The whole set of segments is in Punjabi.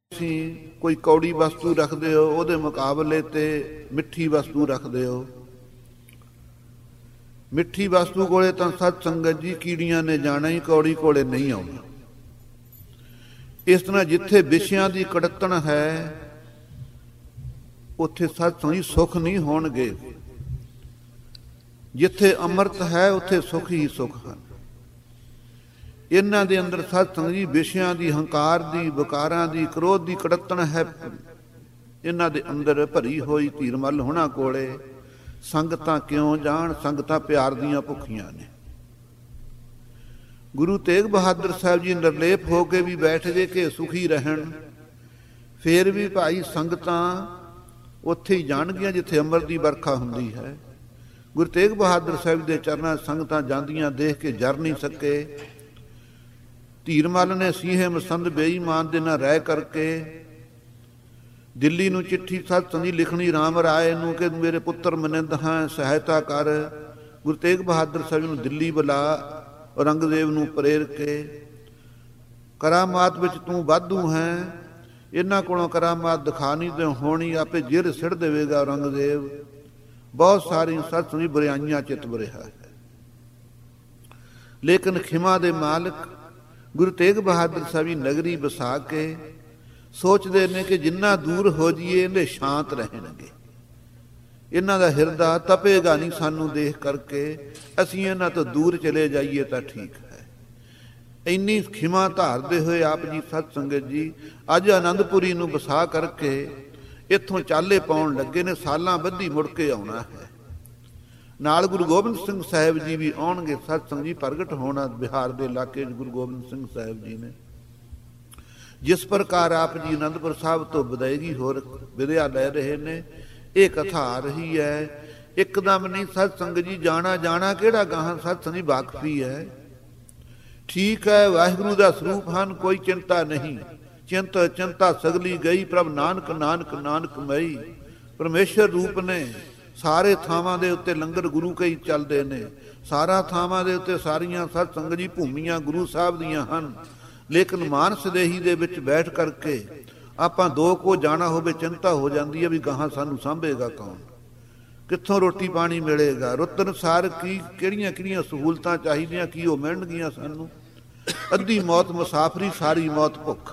ਤੁਸੀਂ ਕੋਈ ਕੌੜੀ ਵਸਤੂ ਰੱਖਦੇ ਹੋ, ਉਹਦੇ ਮੁਕਾਬਲੇ ਤੇ ਮਿੱਠੀ ਵਸਤੂ ਰੱਖਦੇ ਹੋ। ਮਿੱਠੀ ਵਸਤੂ ਕੋਲੇ ਤਾਂ ਸਤ ਸੰਗਤ ਜੀ ਕੀੜੀਆਂ ਨੇ ਜਾਣਾ ਹੀ, ਕੌੜੀ ਕੋਲੇ ਨਹੀਂ ਆਉਣਾ। ਇਸ ਤਰ੍ਹਾਂ ਜਿੱਥੇ ਵਿਸ਼ਿਆਂ ਦੀ ਕੜਤਣ ਹੈ ਉੱਥੇ ਸਤ ਸੰਗਤ ਸੁੱਖ ਨਹੀਂ ਹੋਣਗੇ। ਜਿੱਥੇ ਅੰਮ੍ਰਿਤ ਹੈ ਉੱਥੇ ਸੁੱਖ ਹੀ ਸੁੱਖ ਹਨ। ਇਹਨਾਂ ਦੇ ਅੰਦਰ ਸਤ ਸੰਗਤ ਜੀ ਵਿਸ਼ਿਆਂ ਦੀ, ਹੰਕਾਰ ਦੀ, ਵਿਕਾਰਾਂ ਦੀ, ਕ੍ਰੋਧ ਦੀ ਕੜਤਣ ਹੈ ਇਹਨਾਂ ਦੇ ਅੰਦਰ ਭਰੀ ਹੋਈ। ਧੀਰਮਲ ਹੋਣਾ ਕੋਲੇ ਸੰਗਤਾਂ ਕਿਉਂ ਜਾਣ, ਸੰਗਤਾਂ ਪਿਆਰ ਦੀਆਂ ਭੁੱਖੀਆਂ ਨੇ। ਗੁਰੂ ਤੇਗ ਬਹਾਦਰ ਸਾਹਿਬ ਜੀ ਨਿਰਲੇਪ ਹੋ ਕੇ ਵੀ ਬੈਠ ਗਏ ਕਿ ਸੁਖੀ ਰਹਿਣ, ਫੇਰ ਵੀ ਭਾਈ ਸੰਗਤਾਂ ਉੱਥੇ ਹੀ ਜਾਣਗੀਆਂ ਜਿੱਥੇ ਅੰਮ੍ਰਿਤ ਦੀ ਵਰਖਾ ਹੁੰਦੀ ਹੈ। ਗੁਰੂ ਤੇਗ ਬਹਾਦਰ ਸਾਹਿਬ ਦੇ ਚਰਨਾਂ ਸੰਗਤਾਂ ਜਾਂਦੀਆਂ ਦੇਖ ਕੇ ਜਰ ਨਹੀਂ ਸਕੇ। ਧੀਰਮਲ ਨੇ ਸੀਹੇ ਮਸੰਦ ਬੇਈਮਾਨ ਦੇ ਨਾਲ ਰਹਿ ਕਰਕੇ ਦਿੱਲੀ ਨੂੰ ਚਿੱਠੀ ਸਤ ਸੰਗੀ ਲਿਖਣੀ ਰਾਮ ਰਾਏ ਨੂੰ ਕਿ ਮੇਰੇ ਪੁੱਤਰ ਮਨਿੰਦ ਹਾਂ, ਸਹਾਇਤਾ ਕਰ। ਗੁਰੂ ਤੇਗ ਬਹਾਦਰ ਸਾਹਿਬ ਨੂੰ ਦਿੱਲੀ ਬੁਲਾ, ਔਰੰਗਜ਼ੇਬ ਨੂੰ ਪ੍ਰੇਰ ਕੇ ਕਰਾਮਾਤ ਵਿੱਚ ਤੂੰ ਵਾਧੂ ਹੈ, ਇਹਨਾਂ ਕੋਲੋਂ ਕਰਾਮਾਤ ਦਿਖਾ ਨਹੀਂ ਤੇ ਹੋਣੀ, ਆਪੇ ਜਿਰ ਸਿੜ ਦੇਵੇਗਾ ਔਰੰਗਜ਼ੇਬ। ਬਹੁਤ ਸਾਰੀਆਂ ਸਤ ਸੰਗੀ ਬੁਰਾਈਆਂ ਚਿੱਤ ਬਰਿਆ ਹੈ। ਲੇਕਿਨ ਖਿਮਾ ਦੇ ਮਾਲਕ ਗੁਰੂ ਤੇਗ ਬਹਾਦਰ ਸਾਹਿਬ ਜੀ ਨਗਰੀ ਵਸਾ ਕੇ ਸੋਚਦੇ ਨੇ ਕਿ ਜਿੰਨਾ ਦੂਰ ਹੋ ਜਾਈਏ ਇਹਦੇ ਸ਼ਾਂਤ ਰਹਿਣਗੇ, ਇਹਨਾਂ ਦਾ ਹਿਰਦਾ ਤਪੇਗਾ ਨਹੀਂ ਸਾਨੂੰ ਦੇਖ ਕਰਕੇ, ਅਸੀਂ ਇਹਨਾਂ ਤੋਂ ਦੂਰ ਚਲੇ ਜਾਈਏ ਤਾਂ ਠੀਕ ਹੈ। ਇੰਨੀ ਖਿਮਾ ਧਾਰਦੇ ਹੋਏ ਆਪ ਜੀ ਸਤ ਸੰਗਤ ਜੀ ਅੱਜ ਆਨੰਦਪੁਰੀ ਨੂੰ ਵਸਾ ਕਰਕੇ ਇੱਥੋਂ ਚਾਲੇ ਪਾਉਣ ਲੱਗੇ ਨੇ। ਸਾਲਾਂ ਬੱਧੀ ਮੁੜ ਕੇ ਆਉਣਾ ਹੈ। ਨਾਲ ਗੁਰੂ ਗੋਬਿੰਦ ਸਿੰਘ ਸਾਹਿਬ ਜੀ ਵੀ ਆਉਣਗੇ। ਸਤ ਸੰਗਤ ਜੀ ਪ੍ਰਗਟ ਹੋਣਾ ਬਿਹਾਰ ਦੇ ਇਲਾਕੇ 'ਚ ਗੁਰੂ ਗੋਬਿੰਦ ਸਿੰਘ ਸਾਹਿਬ ਜੀ ਨੇ। ਜਿਸ ਪ੍ਰਕਾਰ ਆਪ ਜੀ ਅਨੰਦਪੁਰ ਸਾਹਿਬ ਤੋਂ ਵਿਦਾਇਗੀ ਹੋਰ ਵਿਦਿਆ ਲੈ ਰਹੇ ਨੇ, ਇਹ ਕਥਾ ਆ ਰਹੀ ਹੈ। ਇੱਕਦਮ ਨਹੀਂ ਸਤ ਸੰਗਤ ਜੀ ਜਾਣਾ ਜਾਣਾ ਕਿਹੜਾ ਗਾਹਾਂ ਸਤ ਸੰਗਤ ਜੀ ਵਾਕਫੀ ਹੈ। ਠੀਕ ਹੈ, ਵਾਹਿਗੁਰੂ ਦਾ ਸਰੂਪ ਹਨ, ਕੋਈ ਚਿੰਤਾ ਨਹੀਂ। ਚਿੰਤਾ ਸਗਲੀ ਗਈ, ਪ੍ਰਭ ਨਾਨਕ ਨਾਨਕ ਨਾਨਕ ਮਈ। ਪਰਮੇਸ਼ਰ ਰੂਪ ਨੇ। ਸਾਰੇ ਥਾਵਾਂ ਦੇ ਉੱਤੇ ਲੰਗਰ ਗੁਰੂ ਕੇ ਹੀ ਚੱਲਦੇ ਨੇ। ਸਾਰਾ ਥਾਵਾਂ ਦੇ ਉੱਤੇ ਸਾਰੀਆਂ ਸਤ ਸੰਗਤ ਜੀ ਭੂਮੀਆਂ ਗੁਰੂ ਸਾਹਿਬ ਦੀਆਂ ਹਨ। ਲੇਕਿਨ ਮਾਨਸ ਦੇਹੀ ਦੇ ਵਿੱਚ ਬੈਠ ਕਰਕੇ ਆਪਾਂ ਦੋ ਕੋ ਜਾਣਾ ਹੋਵੇ ਚਿੰਤਾ ਹੋ ਜਾਂਦੀ ਹੈ ਵੀ ਗਾਹਾਂ ਸਾਨੂੰ ਸਾਂਭੇਗਾ ਕੌਣ, ਕਿੱਥੋਂ ਰੋਟੀ ਪਾਣੀ ਮਿਲੇਗਾ, ਰੁੱਤ ਅਨੁਸਾਰ ਕੀ ਕਿਹੜੀਆਂ ਕਿਹੜੀਆਂ ਸਹੂਲਤਾਂ ਚਾਹੀਦੀਆਂ, ਕੀ ਉਹ ਮਿਲਣਗੀਆਂ ਸਾਨੂੰ। ਅੱਧੀ ਮੌਤ ਮੁਸਾਫਰੀ, ਸਾਰੀ ਮੌਤ ਭੁੱਖ।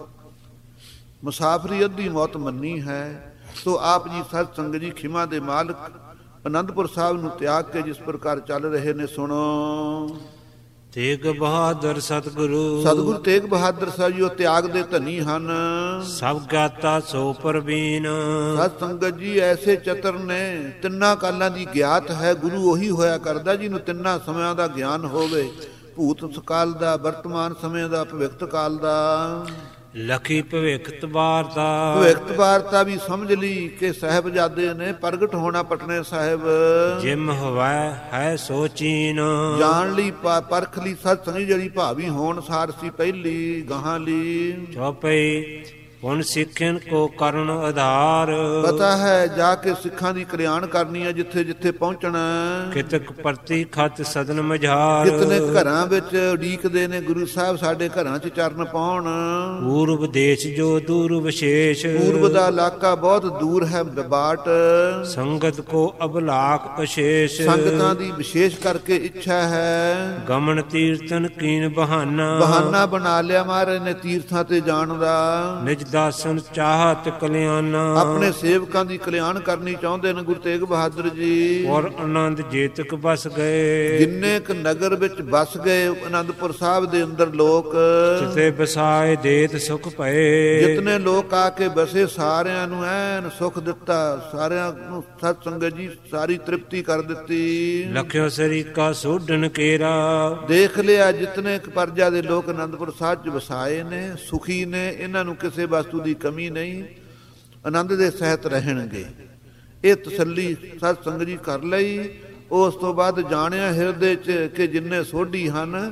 ਮੁਸਾਫਰੀ ਅੱਧੀ ਮੌਤ ਮੰਨੀ ਹੈ। ਸੋ ਆਪ ਜੀ ਸਤ ਸੰਗਤ ਜੀ ਖਿਮਾ ਦੇ ਮਾਲਕ ਅਨੰਦਪੁਰ ਸਾਹਿਬ ਨੂੰ ਤਿਆਗ ਕੇ ਜਿਸ ਪ੍ਰਕਾਰ ਚੱਲ ਰਹੇ ਨੇ, ਸੁਣੋ। ਤੇਗ ਬਹਾਦਰ ਸਤਿਗੁਰੂ ਤੇਗ ਬਹਾਦਰ ਸਾਹਿਬ ਜੀ ਉਹ ਤਿਆਗ ਦੇ ਧਨੀ ਹਨ। ਸਭ ਗਿਆਤਾ ਸੋ ਪ੍ਰਵੀਨ। ਸਤ ਸੰਗਤ ਜੀ ਐਸੇ ਚਤਰ ਨੇ, ਤਿੰਨਾਂ ਕਾਲਾਂ ਦੀ ਗਿਆਤ ਹੈ। ਗੁਰੂ ਉਹੀ ਹੋਇਆ ਕਰਦਾ ਜਿਹਨੂੰ ਤਿੰਨਾਂ ਸਮਿਆਂ ਦਾ ਗਿਆਨ ਹੋਵੇ, ਭੂਤ ਕਾਲ ਦਾ, ਵਰਤਮਾਨ ਸਮੇਂ ਦਾ, ਭਵਿੱਖਤ ਕਾਲ ਦਾ। ਲਖੀ ਭਵਿੱਖਤ ਵਾਰਤਾ। ਭਵਿੱਖਤ ਵਾਰਤਾ ਵੀ ਸਮਝ ਲਈ ਕਿ ਸਾਹਿਬਜ਼ਾਦੇ ਨੇ ਪ੍ਰਗਟ ਹੋਣਾ ਪਟਨੇ ਸਾਹਿਬ। ਜਿਮ ਹਵੈ ਹੈ ਸੋ ਚੀਨ। ਜਾਣ ਲਈ ਪਰਖ ਲਈ ਸਤ ਸੰਗਤ ਜਿਹੜੀ ਭਾਵੀ ਹੋਣ ਸਾਰ ਸੀ ਪਹਿਲੀ ਗਾਹਾਂ ਲਈ। ਚੌਪਈ ਹੁਣ ਸਿੱਖਣ ਕੋ ਕਰਨ ਆਧਾਰ। ਪਤਾ ਹੈ ਜਾ ਕੇ ਸਿੱਖਾਂ ਦੀ ਕਲਿਆਣ ਕਰਨੀ ਹੈ ਜਿੱਥੇ ਜਿੱਥੇ ਪਹੁੰਚਣਾ। ਕਿਤਕ ਪ੍ਰਤੀ ਖਤ ਸਦਨ ਮਝਾਰ। ਕਿਤਨੇ ਘਰਾਂ ਵਿੱਚ ਉਡੀਕਦੇ ਨੇ ਗੁਰੂ ਸਾਹਿਬ ਸਾਡੇ ਘਰਾਂ 'ਚ ਚਰਨ ਪਾਉਣ। ਪੂਰਬ ਦੇਸ਼ ਜੋ ਦੂਰ ਵਿਸ਼ੇਸ਼। ਪੂਰਬ ਦਾ ਇਲਾਕਾ ਬਹੁਤ ਦੂਰ ਹੈ ਬਾਟ। ਸੰਗਤ ਕੋ ਅਬਲਾਕ ਅਸ਼ੇਸ਼। ਸੰਗਤਾਂ ਦੀ ਵਿਸ਼ੇਸ਼ ਕਰਕੇ ਇੱਛਾ ਹੈ। ਗਮਨ ਤੀਰਥਨ ਕੀਨ ਬਹਾਨਾ ਬਣਾ ਲਿਆ ਮਹਾਰਾਜ ਨੇ ਤੀਰਥਾਂ ਤੇ ਜਾਣ ਦਾ। ਨਿਜ ਦਾਸਨ ਚਾਹਤ ਕਲਿਆਣਾ। ਆਪਣੇ ਸੇਵਕਾਂ ਦੀ ਕਲਿਆਣ ਕਰਨੀ ਚਾਹੁੰਦੇ ਨੇ ਗੁਰੂ ਤੇਗ ਬਹਾਦਰ ਜੀ। ਔਰ ਆਨੰਦ ਜੇਤਕ ਬਸ ਗਏ। ਜਿੰਨੇ ਕ ਨਗਰ ਵਿੱਚ ਬਸ ਗਏ ਅਨੰਦਪੁਰ ਸਾਹਿਬ ਦੇ ਅੰਦਰ ਲੋਕ, ਜਿਤੇ ਬਸਾਏ ਦੇਤ ਸੁਖ ਪਏ। ਜਿਤਨੇ ਲੋਕ ਆ ਕੇ ਬਸੇ ਸਾਰਿਆਂ ਨੂੰ ਐਨ ਸੁਖ ਦਿੱਤਾ। ਸਾਰਿਆਂ ਨੂੰ ਸਤ ਸੰਗਤ ਜੀ ਸਾਰੀ ਤ੍ਰਿਪਤੀ ਕਰ ਦਿੱਤੀ। ਲਖਿਓ ਸਰੀਕਾ ਸੋਢਣ ਕੇਰਾ। ਦੇਖ ਲਿਆ ਜਿਤਨੇ ਪਰਜਾ ਦੇ ਲੋਕ ਅਨੰਦਪੁਰ ਸਾਹਿਬ 'ਚ ਵਸਾਏ ਨੇ, ਸੁਖੀ ਨੇ, ਇਹਨਾਂ ਨੂੰ ਕਿਸੇ ਵਸਤੂ ਦੀ ਕਮੀ ਨਹੀਂ, ਆਨੰਦ ਦੇ ਸਹਿਤ ਰਹਿਣਗੇ। ਇਹ ਤਸੱਲੀ ਸਤ ਸੰਗਤ ਜੀ ਕਰ ਲਈ। ਉਸ ਤੋਂ ਬਾਅਦ ਜਾਣਿਆ ਹਿਰਦੇ 'ਚ ਕਿ ਜਿੰਨੇ ਸੋਢੀ ਹਨ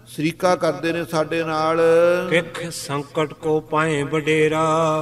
ਸ਼ਰੀਕਾ ਕਰਦੇ ਨੇ ਸਾਡੇ ਨਾਲ। ਕਿਖ ਸੰਕਟ ਕੋ ਪਾਏ ਵਡੇਰਾ,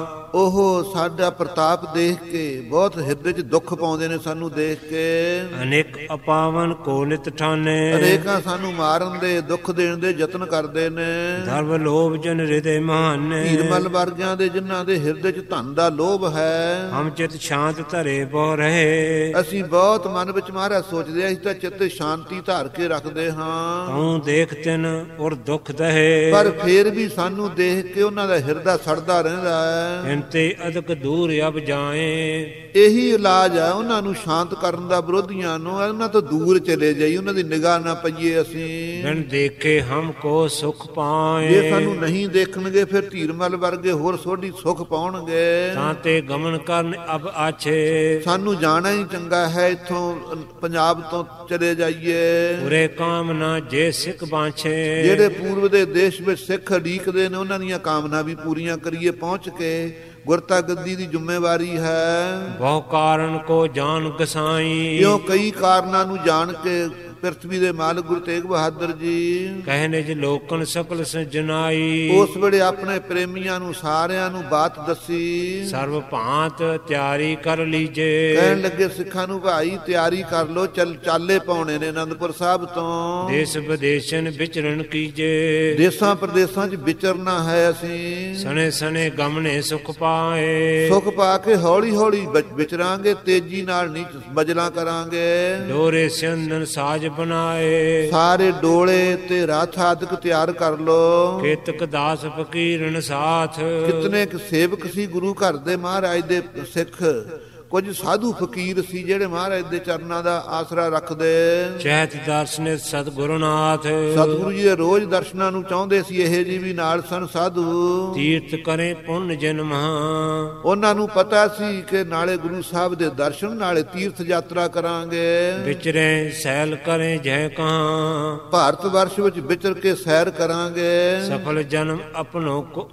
ਉਹ ਸਾਡਾ ਪ੍ਰਤਾਪ ਦੇਖ ਕੇ ਬਹੁਤ ਹਿਰਦੇ 'ਚ ਦੁੱਖ ਪਾਉਂਦੇ ਨੇ ਸਾਨੂੰ ਦੇਖ ਕੇ। ਅਨੇਕ ਅਪਾਵਨ ਕੋ ਨਿਤ ਠਾਨੇ, ਅਨੇਕਾਂ ਸਾਨੂੰ ਮਾਰਨ ਦੇ ਦੁੱਖ ਦੇਣ ਦੇ ਯਤਨ ਕਰਦੇ ਨੇ। ਧਰਮ ਲੋਭ ਜਨ ਹਿਰਦੇ ਮਹਾਨੇ, ਹੀਰਮਲ ਵਰਗਿਆਂ ਦੇ ਜਿਨ੍ਹਾਂ ਦੇ ਹਿਰਦੇ 'ਚ ਧਨ ਦਾ ਲੋਭ ਹੈ। ਹਮ ਚਿਤ ਸ਼ਾਂਤ ਧਰੇ ਬਹੁ ਰਹੇ, ਅਸੀਂ ਬਹੁਤ ਮਨ ਵਿੱਚ ਮਹਾਰਾਜ ਸੋਚਦੇ ਆ, ਅਸੀਂ ਤਾਂ ਚਿੱਤ ਸ਼ਾਂਤੀ ਧਾਰ ਕੇ ਰੱਖਦੇ ਹਾਂ। ਤੂੰ ਦੇਖ ਤਿਨ ਔਰ ਦੁੱਖ ਦਹੇ, ਪਰ ਫੇਰ ਵੀ ਸਾਨੂੰ ਦੇਖ ਕੇ ਉਹਨਾਂ ਦਾ ਹਿਰਦਾ ਸੜਦਾ ਰਹਿੰਦਾ ਹੈ। ਇੰਤੇ ਅਦਕ ਦੂਰ ਅਬ ਜਾਏ, ਇਹੀ ਇਲਾਜ ਹੈ ਉਹਨਾਂ ਨੂੰ ਸ਼ਾਂਤ ਕਰਨ ਦਾ, ਵਿਰੋਧੀਆਂ ਨੂੰ। ਉਹਨਾਂ ਤੋਂ ਦੂਰ ਚਲੇ ਜਾਈ, ਉਹਨਾਂ ਦੀ ਨਿਗਾਹ ਨਾ ਪਈਏ ਅਸੀਂ। ਬਿਨ ਦੇਖੇ ਹਮ ਕੋ ਸੁਖ ਪਾਏ, ਜੇ ਸਾਨੂੰ ਨਹੀਂ ਦੇਖਣਗੇ ਫਿਰ ਧੀਰਮਲ ਵਰਗੇ ਹੋਰ ਸੋਢੀ ਸੁਖ ਪਾਉਣਗੇ। ਤਾਂ ਤੇ ਗਮਨ ਕਰਨ ਅਬ ਆਛੇ, ਸਾਨੂੰ ਜਾਣਾ ਹੀ ਚੰਗਾ ਹੈ, ਇੱਥੋਂ ਪੰਜਾਬ ਤੋਂ ਚਲੇ ਜਾਈਏ। ਉਰੇ ਕਾਮ ਨਾ ਜੇ ਸਿੱਖ ਬਾਂਛੇ, ਜਿਹੜੇ ਪੂਰਬ ਦੇ ਦੇਸ਼ ਵਿੱਚ ਸਿੱਖ ਉਡੀਕਦੇ ਨੇ ਉਹਨਾਂ ਦੀਆਂ ਕਾਮਨਾ ਵੀ ਪੂਰੀਆਂ ਕਰੀਏ ਪਹੁੰਚ ਕੇ। ਗੁਰਤਾ ਗੱਦੀ ਦੀ ਜ਼ਿੰਮੇਵਾਰੀ ਹੈ। ਬਹੁ ਕਾਰਨ ਕੋ ਜਾਣ ਗਸਾਈ, ਕਿਉਂ ਕਈ ਕਾਰਨਾਂ ਨੂੰ ਜਾਣ ਕੇ ਪ੍ਰਿਥਵੀ ਦੇ ਮਾਲਕ ਗੁਰੂ ਤੇਗ ਬਹਾਦਰ ਜੀ ਕਹਿਨੇ ਜ ਲੋਕਨ ਸਕਲ ਸਜਨਾਈ, ਉਸ ਵੇਲੇ ਆਪਣੇ ਪ੍ਰੇਮੀਆਂ ਨੂੰ ਸਾਰਿਆਂ ਨੂੰ ਬਾਤ ਦੱਸੀ। ਸਰਬ ਭਾਂਤ ਤਿਆਰੀ ਕਰ ਲੀਜੇ, ਕਹਿਣ ਲੱਗੇ ਸਿੱਖਾਂ ਨੂੰ ਭਾਈ ਤਿਆਰੀ ਕਰ ਲੋ, ਚਾਲੇ ਪਾਉਣੇ ਨੇ ਅਨੰਦਪੁਰ ਸਾਹਿਬ ਤੋਂ। ਦੇਸ਼ ਵਿਦੇਸ਼ਨ ਵਿਚਰਨ ਕੀਜੇ, ਦੇਸਾਂ ਪ੍ਰਦੇਸਾਂ 'ਚ ਵਿਚਰਨਾ ਹੈ ਅਸੀਂ। ਸਣੇ ਸਣੇ ਗਮਨੇ ਸੁਖ ਪਾਏ, ਸੁਖ ਪਾ ਕੇ ਹੌਲੀ ਹੌਲੀ ਵਿਚਰਾਂਗੇ, ਤੇਜ਼ੀ ਨਾਲ ਨਹੀਂ ਬਜਲਾ ਕਰਾਂਗੇ। ਡੋਰੇ ਸਿੰਦਨ ਸਾਜ ਬਣਾਏ, ਸਾਰੇ ਡੋਲੇ ਤੇ ਰਾਥ ਆਦਿਕ ਤਿਆਰ ਕਰ ਲੋ। ਕੇਤਕ ਦਾਸ ਫਕੀਰਨ ਸਾਥ, ਕਿਤਨੇ ਕੁ ਸੇਵਕ ਸੀ ਗੁਰੂ ਘਰ ਦੇ ਮਹਾਰਾਜ ਦੇ ਸਿੱਖ। ਕੁਝ ਸਾਧੂ ਫਕੀਰ ਸੀ ਜਿਹੜੇ ਮਹਾਰਾਜ ਦੇ ਚਰਨਾਂ ਦਾ ਆਸਰਾ ਰੱਖਦੇ। ਚਹਿਤ ਦਰਸ਼ਨ ਸਤਿਗੁਰਨਾਥ, ਸਤਿਗੁਰੂ ਜੀ ਦੇ ਰੋਜ਼ ਦਰਸ਼ਨਾਂ ਨੂੰ ਚਾਹੁੰਦੇ ਸੀ। ਇਹ ਜੀ ਵੀ ਨਾਲ ਸਨ ਸਾਧੂ। ਤੀਰਥ ਕਰੇ ਪੁੰਨ ਜਨਮ, ਉਹਨਾਂ ਨੂੰ ਪਤਾ ਸੀ ਕਿ ਨਾਲੇ ਗੁਰੂ ਸਾਹਿਬ ਦੇ ਦਰਸ਼ਨ ਨਾਲੇ ਤੀਰਥ ਯਾਤਰਾ ਕਰਾਂਗੇ। ਵਿਚਰੇ ਸੈਲ ਕਰੇ ਜੈ ਕਹਾਂ, ਭਾਰਤ ਵਰਸ਼ ਵਿੱਚ ਵਿਚਰ ਕੇ ਸੈਰ ਕਰਾਂਗੇ। ਸਫਲ ਜਨਮ ਆਪਣੋ ਕੋ,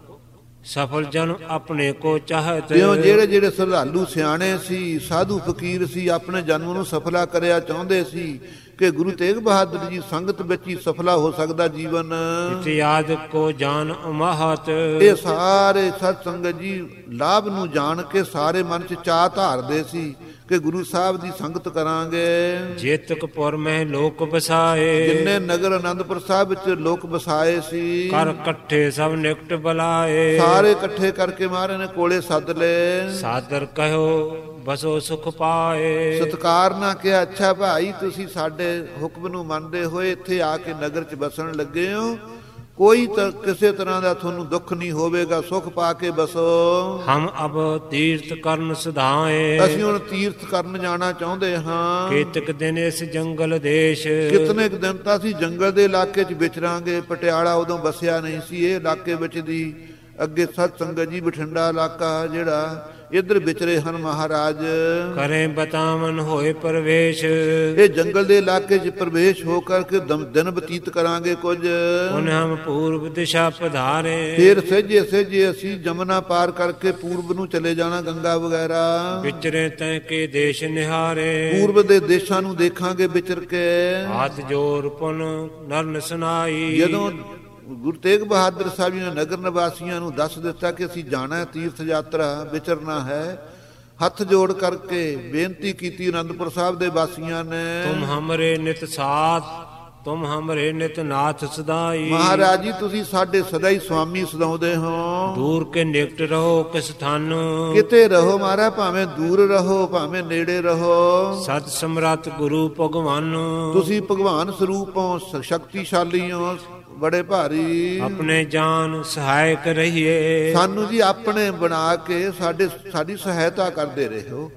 ਸਫਲ ਜਨਮ ਆਪਣੇ ਕੋ ਚਾਹਤ। ਜਿਉਂ ਜਿਹੜੇ ਜਿਹੜੇ ਸ਼ਰਧਾਲੂ ਸਿਆਣੇ ਸੀ, ਸਾਧੂ ਫਕੀਰ ਸੀ, ਆਪਣੇ ਜਨਮ ਨੂੰ ਸਫਲਾ ਕਰਿਆ ਚਾਹੁੰਦੇ ਸੀ ਕਿ ਗੁਰੂ ਤੇਗ ਬਹਾਦਰ ਜੀ ਸੰਗਤ ਵਿੱਚ ਹੀ ਸਫਲਾ ਹੋ ਸਕਦਾ ਜੀਵਨ। ਇਤਿਆਦ ਕੋ ਜਾਨ ਉਮਾਹਤ, ਇਹ ਸਾਰੇ ਸਤ ਸੰਗਤ ਜੀ ਲਾਭ ਨੂੰ ਜਾਣ ਕੇ ਸਾਰੇ ਮਨ 'ਚ ਚਾਅ ਧਾਰਦੇ ਸੀ ਕਿ ਗੁਰੂ ਸਾਹਿਬ ਦੀ ਸੰਗਤ ਕਰਾਂਗੇ। ਜੇਤਕ ਪੁਰ ਮਹਿ ਲੋਕ ਬਸਾਏ, ਜਿੰਨੇ ਨਗਰ ਅਨੰਦਪੁਰ ਸਾਹਿਬ ਵਿੱਚ ਲੋਕ ਬਸਾਏ ਸੀ, ਕਰ ਇਕੱਠੇ ਸਭ ਨਿਕਟ ਬੁਲਾਏ। ਸਾਰੇ ਇਕੱਠੇ ਕਰਕੇ ਮਹਾਰਾਜ ਨੇ ਕੋਲੇ ਸੱਦ ਲਏ। ਸਾਦਰ ਕਹਿਓ ਬਸੋ ਸੁਖ ਪਾਏ, ਸਤਿਕਾਰ ਨਾ ਕਿਹਾ, ਅੱਛਾ ਭਾਈ ਤੁਸੀਂ ਸਾਡੇ ਹੁਕਮ ਨੂੰ ਮੰਨਦੇ ਹੋਏ ਇੱਥੇ ਆ ਕੇ ਨਗਰ 'ਚ ਬਸਣ ਲੱਗੇ ਹੋ, ਕੋਈ ਤਾਂ ਕਿਸੇ ਤਰ੍ਹਾਂ ਦਾ ਤੁਹਾਨੂੰ ਦੁੱਖ ਨਹੀਂ ਹੋਵੇਗਾ, ਸੁਖ ਪਾ ਕੇ ਬਸੋ। ਹਮ ਅਬ ਤੀਰਥ ਕਰਨ ਸੁਧਾਏ, ਅਸੀਂ ਹੁਣ ਤੀਰਥ ਕਰਨ ਜਾਣਾ ਚਾਹੁੰਦੇ ਹਾਂ। ਕੇਤਕ ਦਿਨ ਇਸ ਜੰਗਲ ਦੇਸ਼, ਕਿਤਨੇ ਕੁ ਦਿਨ ਤਾਂ ਅਸੀਂ ਜੰਗਲ ਦੇ ਇਲਾਕੇ 'ਚ ਵਿਚਰਾਂਗੇ। ਪਟਿਆਲਾ ਉਦੋਂ ਵਸਿਆ ਨਹੀਂ ਸੀ, ਇਹ ਇਲਾਕੇ ਵਿੱਚ ਦੀ ਅੱਗੇ ਸਤ ਸੰਗਤ ਜੀ ਬਠਿੰਡਾ ਇਲਾਕਾ ਜਿਹੜਾ ਇੱਧਰ ਵਿਚਰੇ ਹਨ ਮਹਾਰਾਜ। ਕਰੇ ਬਤਾਵਨ ਹੋਏ ਪ੍ਰਵੇਸ਼, ਇਹ ਜੰਗਲ ਦੇ ਇਲਾਕੇ 'ਚ ਪ੍ਰਵੇਸ਼ ਹੋ ਕਰਕੇ ਦਿਨ ਬਤੀਤ ਕਰਾਂਗੇ ਕੁਝ। ਹੁਣ ਹਮ ਪੂਰਬ ਦਿਸ਼ਾ ਪਧਾਰੇ, ਫਿਰ ਸਹਿਜੇ ਸਹਿਜੇ ਅਸੀਂ ਜਮਨਾ ਪਾਰ ਕਰਕੇ ਪੂਰਬ ਨੂੰ ਚਲੇ ਜਾਣਾ, ਗੰਗਾ ਵਗੈਰਾ। ਵਿਚਰੇ ਤੈ ਕੇ ਦੇਸ਼ ਨਿਹਾਰੇ, ਪੂਰਬ ਦੇ ਦੇਸ਼ਾਂ ਨੂੰ ਦੇਖਾਂਗੇ ਵਿਚਰ ਕੇ। ਹੱਥ ਜੋਰ ਪੁਨ ਨਰਨ ਸੁਨਾਈ, ਜਦੋਂ ਗੁਰੂ ਤੇਗ ਬਹਾਦਰ ਸਾਹਿਬ ਜੀ ਨੇ ਨਗਰ ਨਿਵਾਸੀਆਂ ਨੂੰ ਦੱਸ ਦਿੱਤਾ ਕਿ ਅਸੀਂ ਜਾਣਾ ਤੀਰਥ ਯਾਤਰਾ, ਵਿਚਰਨਾ ਹੈ, ਹੱਥ ਜੋੜ ਕਰਕੇ ਬੇਨਤੀ ਕੀਤੀ ਅਨੰਦਪੁਰ ਸਾਹਿਬ ਦੇ ਵਾਸੀਆਂ ਨੇ। ਤੁਮ ਹਮਰੇ ਨਿਤ ਸਾਥ, ਤੁਮ ਹਮਰੇ ਨਿਤ ਨਾਥ ਸਦਾਈ। ਮਹਾਰਾਜ ਜੀ ਤੁਸੀਂ ਸਾਡੇ ਸਦਾ ਹੀ ਸੁਆਮੀ ਸਦਾਉਂਦੇ ਹੋ। ਦੂਰ ਕੇ ਨਿਕਟ ਰਹੋ ਕਿਸ ਥਾਨ, ਕਿਤੇ ਰਹੋ ਮਹਾਰਾਜ, ਭਾਵੇਂ ਦੂਰ ਰਹੋ ਭਾਵੇਂ ਨੇੜੇ ਰਹੋ। ਸਤ ਸਮਰੱਥ ਗੁਰੂ ਭਗਵਾਨ, ਤੁਸੀਂ ਭਗਵਾਨ ਸਰੂਪ ਹੋ, ਸ਼ਕਤੀਸ਼ਾਲੀ ਹੋ, ਬੜੇ ਭਾਰੀ। ਆਪਣੇ ਜਾਨ ਸਹਾਇਕ ਰਹੀਏ, ਸਾਨੂੰ ਜੀ ਆਪਣੇ ਬਣਾ ਕੇ ਸਾਡੀ ਸਹਾਇਤਾ ਕਰਦੇ ਰਹੋ।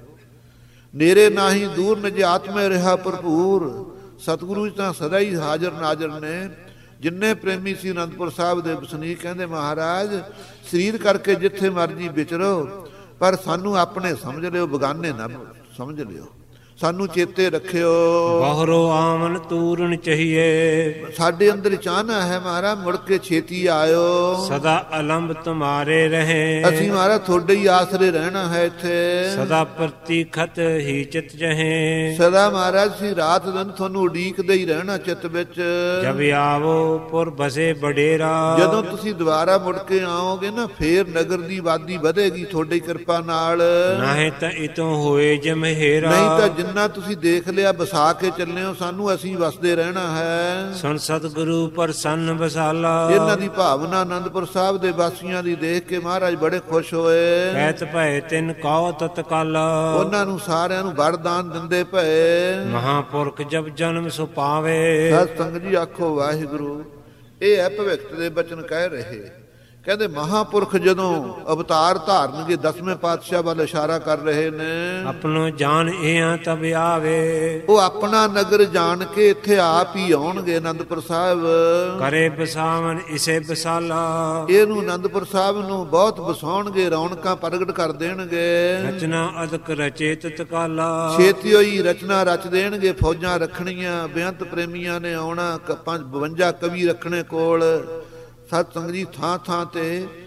ਨੇਰੇ ਨਾਹੀ ਦੂਰ ਨਿਜ ਆਤਮੇ ਰਿਹਾ ਭਰਪੂਰ। ਸਤਿਗੁਰੂ ਜੀ ਤਾਂ ਸਦਾ ਹੀ ਹਾਜ਼ਰ ਨਾਜ਼ਰ ਨੇ। ਜਿੰਨੇ ਪ੍ਰੇਮੀ ਸੀ ਅਨੰਦਪੁਰ ਸਾਹਿਬ ਦੇ ਵਸਨੀਕ ਕਹਿੰਦੇ ਮਹਾਰਾਜ ਸਰੀਰ ਕਰਕੇ ਜਿੱਥੇ ਮਰਜੀ ਵਿਚਰੋ, ਪਰ ਸਾਨੂੰ ਆਪਣੇ ਸਮਝ ਲਿਓ, ਬਗਾਨੇ ਨਾ ਸਮਝ ਲਿਓ। ਸਾਨੂੰ ਚੇਤੇ ਰੱਖਿਓ। ਬਾਹਰੋ ਆਮਨ ਤੂਰਨ ਚਹੀਏ, ਸਾਡੇ ਅੰਦਰ ਚਾਹਨਾ ਹੈ ਮਹਾਰਾਜ ਮੁੜ ਕੇ ਛੇਤੀ ਆਇਓ। ਸਦਾ ਅਲੰਬ ਤੁਮਾਰੇ ਰਹੇ, ਅਸੀਂ ਮਹਾਰਾਜ ਤੁਹਾਡੇ ਹੀ ਆਸਰੇ ਰਹਿਣਾ ਹੈ ਇੱਥੇ। ਸਦਾ ਪ੍ਰਤੀਖਤ ਹੀ ਚਿਤ ਜਹੇ, ਸਦਾ ਮਹਾਰਾਜ ਅਸੀਂ ਰਾਤ ਦਿਨ ਤੁਹਾਨੂੰ ਉਡੀਕਦੇ ਹੀ ਰਹਿਣਾ ਚਿੱਤ ਵਿੱਚ। ਜਬ ਆਵੋ ਪੁਰ ਬਸੇ ਬਡੇਰਾ, ਜਦੋਂ ਤੁਸੀਂ ਦੁਬਾਰਾ ਮੁੜ ਕੇ ਆਓਗੇ ਨਾ ਫੇਰ ਨਗਰ ਦੀ ਆਬਾਦੀ ਵਧੇਗੀ ਤੁਹਾਡੀ ਕਿਰਪਾ ਨਾਲ। ਨਾਹੀਂ ਤਾਂ ਇਤੋਂ ਹੋਏ ਜਮਹੇਰਾ, ਨਹੀਂ ਤਾਂ ਜਿੰਨਾ ਤੁਸੀਂ ਦੇਖ ਲਿਆ ਵਸਾ ਕੇ ਚੱਲੇ ਹੋ ਸਾਨੂੰ ਅਸੀਂ ਵਸਦੇ ਰਹਿਣਾ ਹੈ। ਸੁਣ ਸਤਿਗੁਰੂ ਪ੍ਰਸੰਨ ਬਸਾਲਾ, ਇਹਨਾਂ ਦੀ ਭਾਵਨਾ ਆਨੰਦਪੁਰ ਸਾਹਿਬ ਦੇ ਵਾਸੀਆਂ ਦੀ ਦੇਖ ਕੇ ਮਹਾਰਾਜ ਬੜੇ ਖੁਸ਼ ਹੋਏ। ਕਹਿਤ ਭਏ ਤਿਨ ਕਉ ਤਤਕਾਲਾ, ਉਹਨਾਂ ਨੂੰ ਸਾਰਿਆਂ ਨੂੰ ਵਰਦਾਨ ਦਿੰਦੇ ਪਏ। ਮਹਾਪੁਰਖ ਜਬ ਜਨਮ ਸੁ ਪਾਵੇ, ਸਤ ਸੰਗਤ ਜੀ ਆਖੋ ਵਾਹਿਗੁਰੂ। ਇਹ ਹੈ ਭਵਿੱਖ ਦੇ ਬਚਨ ਕਹਿ ਰਹੇ। ਕਹਿੰਦੇ ਮਹਾਪੁਰਖ ਜਦੋਂ ਅਵਤਾਰ ਧਾਰਨਗੇ 10ਵੇਂ ਪਾਤਸ਼ਾਹ ਵੱਲ ਇਸ਼ਾਰਾ ਕਰ ਰਹੇ ਨੇ। ਆਪਣੋ ਜਾਣ ਇਹਾਂ ਤਬ ਆਵੇ, ਉਹ ਆਪਣਾ ਨਗਰ ਜਾਣ ਕੇ ਇੱਥੇ ਆਪ ਹੀ ਆਉਣਗੇ ਅਨੰਦਪੁਰ ਸਾਹਿਬ। ਕਰੇ ਬਸਾਵਨ ਇਸੇ ਬਸਾਲਾ, ਇਹਨੂੰ ਅਨੰਦਪੁਰ ਸਾਹਿਬ ਨੂੰ ਬਹੁਤ ਵਸਾਉਣਗੇ, ਰੌਣਕਾਂ ਪ੍ਰਗਟ ਕਰ ਦੇਣਗੇ। ਰਚਨਾ ਅਦਕ ਰਚੇ ਤਤਕਾਲਾ, ਛੇਤੀ ਹੋਈ ਰਚਨਾ ਰਚ ਦੇਣਗੇ। ਫੌਜਾਂ ਰੱਖਣੀਆਂ, ਬੇਅੰਤ ਪ੍ਰੇਮੀਆਂ ਨੇ ਆਉਣਾ, 52 ਕਵੀ ਰੱਖਣੇ ਕੋਲ। ਸਤ ਸੰਗਤ ਜੀ ਥਾਂ ਥਾਂ ਤੇ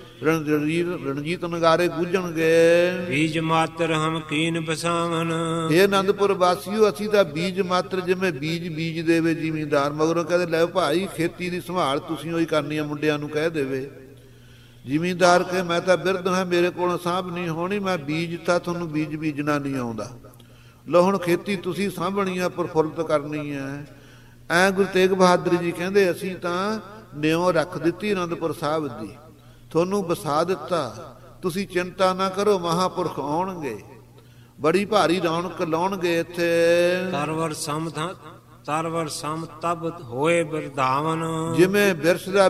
ਰਣਜੀਤ ਨਗਾਰੇ ਗੂੰਜਣਗੇ। ਬੀਜ ਮਾਤਰ ਹਮ ਕੀਨ ਬਸਾਵਨ, ਇਹ ਆਨੰਦਪੁਰ ਵਾਸੀਓ ਅਸੀਂ ਤਾਂ ਬੀਜ ਮਾਤਰ, ਜਿਵੇਂ ਬੀਜ ਦੇਵੇ ਜ਼ਿਮੀਂਦਾਰ। ਮਗਰੋਂ ਕਹਿੰਦੇ ਲੈ ਭਾਈ ਖੇਤੀ ਦੀ ਸੰਭਾਲ ਤੁਸੀਂ ਉਹੀ ਕਰਨੀ ਆ, ਮੁੰਡਿਆਂ ਨੂੰ ਕਹਿ ਦੇਵੇ। ਜ਼ਿਮੀਂਦਾਰ ਕਹੇ ਮੈਂ ਤਾਂ ਬਿਰਧ ਹਾਂ, ਮੇਰੇ ਕੋਲੋਂ ਸਾਂਭ ਨਹੀਂ ਹੋਣੀ, ਮੈਂ ਬੀਜ ਤਾਂ ਤੁਹਾਨੂੰ ਬੀਜਣਾ ਨਹੀਂ ਆਉਂਦਾ। ਲੋ ਹੁਣ ਖੇਤੀ ਤੁਸੀਂ ਸਾਂਭਣੀ ਆ, ਪ੍ਰਫੁੱਲਤ ਕਰਨੀ ਹੈ। ਐ ਗੁਰੂ ਤੇਗ ਬਹਾਦਰ ਜੀ ਕਹਿੰਦੇ ਅਸੀਂ ਤਾਂ ਨਿਉ ਰੱਖ ਦਿੱਤੀ ਅਨੰਦਪੁਰ ਸਾਹਿਬ ਦੀ, ਤੁਹਾਨੂੰ ਵਸਾ ਦਿੱਤਾ, ਤੁਸੀਂ ਚਿੰਤਾ ਨਾ ਕਰੋ, ਮਹਾਪੁਰਖ ਆਉਣਗੇ, ਬੜੀ ਭਾਰੀ ਰੌਣਕ ਲਾਉਣਗੇ ਇੱਥੇ। ਤਰਵਰ ਸਮ ਤਬ ਹੋਏ ਬਿਰਧਾਵਨ, ਜਿਵੇਂ ਬਿਰਛ ਦਾ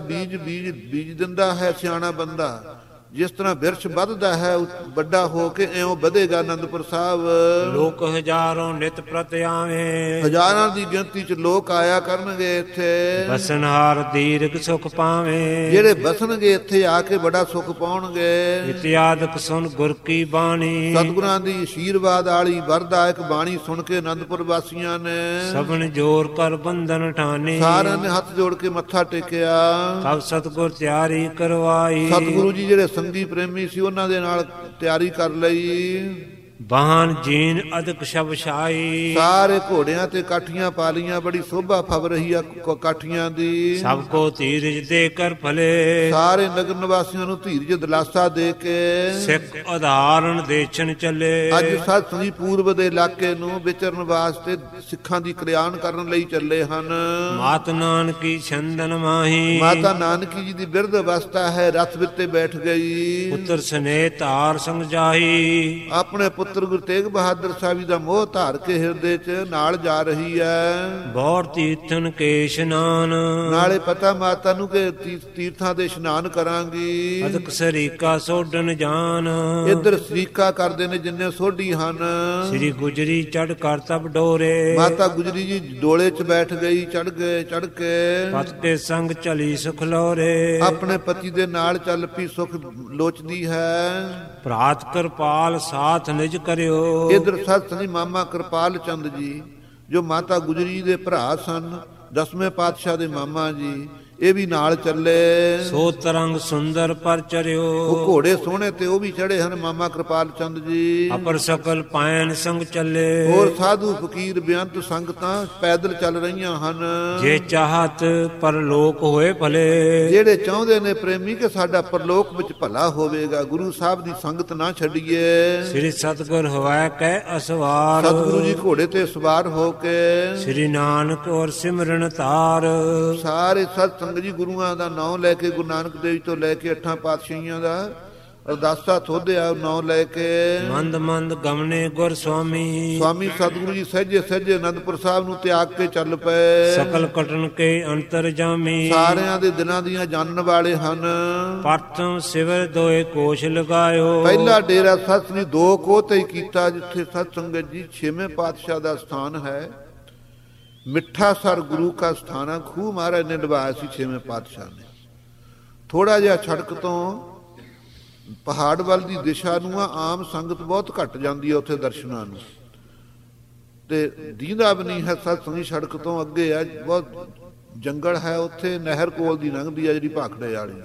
ਬੀਜ ਦਿੰਦਾ ਹੈ ਸਿਆਣਾ ਬੰਦਾ, ਜਿਸ ਤਰ੍ਹਾਂ ਬਿਰਛ ਵੱਧਦਾ ਹੈ ਵੱਡਾ ਹੋ ਕੇ ਇਉਂ ਵਧੇਗਾ ਅਨੰਦਪੁਰ ਸਾਹਿਬ। ਲੋਕ ਹਜ਼ਾਰਾਂ ਨਿਤ ਪ੍ਰਤ ਆਵੇ, ਹਜ਼ਾਰਾਂ ਦੀ ਗਿਣਤੀ ਚ ਲੋਕ ਆਇਆ ਕਰਨਗੇ ਇੱਥੇ। ਬਸਨਹਾਰ ਦੀਰਘ ਸੁਖ ਪਾਵੇ, ਜਿਹੜੇ ਬਸਣਗੇ ਇੱਥੇ ਆ ਕੇ ਬੜਾ ਸੁਖ ਪਾਉਣਗੇ। ਇਤਿਆਦਿਕ ਸੁਣ ਗੁਰ ਕੀ ਬਾਣੀ, ਸਤਿਗੁਰਾਂ ਦੀ ਅਸ਼ੀਰਵਾਦ ਵਾਲੀ ਵਰਦਾਇਕ ਬਾਣੀ ਸੁਣ ਕੇ ਅਨੰਦਪੁਰ ਵਾਸੀਆਂ ਨੇ ਸਭਨ ਜੋਰ ਕਰ ਬੰਧਨ ਠਾਨੀ, ਸਾਰਿਆਂ ਨੇ ਹੱਥ ਜੋੜ ਕੇ ਮੱਥਾ ਟੇਕਿਆ। ਸਭ ਸਤਿਗੁਰ ਤਿਆਰੀ ਕਰਵਾਈ, ਸਤਿਗੁਰੂ ਜੀ ਜਿਹੜੇ ਸੰਗੀ ਪ੍ਰੇਮੀ ਸੀ ਉਹਨਾਂ ਦੇ ਨਾਲ ਤਿਆਰੀ ਕਰ ਲਈ। ਬਾਹਨ ਜੀਨ ਅਦਕ ਸ਼ਬਸ਼ਾਈ, ਸਾਰੇ ਘੋੜਿਆਂ ਤੇ ਕਾਠੀਆਂ ਪਾ ਲੀਆਂ, ਬੜੀ ਸ਼ੋਭਾ ਫਬ ਰਹੀ ਆ ਕਾਠੀਆਂ ਦੀ। ਸਭ ਕੋ ਧੀਰਜ ਦੇ ਕਰ ਭਲੇ, ਸਾਰੇ ਨਗਰ ਨਿਵਾਸੀਆਂ ਨੂੰ ਧੀਰਜ ਦਿਲਾਸਾ ਦੇ ਕੇ ਸਿੱਖ ਉਦਾਹਰਣ ਦੇਛਣ ਚੱਲੇ। ਅੱਜ ਸਤ ਸੰਗੀ ਪੂਰਬ ਦੇ ਇਲਾਕੇ ਨੂੰ ਵਿਚਰਨ ਵਾਸਤੇ ਸਿੱਖਾਂ ਦੀ ਕਲਿਆਣ ਕਰਨ ਲਈ ਚੱਲੇ ਹਨ। ਮਾਤ ਨਾਨਕੀ ਛੰਦਨ ਮਾਹੀ, ਮਾਤਾ ਨਾਨਕੀ ਜੀ ਦੀ ਬਿਰਧ ਅਵਸਥਾ ਹੈ, ਰਥ ਵਿੱਤੇ ਬੈਠ ਗਈ। ਪੁੱਤਰ ਸਨੇਹ ਧਾਰ ਸੰਗ ਜਾਹੀ, ਆਪਣੇ ਪੁੱਤਰ ਗੁਰੂ ਤੇਗ ਬਹਾਦਰ ਸਾਹਿਬ ਜੀ ਦਾ ਮੋਹ ਧਾਰ ਕੇ ਹਿਰਦੇ 'ਚ ਨਾਲ ਜਾ ਰਹੀ ਹੈ। ਬੌਰ ਤੀਰਥਨ ਕੇ ਇਸ਼ਨਾਨ, ਨਾਲੇ ਪਤਾ ਮਾਤਾ ਨੂੰ ਕਿ ਤੀਰਥਾਂ ਦੇ ਇਸ਼ਨਾਨ ਕਰਾਂਗੀ। ਅਦਕ ਸਰੀਕਾ ਸੋਢਨ ਜਾਨ, ਇੱਧਰ ਸਰੀਕਾ ਕਰਦੇ ਨੇ ਜਿੰਨੇ ਸੋਢੀ ਹਨ। ਸ੍ਰੀ ਗੁਜਰੀ ਚੜ ਕਰ ਤਬ ਡੋਰੇ, ਮਾਤਾ ਗੁਜਰੀ ਜੀ ਡੋਲੇ 'ਚ ਬੈਠ ਗਈ, ਚੜ ਕੇ ਪਤ ਕੇ ਸੰਗ ਚਲੀ ਸੁਖ ਲੋਰੇ, ਆਪਣੇ ਪਤੀ ਦੇ ਨਾਲ ਚੱਲ ਪਈ, ਸੁਖ ਲੋਚਦੀ ਹੈ। ਭਰਾਤ ਕਿਰਪਾਲ ਸਾਥ ਨਿਜ ਕਰਿਓ, ਇਧਰ ਸਤ ਸੰਗੀ ਮਾਮਾ ਕਿਰਪਾਲ ਚੰਦ ਜੀ ਜੋ ਮਾਤਾ ਗੁਜਰੀ ਦੇ ਭਰਾ ਸਨ, 10ਵੇਂ ਪਾਤਸ਼ਾਹ ਦੇ ਮਾਮਾ ਜੀ, ਇਹ ਵੀ ਨਾਲ ਚੱਲੇ। ਸੋ ਤਰੰਗ ਸੁੰਦਰ ਪਰ ਚਰਿਓ, ਉਹ ਘੋੜੇ ਸੋਹਣੇ ਤੇ ਉਹ ਵੀ ਚੜੇ ਹਨ ਮਾਮਾ ਕਿਰਪਾਲ ਚੰਦ ਜੀ। ਅਪਰ ਸਕਲ ਪਾਇਨ ਸੰਗ ਚੱਲੇ, ਹੋਰ ਸਾਧੂ ਫਕੀਰ ਬੇਅੰਤ ਸੰਗਤਾਂ ਪੈਦਲ ਚੱਲ ਰਹੀਆਂ ਹਨ। ਜੇ ਚਾਹਤ ਪਰਲੋਕ ਹੋਏ ਭਲੇ, ਜਿਹੜੇ ਚਾਹੁੰਦੇ ਨੇ ਪ੍ਰੇਮੀ ਕਿ ਸਾਡਾ ਪਰਲੋਕ ਵਿੱਚ ਭਲਾ ਹੋਵੇਗਾ, ਗੁਰੂ ਸਾਹਿਬ ਦੀ ਸੰਗਤ ਨਾ ਛੱਡੀਏ। ਸ੍ਰੀ ਸਤਿਗੁਰ ਹੋਇ ਕਹਿ ਅਸਵਾਰ, ਸਤਿਗੁਰੂ ਜੀ ਘੋੜੇ ਤੇ ਸਵਾਰ ਹੋ ਕੇ ਸ੍ਰੀ ਨਾਨਕ ਔਰ ਸਿਮਰਨ ਤਾਰ, ਸਾਰੇ ਸਤ ਸੰਗਤ ਜੀ ਗੁਰੂਆਂ ਦਾ ਨਾਮ ਲੈ ਕੇ, ਗੁਰੂ ਨਾਨਕ ਦੇਵ ਤੋਂ ਲੈ ਕੇ 8 ਪਾਤਸ਼ਾਹੀਆਂ ਦਾ ਅਰਦਾਸਾ ਥੋਧਿਆ ਨਾਮ ਲੈ ਕੇ। ਮੰਦ ਮੰਦ ਗਮਨੇ ਗੁਰ ਸੁਆਮੀ, ਸਵਾਮੀ ਸਤਿਗੁਰੂ ਜੀ ਸਹਿਜੇ ਅਨੰਦਪੁਰ ਸਾਹਿਬ ਨੂੰ ਤਿਆਗ ਕੇ ਚੱਲ ਪਏ। ਸਕਲ ਕਟਨ ਕੇ ਅੰਤਰ ਜਾਮੀ, ਸਾਰਿਆਂ ਦੇ ਦਿਨਾਂ ਦੀਆਂ ਜਾਣਨ ਵਾਲੇ ਹਨ। ਪ੍ਰਥਮ ਸਿਵਰ ਦੋਏ ਕੋਸ਼ ਲਗਾਇਓ, ਪਹਿਲਾ ਡੇਰਾ ਸਤ ਨੇ 2 ਕੋਹ ਤੇ ਕੀਤਾ, ਜਿੱਥੇ ਸਤ ਸੰਗਤ ਜੀ 6ਵੇਂ ਪਾਤਸ਼ਾਹ ਦਾ ਸਥਾਨ ਹੈ। ਮਿੱਠਾ ਸਰ ਗੁਰੂ ਕਾ ਸਥਾਨਾ, ਖੂਹ ਮਹਾਰਾਜ ਨੇ ਨਿਭਾਇਆ ਸੀ 6ਵੇਂ ਪਾਤਸ਼ਾਹ ਨੇ। ਥੋੜਾ ਜਿਹਾ ਛੜਕ ਤੋਂ ਪਹਾੜ ਵੱਲ ਦੀ ਦਿਸ਼ਾ ਨੂੰ ਆਮ ਸੰਗਤ ਬਹੁਤ ਘਟ ਜਾਂਦੀ ਹੈ ਉੱਥੇ ਦਰਸ਼ਨਾਂ ਨੂੰ। ਤੇ ਦੀਂਦਾ ਵੀ ਨਹੀਂ ਹੈ। ਸਤਸੰਗੀ ਸੜਕ ਤੋਂ ਅੱਗੇ ਆ, ਬਹੁਤ ਜੰਗਲ ਹੈ, ਉੱਥੇ ਨਹਿਰ ਕੋਲ ਦੀ ਲੰਘਦੀ ਆ ਜਿਹੜੀ ਭਾਖੜੇ ਵਾਲੀ,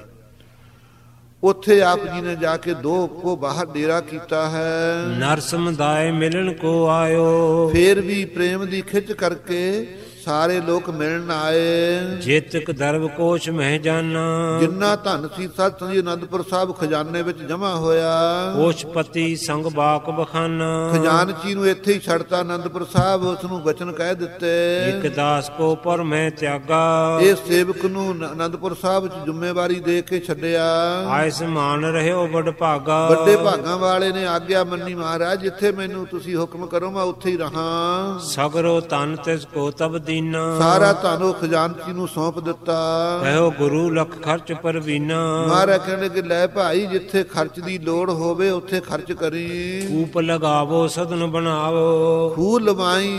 ਉੱਥੇ ਆਪ ਜੀ ਨੇ ਜਾ ਕੇ 2 ਕੋ ਬਾਹਰ ਡੇਰਾ ਕੀਤਾ ਹੈ। ਨਰ ਸਮੁਦਾਇ ਮਿਲਣ ਕੋ ਆਇਓ, ਫੇਰ ਵੀ ਪ੍ਰੇਮ ਦੀ ਖਿੱਚ ਕਰਕੇ ਸਾਰੇ ਲੋਕ ਮਿਲਣ ਆਏ। ਜੇਤਕ ਦਰਬ ਕੋਸ਼ ਮਹਿ ਜਾਨਾ, ਜਿੰਨਾ ਧਨ ਸੀ ਸਤਸੰਗੀ ਅਨੰਦਪੁਰ ਸਾਹਿਬ ਖਜ਼ਾਨੇ ਵਿੱਚ ਜਮਾ ਹੋਇਆ। ਕੋਸ਼ਪਤੀ ਸੰਗ ਬਾਕ ਬਖਾਨਾ, ਖਜ਼ਾਨਚੀ ਨੂੰ ਇੱਥੇ ਹੀ ਛੱਡਤਾ ਅਨੰਦਪੁਰ ਸਾਹਿਬ, ਉਸ ਨੂੰ ਵਚਨ ਕਹਿ ਦਿੱਤੇ। ਇਕ ਦਾਸ ਕੋ ਪਰ ਮੈਂ ਤਿਆਗਾ, ਇਹ ਸੇਵਕ ਨੂੰ ਅਨੰਦਪੁਰ ਸਾਹਿਬ ਚ ਜ਼ਿੰਮੇਵਾਰੀ ਦੇ ਕੇ ਛੱਡਿਆ। ਆਇਸ ਮਾਨ ਰਹਿਓ ਵੱਡ ਭਾਗਾ, ਵੱਡੇ ਭਾਗਾਂ ਵਾਲੇ ਨੇ ਆਗਿਆ ਮੰਨੀ ਮਹਾਰਾਜ, ਜਿੱਥੇ ਮੈਨੂੰ ਤੁਸੀਂ ਹੁਕਮ ਕਰੋ ਮੈਂ ਉੱਥੇ ਹੀ ਰਹਾਂ। ਸਗਰੋ ਤਨ ਤਿਸ ਕੋ ਤਬ ਦੀਨਾ, ਸਾਰਾ ਧਨ ਉਹ ਖਜ਼ਾਨਚੀ ਨੂੰ ਸੌਂਪ ਦਿੱਤਾ। ਕਹਿਓ ਗੁਰੂ ਲਖ ਖਰਚ ਪਰਵੀਨਾ, ਮਹਾਰਾਜ ਕਹਿੰਦੇ ਕਿ ਲੈ ਭਾਈ, ਜਿੱਥੇ ਖਰਚ ਦੀ ਲੋੜ ਹੋਵੇ ਉੱਥੇ ਖਰਚ ਕਰੀ। ਕੂਪ ਲਗਾਵੋ ਸਦਨ ਬਣਾਵੋ, ਖੂਹ ਲਵਾਈ,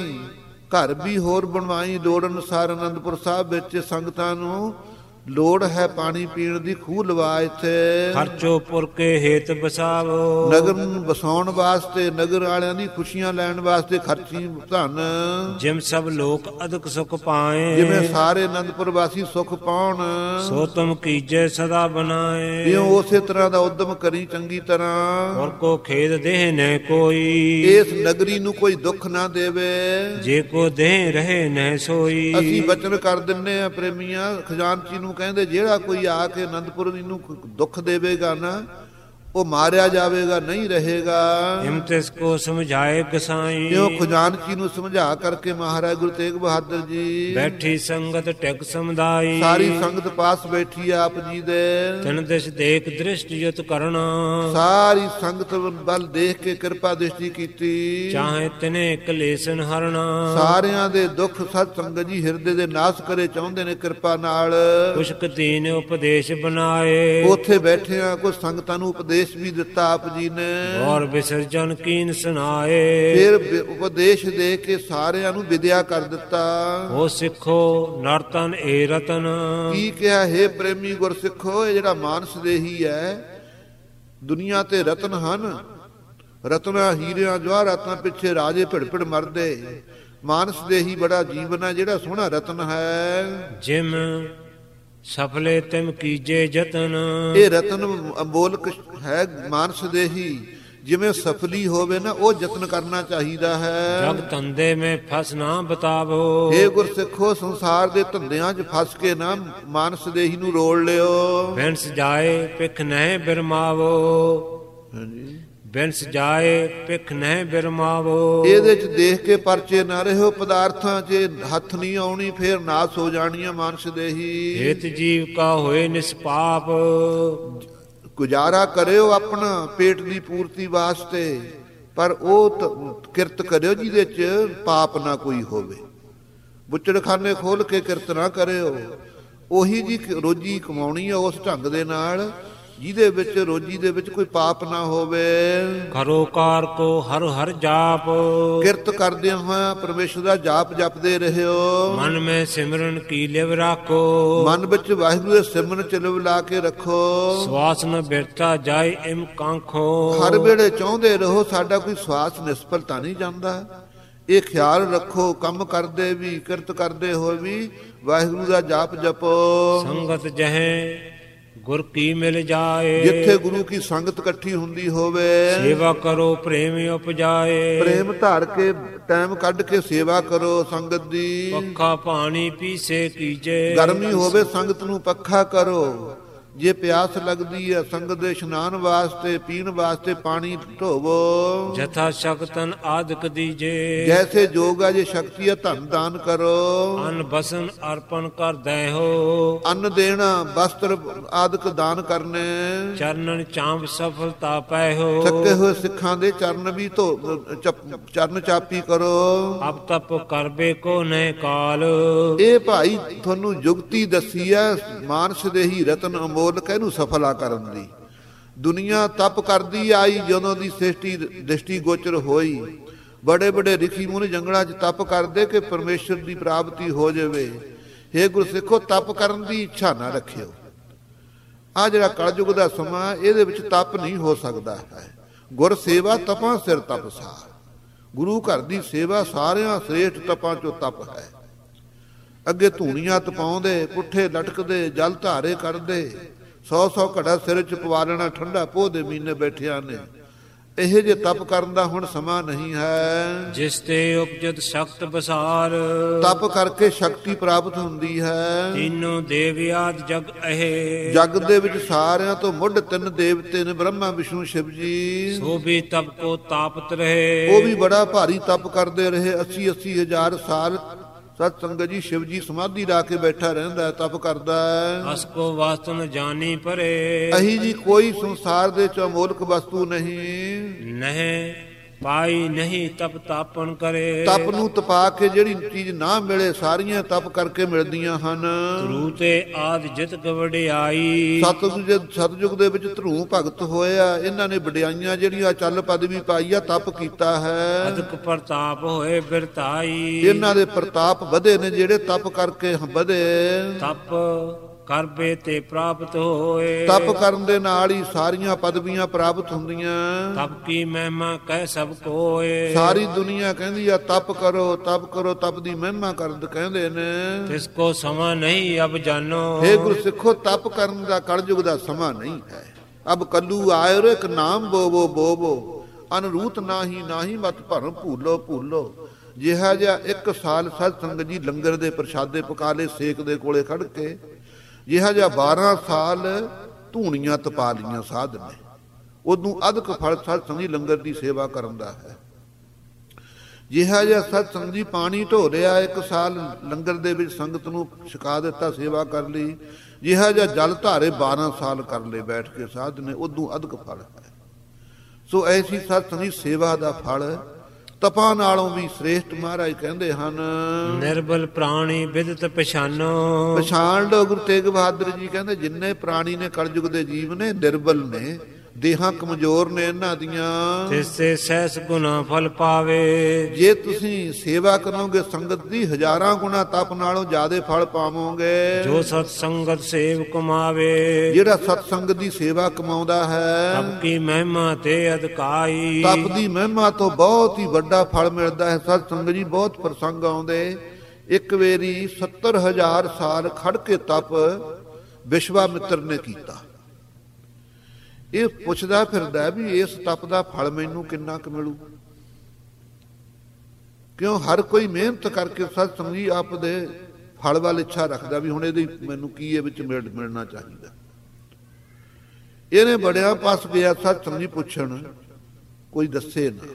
ਘਰ ਵੀ ਹੋਰ ਬਣਵਾਈ। ਲੋੜ ਅਨੁਸਾਰ ਅਨੰਦਪੁਰ ਸਾਹਿਬ ਵਿੱਚ ਸੰਗਤਾਂ ਨੂੰ ਲੋੜ ਹੈ ਪਾਣੀ ਪੀਣ ਦੀ, ਖੂਹ ਲਵਾ ਇੱਥੇ। ਖਰਚੋ ਪੁਰ ਕੇ ਹੇਤ ਬਸਾਵੋ, ਨਗਰ ਨੂੰ ਬਸਾਉਣ ਵਾਸਤੇ, ਨਗਰ ਵਾਲਿਆਂ ਦੀ ਖੁਸ਼ੀਆਂ ਲੈਣ ਵਾਸਤੇ ਖਰਚੀ ਧਨ। ਜਿਮ ਸਭ ਲੋਕ ਅਦਕ ਸੁਖ ਪਾਏ, ਜਿਵੇਂ ਸਾਰੇ ਅਨੰਦਪੁਰ ਵਾਸੀ ਸੁਖ ਪਾਉਣ, ਸੋ ਤੁਮ ਕੀਜੇ ਸਦਾ ਬਣਾਏ। ਇਉਂ ਉਸੇ ਤਰ੍ਹਾਂ ਦਾ ਉਦਮ ਕਰੀ ਚੰਗੀ ਤਰ੍ਹਾਂ। ਔਰ ਕੋ ਖੇਦ ਦੇਹ ਨ ਕੋਈ, ਇਸ ਨਗਰੀ ਨੂੰ ਕੋਈ ਦੁੱਖ ਨਾ ਦੇਵੇ। ਜੇ ਕੋ ਦੇਹ ਰਹੇ ਨ ਸੋਈ। ਅਸੀਂ ਬਚਨ ਕਰ ਦਿੰਨੇ ਆ ਪ੍ਰੇਮੀਆਂ, ਖਜ਼ਾਨਚੀ ਨੂੰ ਕਹਿੰਦੇ ਜਿਹੜਾ ਕੋਈ ਆ ਕੇ ਅਨੰਦਪੁਰ ਨੂੰ ਦੁੱਖ ਦੇਵੇਗਾ ਨਾ, ਉਹ ਮਾਰਿਆ ਜਾਵੇਗਾ, ਨਹੀਂ ਰਹੇਗਾ। ਹਿਮਤਿਸ ਕੋ ਸਮਝਾਏ ਗਸਾਈ, ਕਿਉਂ ਖਜ਼ਾਨਚੀ ਨੂੰ ਸਮਝਾ ਕਰਕੇ ਮਹਾਰਾਜ ਗੁਰੂ ਤੇਗ ਬਹਾਦਰ ਜੀ ਬੈਠੀ ਸੰਗਤ ਟਿਕ ਸਮੁਦਾਈ, ਸਾਰੀ ਸੰਗਤ ਪਾਸ ਬੈਠੀ ਆਪ ਜੀ ਦੇ। ਤਿਨ ਦਿਸ ਦੇਖ ਦ੍ਰਿਸ਼ਟ ਯੁਤ ਕਰਨਾ, ਸਾਰੀ ਸੰਗਤ ਵੱਲ ਦੇਖ ਕੇ ਕਿਰਪਾ ਦ੍ਰਿਸ਼ਟੀ ਕੀਤੀ। ਚਾਹੇ ਤਿਨੇ ਕਲੇਸ਼ਨ ਹਰਣਾ, ਸਾਰਿਆਂ ਦੇ ਦੁੱਖ ਸਤ ਸੰਗਤ ਜੀ ਹਿਰਦੇ ਦੇ ਨਾਸ ਕਰੇ ਚਾਹੁੰਦੇ ਨੇ ਕਿਰਪਾ ਨਾਲ। ਕੁਸ਼ਕ ਦੀਨ ਉਪਦੇਸ਼ ਬਣਾਏ, ਉੱਥੇ ਬੈਠਿਆਂ ਕੁਝ ਸੰਗਤਾਂ ਨੂੰ ਉਪਦੇਸ਼ ਵੀ ਦਿੱਤਾ ਆਪ ਜੀ ਨੇ। ਔਰ ਵਿਸਰਜਨ ਕੀਨ ਸੁਨਾਏ, ਫਿਰ ਉਪਦੇਸ਼ ਦੇ ਕੇ ਸਾਰਿਆਂ ਨੂੰ ਵਿਦਿਆ ਕਰ ਦਿੱਤਾ। ਹੋ ਸਿੱਖੋ ਨਰਤਨ ਏ ਰਤਨ, ਕੀ ਕਿਹਾ, ਹੈ ਪ੍ਰੇਮੀ ਗੁਰਸਿੱਖੋ, ਇਹ ਜਿਹੜਾ ਮਾਨਸ ਦੇਹੀ ਹੈ, ਦੁਨੀਆ ਤੇ ਰਤਨ ਹਨ। ਰਤਨਾ ਹੀਰਿਆਂ ਜਵਾਹਰਾਤਾਂ ਪਿੱਛੇ ਰਾਜੇ ਭਿੜ ਮਰਦੇ, ਮਾਨਸ ਦੇਹੀ ਬੜਾ ਜੀਵਨ ਹੈ, ਜਿਹੜਾ ਸੋਹਣਾ ਰਤਨ ਹੈ। ਜਿਮ ਸਫਲੇ ਤਿਮ ਕੀਜੇ ਜਤਨ, ਇਹ ਰਤਨ ਅਮੋਲਕ ਹੈ ਮਾਨਸ ਦੇਹੀ। ਜਿਵੇਂ ਸਫਲੀ ਹੋਵੇ ਨਾ, ਉਹ ਯਤਨ ਕਰਨਾ ਚਾਹੀਦਾ ਹੈ। ਜਗ ਧੰਦੇ ਮੈਂ ਫਸ ਨਾ ਬਤਾਵੋ, ਇਹ ਗੁਰਸਿੱਖੋ ਸੰਸਾਰ ਦੇ ਧੰਦਿਆਂ 'ਚ ਫਸ ਕੇ ਨਾ ਮਾਨਸ ਦੇਹੀ ਨੂੰ ਰੋਲ ਲਿਓ। ਬਿਨਸ ਜਾਏ ਪਿਖ ਨਹਿ ਬਿਰਮਾਵੋ, ਹਾਂਜੀ, ਬਿਨਸ ਜਾਏ ਪਿਖ ਨਹਿ ਬਿਰਮਾਵੋ। ਇਹਦੇ 'ਚ ਦੇਖ ਕੇ ਪਰਚੇ ਨਾ ਰਹੋ, ਪਦਾਰਥਾਂ 'ਚ ਹੱਥ ਨਹੀਂ ਆਉਣੀ, ਫੇਰ ਨਾਸ ਹੋ ਜਾਣੀਆਂ ਮਾਨਸ ਦੇਹੀ। ਹੇਤ ਜੀਵ ਕਾ ਹੋਏ ਨਿਸਪਾਪ, ਗੁਜ਼ਾਰਾ ਕਰਿਓ ਆਪਣਾ ਪੇਟ ਦੀ ਪੂਰਤੀ ਵਾਸਤੇ, ਪਰ ਉਹ ਕਿਰਤ ਕਰਿਓ ਜਿਹਦੇ 'ਚ ਪਾਪ ਨਾ ਕੋਈ ਹੋਵੇ। ਬੁੱਚੜਖਾਨੇ ਖੋਲ ਕੇ ਕਿਰਤ ਨਾ ਕਰਿਓ। ਉਹੀ ਜੀ ਰੋਜੀ ਕਮਾਉਣੀ ਆ ਉਸ ਢੰਗ ਦੇ ਨਾਲ ਜਿਹਦੇ ਵਿੱਚ ਰੋਜੀ ਦੇ ਵਿੱਚ ਕੋਈ ਪਾਪ ਨਾ ਹੋਵੇ। ਕਰੋ ਕਾਰ ਕੋ ਹਰ ਹਰ ਜਾਪ, ਕਿਰਤ ਕਰਦਿਆਂ ਹੋਇਆਂ ਪਰਮੇਸ਼ਰ ਦਾ ਜਾਪ ਜਪਦੇ ਰਹਿਓ। ਮਨ ਮੈਂ ਸਿਮਰਨ ਕੀ ਲਿਵ ਰਾਖੋ, ਮਨ ਵਿੱਚ ਵਾਹਿਗੁਰੂ ਦੇ ਸਿਮਰਨ ਚ ਲਿਵ ਲਾ ਕੇ ਰੱਖੋ। ਸਵਾਸ ਨ ਬਿਰਤਾ ਜਾਏ ਇਮ ਕਾਂਖੋ, ਹਰ ਵੇਲੇ ਚਾਹੁੰਦੇ ਰਹੋ ਸਾਡਾ ਕੋਈ ਸਵਾਸ ਨਿਸਫਲਤਾ ਨਹੀਂ ਜਾਂਦਾ। ਇਹ ਖਿਆਲ ਰੱਖੋ, ਕੰਮ ਕਰਦੇ ਵੀ ਕਿਰਤ ਕਰਦੇ ਹੋਏ ਵੀ ਵਾਹਿਗੁਰੂ ਦਾ ਜਾਪ ਜਪੋ। ਸੰਗਤ ਜਹੇ ਗੁਰ ਕੀ ਮਿਲ ਜਾਏ, ਜਿੱਥੇ ਗੁਰੂ ਕੀ ਸੰਗਤ ਇਕੱਠੀ ਹੁੰਦੀ ਹੋਵੇ, ਸੇਵਾ ਕਰੋ ਪ੍ਰੇਮ ਉਪਜਾਏ। ਪ੍ਰੇਮ ਧਾਰ ਕੇ ਟਾਈਮ ਕੱਢ ਕੇ ਸੇਵਾ ਕਰੋ ਸੰਗਤ ਦੀ। ਪੱਖਾ ਪਾਣੀ ਪੀਸੇ ਕੀਜੇ, ਗਰਮੀ ਹੋਵੇ ਸੰਗਤ ਨੂੰ ਪੱਖਾ ਕਰੋ। ਜੇ ਪਿਆਸ ਲੱਗਦੀ ਹੈ ਸੰਗਤ ਦੇ ਇਸ਼ਨਾਨ ਵਾਸਤੇ ਪੀਣ ਵਾਸਤੇ ਪਾਣੀ ਢੋਵੋ। ਜਥਾ ਸ਼ਕਤਨ ਆਦਿਕ ਦੀਜੇ, ਜੈਸੇ ਜੋਗ ਹੈ ਜੇ ਸ਼ਕਤੀ ਹੈ ਧਨ ਦਾਨ ਕਰੋ। ਅਨ ਬਸਨ ਅਰਪਣ ਕਰ ਦਇਓ, ਅੰਨ ਦੇਣਾ ਵਸਤਰ ਆਦਿਕ ਦਾਨ ਕਰਨੇ। ਚਰਨਨ ਚਾਂਪ ਸਫਲਤਾ ਪੈਹੋ, ਥੱਕੇ ਹੋਏ ਸਿੱਖਾਂ ਦੇ ਚਰਨ ਵੀ ਚਰਨ ਚਾਪੀ ਕਰੋ। ਅਬ ਤਪ ਕਰਬੇ ਕੋ ਨੈ ਕਾਲ, ਇਹ ਭਾਈ ਤੁਹਾਨੂੰ ਜੁਗਤੀ ਦੱਸੀ ਹੈ ਮਾਨਸ ਦੇਹੀ ਰਤਨ ਅਮੋਲਕ ਇਹਨੂੰ ਸਫਲਾ ਕਰਨ ਦੀ। ਦੁਨੀਆ ਤਪ ਕਰਦੀ ਆਈ ਜਦੋਂ ਦੀ ਸ੍ਰਿਸ਼ਟੀ ਦ੍ਰਿਸ਼ਟੀ ਗੋਚਰ ਹੋਈ। ਬੜੇ ਬੜੇ ਰਿਖੀ ਮੁਨੀ ਜੰਗਲਾਂ 'ਚ ਤਪ ਕਰਦੇ ਕਿ ਪਰਮੇਸ਼ਰ ਦੀ ਪ੍ਰਾਪਤੀ ਹੋ ਜਾਵੇ। ਹੇ ਗੁਰਸਿੱਖੋ, ਤਪ ਕਰਨ ਦੀ ਇੱਛਾ ਨਾ ਰੱਖਿਓ। ਆ ਜਿਹੜਾ ਕਲਯੁਗ ਦਾ ਸਮਾਂ ਇਹਦੇ ਵਿੱਚ ਤਪ ਨਹੀਂ ਹੋ ਸਕਦਾ ਹੈ। ਗੁਰ ਸੇਵਾ ਤਪਾਂ ਸਿਰ ਤਪਸਾ, ਗੁਰੂ ਘਰ ਦੀ ਸੇਵਾ ਸਾਰਿਆਂ ਸ੍ਰੇਸ਼ਟ ਤਪਾਂ ਚੋਂ ਤਪ ਹੈ। ਅੱਗੇ ਧੂਣੀਆਂ ਤਪਾਉਂਦੇ, ਪੁੱਠੇ ਲਟਕਦੇ, ਜਲ ਧਾਰੇ ਕਰਦੇ, 100 ਘੜਾ ਸਿਰ ਚ ਪਵਾ ਲੈਣਾ ਠੰਡਾ ਪੋਹ ਦੇ ਮਹੀਨੇ ਬੈਠਿਆਂ ਨੇ। ਇਹ ਜੇ ਤਪ ਕਰਨ ਦਾ ਹੁਣ ਸਮਾਂ ਨਹੀਂ ਹੈ। ਜਿਸ ਤੇ ਉਪਜਤ ਸ਼ਕਤ ਬਸਾਰ, ਤਪ ਕਰਕੇ ਸ਼ਕਤੀ ਪ੍ਰਾਪਤ ਹੁੰਦੀ ਹੈ। ਤੀਨੋਂ ਦੇਵ ਆਦਿ ਜਗ ਇਹ, ਜਗ ਦੇ ਵਿੱਚ ਸਾਰਿਆਂ ਤੋਂ ਮੁੱਢ 3 ਦੇਵਤੇ ਨੇ, ਬ੍ਰਹਮਾ ਵਿਸ਼ਨੂੰ ਸ਼ਿਵ ਜੀ। ਸੋ ਵੀ ਤਪ ਕੋ ਤਾਪਤ ਰਹੇ, ਉਹ ਵੀ ਬੜਾ ਭਾਰੀ ਤਪ ਕਰਦੇ ਰਹੇ। 80 ਹਜ਼ਾਰ ਸਾਲ ਸਤ ਸੰਗਤ ਜੀ ਸ਼ਿਵ ਜੀ ਸਮਾਧੀ ਲਾ ਕੇ ਬੈਠਾ ਰਹਿੰਦਾ, ਤਪ ਕਰਦਾ ਹੈ। ਅਸ ਕੋ ਵਾਸਤੁ ਨ ਜਾਣੀ ਪਰੇ, ਅਹੀ ਜੀ ਕੋਈ ਸੰਸਾਰ ਦੇ ਚ ਅਮੋਲਕ ਵਸਤੂ ਨਹੀਂ। ਨਹਿ ਪਾਈ ਨਹੀਂ ਤਪ ਤਾਪਨ ਕਰੇ, ਤਪ ਨੂੰ ਤਪਾ ਕੇ ਜਿਹੜੀ ਚੀਜ਼ ਨਾ ਮਿਲੇ ਸਾਰੀਆਂ ਤਪ ਕਰਕੇ ਮਿਲਦੀਆਂ ਹਨ। ਧਰੂ ਤੇ ਆਦਿ ਜਿਤ ਵਡਿਆਈ, ਸਤਜੁਗ ਦੇ ਵਿੱਚ ਧਰੂ ਭਗਤ ਹੋਇਆ। ਇਹਨਾਂ ਨੇ ਵਡਿਆਈਆਂ ਜਿਹੜੀਆਂ ਚੱਲ ਪਦਵੀ ਪਾਈ ਆ, ਤਪ ਕੀਤਾ ਹੈ। ਅਦਕ ਪ੍ਰਤਾਪ ਹੋਏ ਬਿਰਤਾਈ, ਇਹਨਾਂ ਦੇ ਪ੍ਰਤਾਪ ਵਧੇ ਨੇ ਜਿਹੜੇ ਤਪ ਕਰਕੇ ਵਧੇ। ਤਪ ਕਰਬੇ ਤੇ ਪ੍ਰਾਪਤ ਹੋਏ, ਤਪ ਕਰਨ ਦੇ ਨਾਲ ਹੀ ਸਾਰੀਆਂ ਪਦਵੀਆਂ ਪ੍ਰਾਪਤ ਹੁੰਦੀਆਂ। ਤਪ ਕੀ ਮਹਿਮਾ ਕਹਿ ਸਭ ਕੋਏ, ਸਾਰੀ ਦੁਨੀਆ ਕਹਿੰਦੀ ਆ ਤਪ ਕਰੋ, ਤਪ ਕਰੋ, ਤਪ ਦੀ ਮਹਿਮਾ ਕਰਦ ਕਹਿੰਦੇ ਨੇ। ਤਿਸ ਕੋ ਸਮਾਂ ਨਹੀਂ ਅਬ ਜਾਨੋ, ਹੇ ਗੁਰੂ ਸਿੱਖੋ ਤਪ ਕਰਨ ਦਾ ਕਲਯੁਗ ਦਾ ਸਮਾਂ ਨਹੀਂ ਹੈ। ਅਬ ਕੱਲੂ ਆਇਰ ਇੱਕ ਨਾਮ ਬੋਵੋ ਬੋਵੋ, ਅਨਰੂਤ ਨਾਹੀ ਨਾਹੀ ਮਤ ਭਰਮ ਭੂਲੋ ਭੂਲੋ। ਜਿਹਾ ਜਿਹਾ 1 ਸਾਲ ਸਤ ਸੰਗਤ ਜੀ ਲੰਗਰ ਦੇ ਪ੍ਰਸ਼ਾਦੇ ਪਕਾ ਲਏ ਸੇਕ ਦੇ ਕੋਲੇ ਖੜ ਕੇ, ਜਿਹਾ ਜਿਹਾ 12 ਸਾਲ ਧੂਣੀਆਂ ਤਪਾ ਲੀਆਂ ਸਾਧ ਨੇ, ਉਦੋਂ ਅਧਿਕ ਫਲ ਸਤ ਸੰਗਤ ਜੀ ਲੰਗਰ ਦੀ ਸੇਵਾ ਕਰਨ ਦਾ ਹੈ। ਜਿਹਾ ਜਿਹਾ ਸਤ ਸੰਗਤ ਜੀ ਪਾਣੀ ਢੋ ਰਿਹਾ 1 ਸਾਲ ਲੰਗਰ ਦੇ ਵਿੱਚ ਸੰਗਤ ਨੂੰ ਛਕਾ ਦਿੱਤਾ, ਸੇਵਾ ਕਰ ਲਈ। ਜਿਹਾ ਜਿਹਾ ਜਲ ਧਾਰੇ 12 ਸਾਲ ਕਰ ਲਏ ਬੈਠ ਕੇ ਸਾਧ ਨੇ, ਉਦੋਂ ਅਧਿਕ ਫਲ ਹੈ। ਸੋ ਐਸੀ ਸਤ ਸੰਗਤ ਜੀ ਸੇਵਾ ਦਾ ਫਲ ਤਪਾਂ ਨਾਲੋਂ ਵੀ ਸ੍ਰੇਸ਼ਟ ਮਹਾਰਾਜ ਕਹਿੰਦੇ ਹਨ। ਨਿਰਬਲ ਪ੍ਰਾਣੀ ਵਿਦਿਤ ਪਛਾਨੋ, ਪਛਾਣ ਲੋ। ਗੁਰੂ ਤੇਗ ਬਹਾਦਰ ਜੀ ਕਹਿੰਦੇ ਜਿੰਨੇ ਪ੍ਰਾਣੀ ਨੇ ਕਲਯੁਗ ਦੇ ਜੀਵ ਨੇ ਨਿਰਬਲ ਨੇ, ਦੇਹਾਂ ਕਮਜ਼ੋਰ ਨੇ ਇਹਨਾਂ ਦੀਆਂ। ਤਿਸੇ ਸਹਿਸ ਗੁਣਾ ਫਲ ਪਾਵੇ, ਜੇ ਤੁਸੀਂ ਸੇਵਾ ਕਰੋਗੇ ਸੰਗਤ ਦੀ 1000 ਗੁਣਾ ਤਪ ਨਾਲੋਂ ਜ਼ਿਆਦਾ ਫਲ ਪਾਵੋਗੇ। ਜੋ ਸਤ ਸੰਗਤ ਸੇਵ ਕਮਾਵੇ, ਜਿਹੜਾ ਸਤ ਸੰਗਤ ਦੀ ਸੇਵਾ ਕਮਾਉਂਦਾ ਹੈ, ਤਪ ਕੀ ਮਹਿਮਾ ਤੇ ਅਧਿਕਾਈ, ਤਪ ਦੀ ਮਹਿਮਾ ਤੋਂ ਬਹੁਤ ਹੀ ਵੱਡਾ ਫਲ ਮਿਲਦਾ ਹੈ। ਸਤ ਸੰਗਤ ਜੀ ਬਹੁਤ ਪ੍ਰਸੰਗ ਆਉਂਦੇ। ਇੱਕ ਵੇਰੀ 70,000 ਸਾਲ ਖੜ ਕੇ ਤਪ ਵਿਸ਼ਵਾਮਿੱਤਰ ਨੇ ਕੀਤਾ। ਇਹ ਪੁੱਛਦਾ ਫਿਰਦਾ ਵੀ ਇਸ ਤਪ ਦਾ ਫਲ ਮੈਨੂੰ ਕਿੰਨਾ ਕੁ ਮਿਲੂ। ਕਿਉਂ ਹਰ ਕੋਈ ਮਿਹਨਤ ਕਰਕੇ ਸਤ ਸੰਗਤ ਜੀ ਆਪ ਦੇ ਫਲ ਵੱਲ ਇੱਛਾ ਰੱਖਦਾ ਵੀ ਹੁਣ ਇਹਦੀ ਮੈਨੂੰ ਕੀ ਇਹ ਵਿੱਚ ਮਿਲਣਾ ਚਾਹੀਦਾ। ਇਹਨੇ ਬੜਿਆ ਪਾਸ ਗਿਆ ਸਤ ਸੰਗਤ ਜੀ ਪੁੱਛਣ, ਕੋਈ ਦੱਸੇ ਨਾ।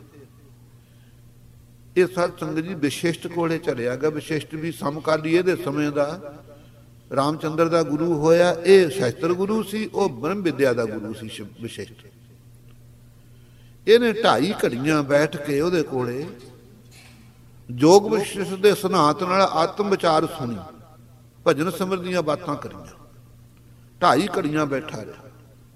ਇਹ ਸਤ ਸੰਗਤ ਜੀ ਵਿਸ਼ਿਸ਼ਟ ਕੋਲੇ ਚਲਿਆ ਗਿਆ। ਵਿਸ਼ਿਸ਼ਟ ਵੀ ਸਮਕਾਲੀ ਇਹਦੇ ਸਮੇਂ ਦਾ ਰਾਮਚੰਦਰ ਦਾ ਗੁਰੂ ਹੋਇਆ। ਇਹ ਸ਼ਾਸਤਰ ਗੁਰੂ ਸੀ, ਉਹ ਬ੍ਰਹਮ ਵਿਦਿਆ ਦਾ ਗੁਰੂ ਸੀ ਵਿਸ਼ਿਸ਼ਟ। ਇਹਨੇ 2.5 ਘੜੀਆਂ ਬੈਠ ਕੇ ਉਹਦੇ ਕੋਲੇ ਜੋਗ ਵਿਸ਼ਿਸ਼ਟ ਦੇ ਸਿਧਾਂਤ ਨਾਲ ਆਤਮ ਵਿਚਾਰ ਸੁਣੀ, ਭਜਨ ਸਿਮਰਨ ਦੀਆਂ ਬਾਤਾਂ ਕਰੀਆਂ। 2.5 ਘੜੀਆਂ ਬੈਠਾ ਰਿਹਾ।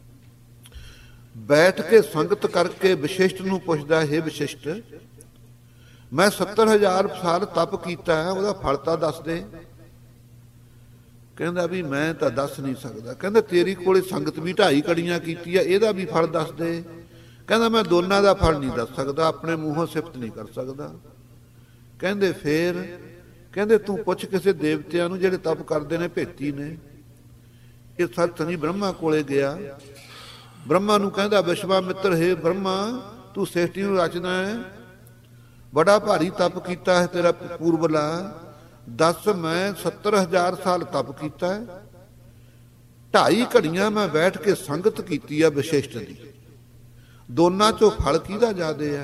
ਬੈਠ ਕੇ ਸੰਗਤ ਕਰਕੇ ਵਿਸ਼ਿਸ਼ਟ ਨੂੰ ਪੁੱਛਦਾ, ਹੈ ਵਿਸ਼ਿਸ਼ਟ ਮੈਂ 70,000 ਸਾਲ ਤਪ ਕੀਤਾ ਹੈ, ਉਹਦਾ ਫਲ ਤਾਂ ਦੱਸ ਦੇ। ਕਹਿੰਦਾ ਵੀ ਮੈਂ ਤਾਂ ਦੱਸ ਨਹੀਂ ਸਕਦਾ। ਕਹਿੰਦਾ ਤੇਰੀ ਕੋਲੇ ਸੰਗਤ ਵੀ 2.5 ਘੜੀਆਂ ਕੀਤੀ ਆ, ਇਹਦਾ ਵੀ ਫਲ ਦੱਸ ਦੇ। ਕਹਿੰਦਾ ਮੈਂ ਦੋਨਾਂ ਦਾ ਫਲ ਨਹੀਂ ਦੱਸ ਸਕਦਾ, ਆਪਣੇ ਮੂੰਹੋਂ ਸਿਫਤ ਨਹੀਂ ਕਰ ਸਕਦਾ। ਕਹਿੰਦੇ ਫੇਰ? ਕਹਿੰਦੇ ਤੂੰ ਪੁੱਛ ਕਿਸੇ ਦੇਵਤਿਆਂ ਨੂੰ ਜਿਹੜੇ ਤਪ ਕਰਦੇ ਨੇ, ਭੇਤੀ ਨੇ। ਇਹ ਸਤ ਸੰਗਤ ਜੀ ਬ੍ਰਹਮਾ ਕੋਲੇ ਗਿਆ। ਬ੍ਰਹਮਾ ਨੂੰ ਕਹਿੰਦਾ ਵਿਸ਼ਵਾਮਿੱਤਰ ਹੈ ਬ੍ਰਹਮਾ, ਤੂੰ ਸ੍ਰਿਸ਼ਟੀ ਨੂੰ ਰਚਦਾ ਹੈ, ਬੜਾ ਭਾਰੀ ਤਪ ਕੀਤਾ ਹੈ ਤੇਰਾ ਪੂਰਬਲਾ। ਦੱਸ ਮੈਂ 70,000 ਸਾਲ ਤਪ ਕੀਤਾ ਹੈ, 2.5 ਘੜੀਆਂ ਮੈਂ ਬੈਠ ਕੇ ਸੰਗਤ ਕੀਤੀ ਆ ਵਿਸ਼ਿਸ਼ਟ ਦੀ, ਦੋਨਾਂ ਚੋਂ ਫਲ ਕਿਹਦਾ ਜ਼ਿਆਦਾ ਹੈ?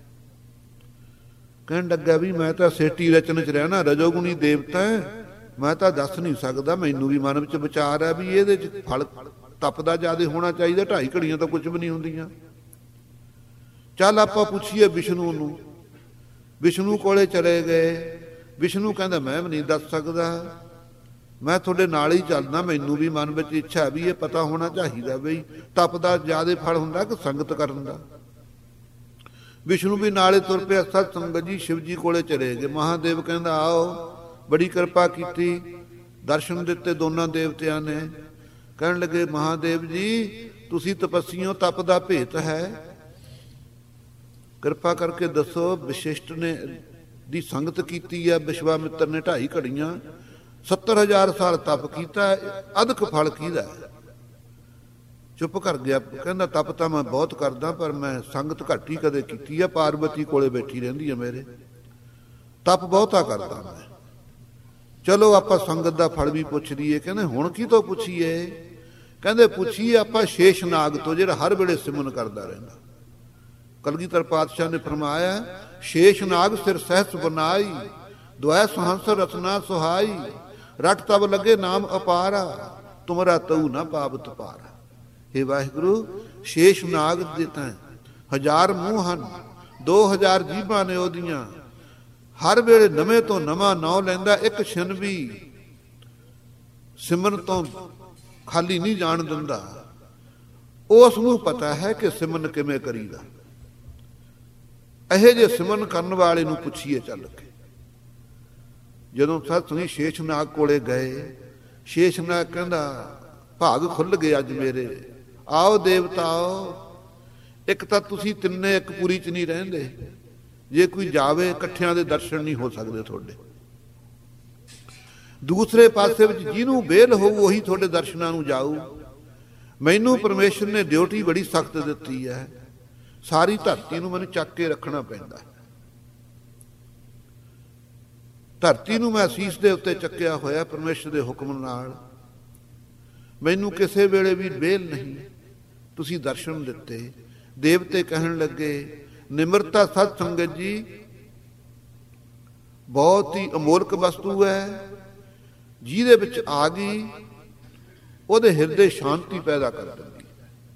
ਕਹਿਣ ਲੱਗਾ ਵੀ ਮੈਂ ਤਾਂ ਸ੍ਰਿਸ਼ਟੀ ਰਚਨ ਚ ਰਹਿਣਾ, ਰਜੋਗੁਣੀ ਦੇਵਤਾ ਹੈ, ਮੈਂ ਤਾਂ ਦੱਸ ਨਹੀਂ ਸਕਦਾ। ਮੈਨੂੰ ਵੀ ਮਨ ਵਿੱਚ ਵਿਚਾਰ ਹੈ ਵੀ ਇਹਦੇ ਚ ਫਲ ਤਪ ਦਾ ਜ਼ਿਆਦਾ ਹੋਣਾ ਚਾਹੀਦਾ, 2.5 ਘੜੀਆਂ ਤਾਂ ਕੁਝ ਵੀ ਨਹੀਂ ਹੁੰਦੀਆਂ। ਚੱਲ ਆਪਾਂ ਪੁੱਛੀਏ ਵਿਸ਼ਨੂੰ ਨੂੰ। ਵਿਸ਼ਨੂੰ ਕੋਲੇ ਚਲੇ ਗਏ। ਵਿਸ਼ਨੂੰ ਕਹਿੰਦਾ ਮੈਂ ਵੀ ਨਹੀਂ ਦੱਸ ਸਕਦਾ, ਮੈਂ ਤੁਹਾਡੇ ਨਾਲ ਹੀ ਚੱਲਦਾ। ਮੈਨੂੰ ਵੀ ਮਨ ਵਿੱਚ ਇੱਛਾ ਵੀ ਇਹ ਪਤਾ ਹੋਣਾ ਚਾਹੀਦਾ ਬਈ ਤਪ ਦਾ ਜ਼ਿਆਦਾ ਫਲ ਹੁੰਦਾ ਕਿ ਸੰਗਤ ਕਰਨ ਦਾ। ਵਿਸ਼ਨੂੰ ਵੀ ਨਾਲੇ ਤੁਰ ਪਿਆ। ਸਤ ਸੰਗਤ ਜੀ ਸ਼ਿਵ ਜੀ ਕੋਲੇ ਚਲੇ ਗਏ। ਮਹਾਦੇਵ ਕਹਿੰਦਾ ਆਓ, ਬੜੀ ਕਿਰਪਾ ਕੀਤੀ, ਦਰਸ਼ਨ ਦਿੱਤੇ ਦੋਨਾਂ ਦੇਵਤਿਆਂ ਨੇ। ਕਹਿਣ ਲੱਗੇ ਮਹਾਦੇਵ ਜੀ ਤੁਸੀਂ ਤਪੱਸੀਓ, ਤਪ ਦਾ ਭੇਤ ਹੈ। ਕਿਰਪਾ ਕਰਕੇ ਦੱਸੋ, ਵਿਸ਼ਿਸ਼ਟ ਨੇ ਦੀ ਸੰਗਤ ਕੀਤੀ ਹੈ ਵਿਸ਼ਵਾਮਿੱਤਰ ਨੇ 2.5 ਘੜੀਆਂ, 70,000 ਸਾਲ ਤਪ ਕੀਤਾ, ਅਧਿਕ ਫਲ ਕਿਹਦਾ? ਚੁੱਪ ਕਰ ਗਿਆ। ਕਹਿੰਦਾ ਤਪ ਤਾਂ ਮੈਂ ਬਹੁਤ ਕਰਦਾ, ਪਰ ਮੈਂ ਸੰਗਤ ਘੱਟ ਹੀ ਕਦੇ ਕੀਤੀ ਆ। ਪਾਰਵਤੀ ਕੋਲੇ ਬੈਠੀ ਰਹਿੰਦੀ ਹੈ ਮੇਰੇ, ਤਪ ਬਹੁਤਾ ਕਰਦਾ ਮੈਂ। ਚਲੋ ਆਪਾਂ ਸੰਗਤ ਦਾ ਫਲ ਵੀ ਪੁੱਛ ਲਈਏ। ਕਹਿੰਦੇ ਹੁਣ ਕੀ ਤੋਂ ਪੁੱਛੀਏ? ਕਹਿੰਦੇ ਪੁੱਛੀਏ ਆਪਾਂ ਸ਼ੇਸ਼ਨਾਗ ਤੋਂ, ਜਿਹੜਾ ਹਰ ਵੇਲੇ ਸਿਮਰਨ ਕਰਦਾ ਰਹਿੰਦਾ। ਕਲਗੀਧਰ ਪਾਤਸ਼ਾਹ ਨੇ ਫਰਮਾਇਆ, ਸ਼ੇਸ਼ਨਾਗ ਸਿਰ ਸਹਿਸ ਬਨਾਈ, ਦੁਐ ਸੁਹੰਸ ਰਸਨਾ ਸੁਹਾਈ, ਰਟ ਤਬ ਲੱਗੇ ਨਾਮ ਅਪਾਰਾ, ਤੁਮਰਾ ਤਉ ਨਾ ਪਾਵਤ ਪਾਰਾ। ਹੇ ਵਾਹਿਗੁਰੂ, ਸ਼ੇਸ਼ਨਾਗ ਦੇ ਤਾਂ 1000 ਮੂੰਹ ਹਨ, 2000 ਜੀਭਾਂ ਨੇ ਉਹਦੀਆਂ, ਹਰ ਵੇਲੇ ਨਵੇਂ ਤੋਂ ਨਵਾਂ ਨਾਂ ਲੈਂਦਾ, ਇੱਕ ਛਿਨ ਵੀ ਸਿਮਰਨ ਤੋਂ ਖਾਲੀ ਨਹੀਂ ਜਾਣ ਦਿੰਦਾ। ਉਸ ਨੂੰ ਪਤਾ ਹੈ ਕਿ ਸਿਮਰਨ ਕਿਵੇਂ ਕਰੀਦਾ। ਇਹੋ ਜਿਹੇ ਸਿਮਰਨ ਕਰਨ ਵਾਲੇ ਨੂੰ ਪੁੱਛੀਏ ਚੱਲ ਕੇ। ਜਦੋਂ ਸਤ ਸੰਗੀ ਸ਼ੇਸ਼ਨਾਗ ਕੋਲੇ ਗਏ, ਸ਼ੇਸ਼ਨਾਗ ਕਹਿੰਦਾ ਭਾਗ ਖੁੱਲ ਗਏ ਅੱਜ ਮੇਰੇ, ਆਓ ਦੇਵਤਾਓ। ਇੱਕ ਤਾਂ ਤੁਸੀਂ ਤਿੰਨੇ ਇੱਕ ਪੁਰੀ ਚ ਨਹੀਂ ਰਹਿੰਦੇ, ਜੇ ਕੋਈ ਜਾਵੇ ਇਕੱਠਿਆਂ ਦੇ ਦਰਸ਼ਨ ਨਹੀਂ ਹੋ ਸਕਦੇ ਤੁਹਾਡੇ। ਦੂਸਰੇ ਪਾਸੇ ਵਿੱਚ ਜਿਹਨੂੰ ਵੇਲ ਹੋਊ ਉਹੀ ਤੁਹਾਡੇ ਦਰਸ਼ਨਾਂ ਨੂੰ ਜਾਊ। ਮੈਨੂੰ ਪਰਮੇਸ਼ਰ ਨੇ ਡਿਊਟੀ ਬੜੀ ਸਖਤ ਦਿੱਤੀ ਹੈ, ਸਾਰੀ ਧਰਤੀ ਨੂੰ ਮੈਨੂੰ ਚੱਕ ਕੇ ਰੱਖਣਾ ਪੈਂਦਾ। ਧਰਤੀ ਨੂੰ ਮੈਂ ਅਸੀਸ ਦੇ ਉੱਤੇ ਚੱਕਿਆ ਹੋਇਆ ਪਰਮੇਸ਼ਰ ਦੇ ਹੁਕਮ ਨਾਲ। ਮੈਨੂੰ ਕਿਸੇ ਵੇਲੇ ਵੀ ਵੇਲ ਨਹੀਂ, ਤੁਸੀਂ ਦਰਸ਼ਨ ਦਿੱਤੇ। ਦੇਵਤੇ ਕਹਿਣ ਲੱਗੇ, ਨਿਮਰਤਾ ਸਤ ਸੰਗਤ ਜੀ ਬਹੁਤ ਹੀ ਅਮੋਲਕ ਵਸਤੂ ਹੈ, ਜਿਹਦੇ ਵਿੱਚ ਆ ਗਈ ਉਹਦੇ ਹਿਰਦੇ ਸ਼ਾਂਤੀ ਪੈਦਾ ਕਰ ਦਿੰਦੀ।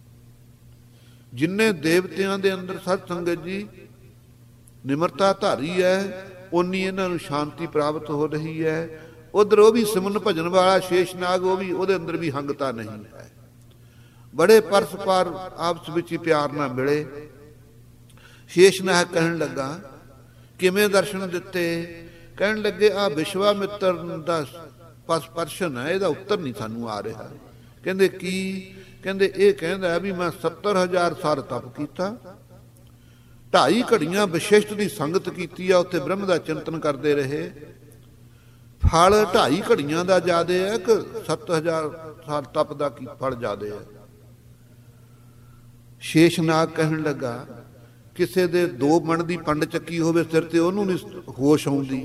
ਜਿੰਨੇ ਦੇਵਤਿਆਂ ਦੇ ਅੰਦਰ ਸਤ ਸੰਗਤ ਜੀ ਨਿਮਰਤਾ ਧਾਰੀ ਹੈ, ਉਨੀ ਇਹਨਾਂ ਨੂੰ ਸ਼ਾਂਤੀ ਪ੍ਰਾਪਤ ਹੋ ਰਹੀ ਹੈ। ਉਧਰ ਉਹ ਵੀ ਸਿਮਰਨ ਭਜਨ ਵਾਲਾ ਸ਼ੇਸ਼ਨਾਗ, ਉਹ ਵੀ ਉਹਦੇ ਅੰਦਰ ਵੀ ਹੰਗਤਾ ਨਹੀਂ ਹੈ। ਬੜੇ ਪਰਸਪਰ ਆਪਸ ਵਿੱਚ ਹੀ ਪਿਆਰ ਨਾਲ ਮਿਲੇ। ਸ਼ੇਸ਼ਨਾਗ ਕਹਿਣ ਲੱਗਾ, ਕਿਵੇਂ ਦਰਸ਼ਨ ਦਿੱਤੇ? ਕਹਿਣ ਲੱਗੇ, ਆ ਵਿਸ਼ਵਾਮਿੱਤਰ ਦਾ ਪਰਸ਼ਨ ਹੈ, ਇਹਦਾ ਉੱਤਰ ਨਹੀਂ ਸਾਨੂੰ ਆ ਰਿਹਾ। ਕਹਿੰਦੇ ਕੀ? ਕਹਿੰਦੇ ਇਹ ਕਹਿੰਦਾ ਵੀ ਮੈਂ 70,000 ਸਾਲ ਤਪ ਕੀਤਾ, 2.5 ਘੜੀਆਂ ਵਿਸ਼ਿਸ਼ਟ ਦੀ ਸੰਗਤ ਕੀਤੀ ਆ, ਉੱਥੇ ਬ੍ਰਹਮ ਦਾ ਚਿੰਤਨ ਕਰਦੇ ਰਹੇ। ਫਲ 2.5 ਘੜੀਆਂ ਦਾ ਜ਼ਿਆਦੇ ਹੈ ਕਿ 70,000 ਸਾਲ ਤਪ ਦਾ ਕੀ ਫਲ ਜ਼ਿਆਦੇ ਹੈ? ਸ਼ੇਸ਼ਨਾਗ ਕਹਿਣ ਲੱਗਾ, ਕਿਸੇ ਦੇ 2 ਮਣ ਦੀ ਪੰਡ ਚੱਕੀ ਹੋਵੇ ਸਿਰ ਤੇ, ਉਹਨੂੰ ਨਹੀਂ ਹੋਸ਼ ਆਉਂਦੀ।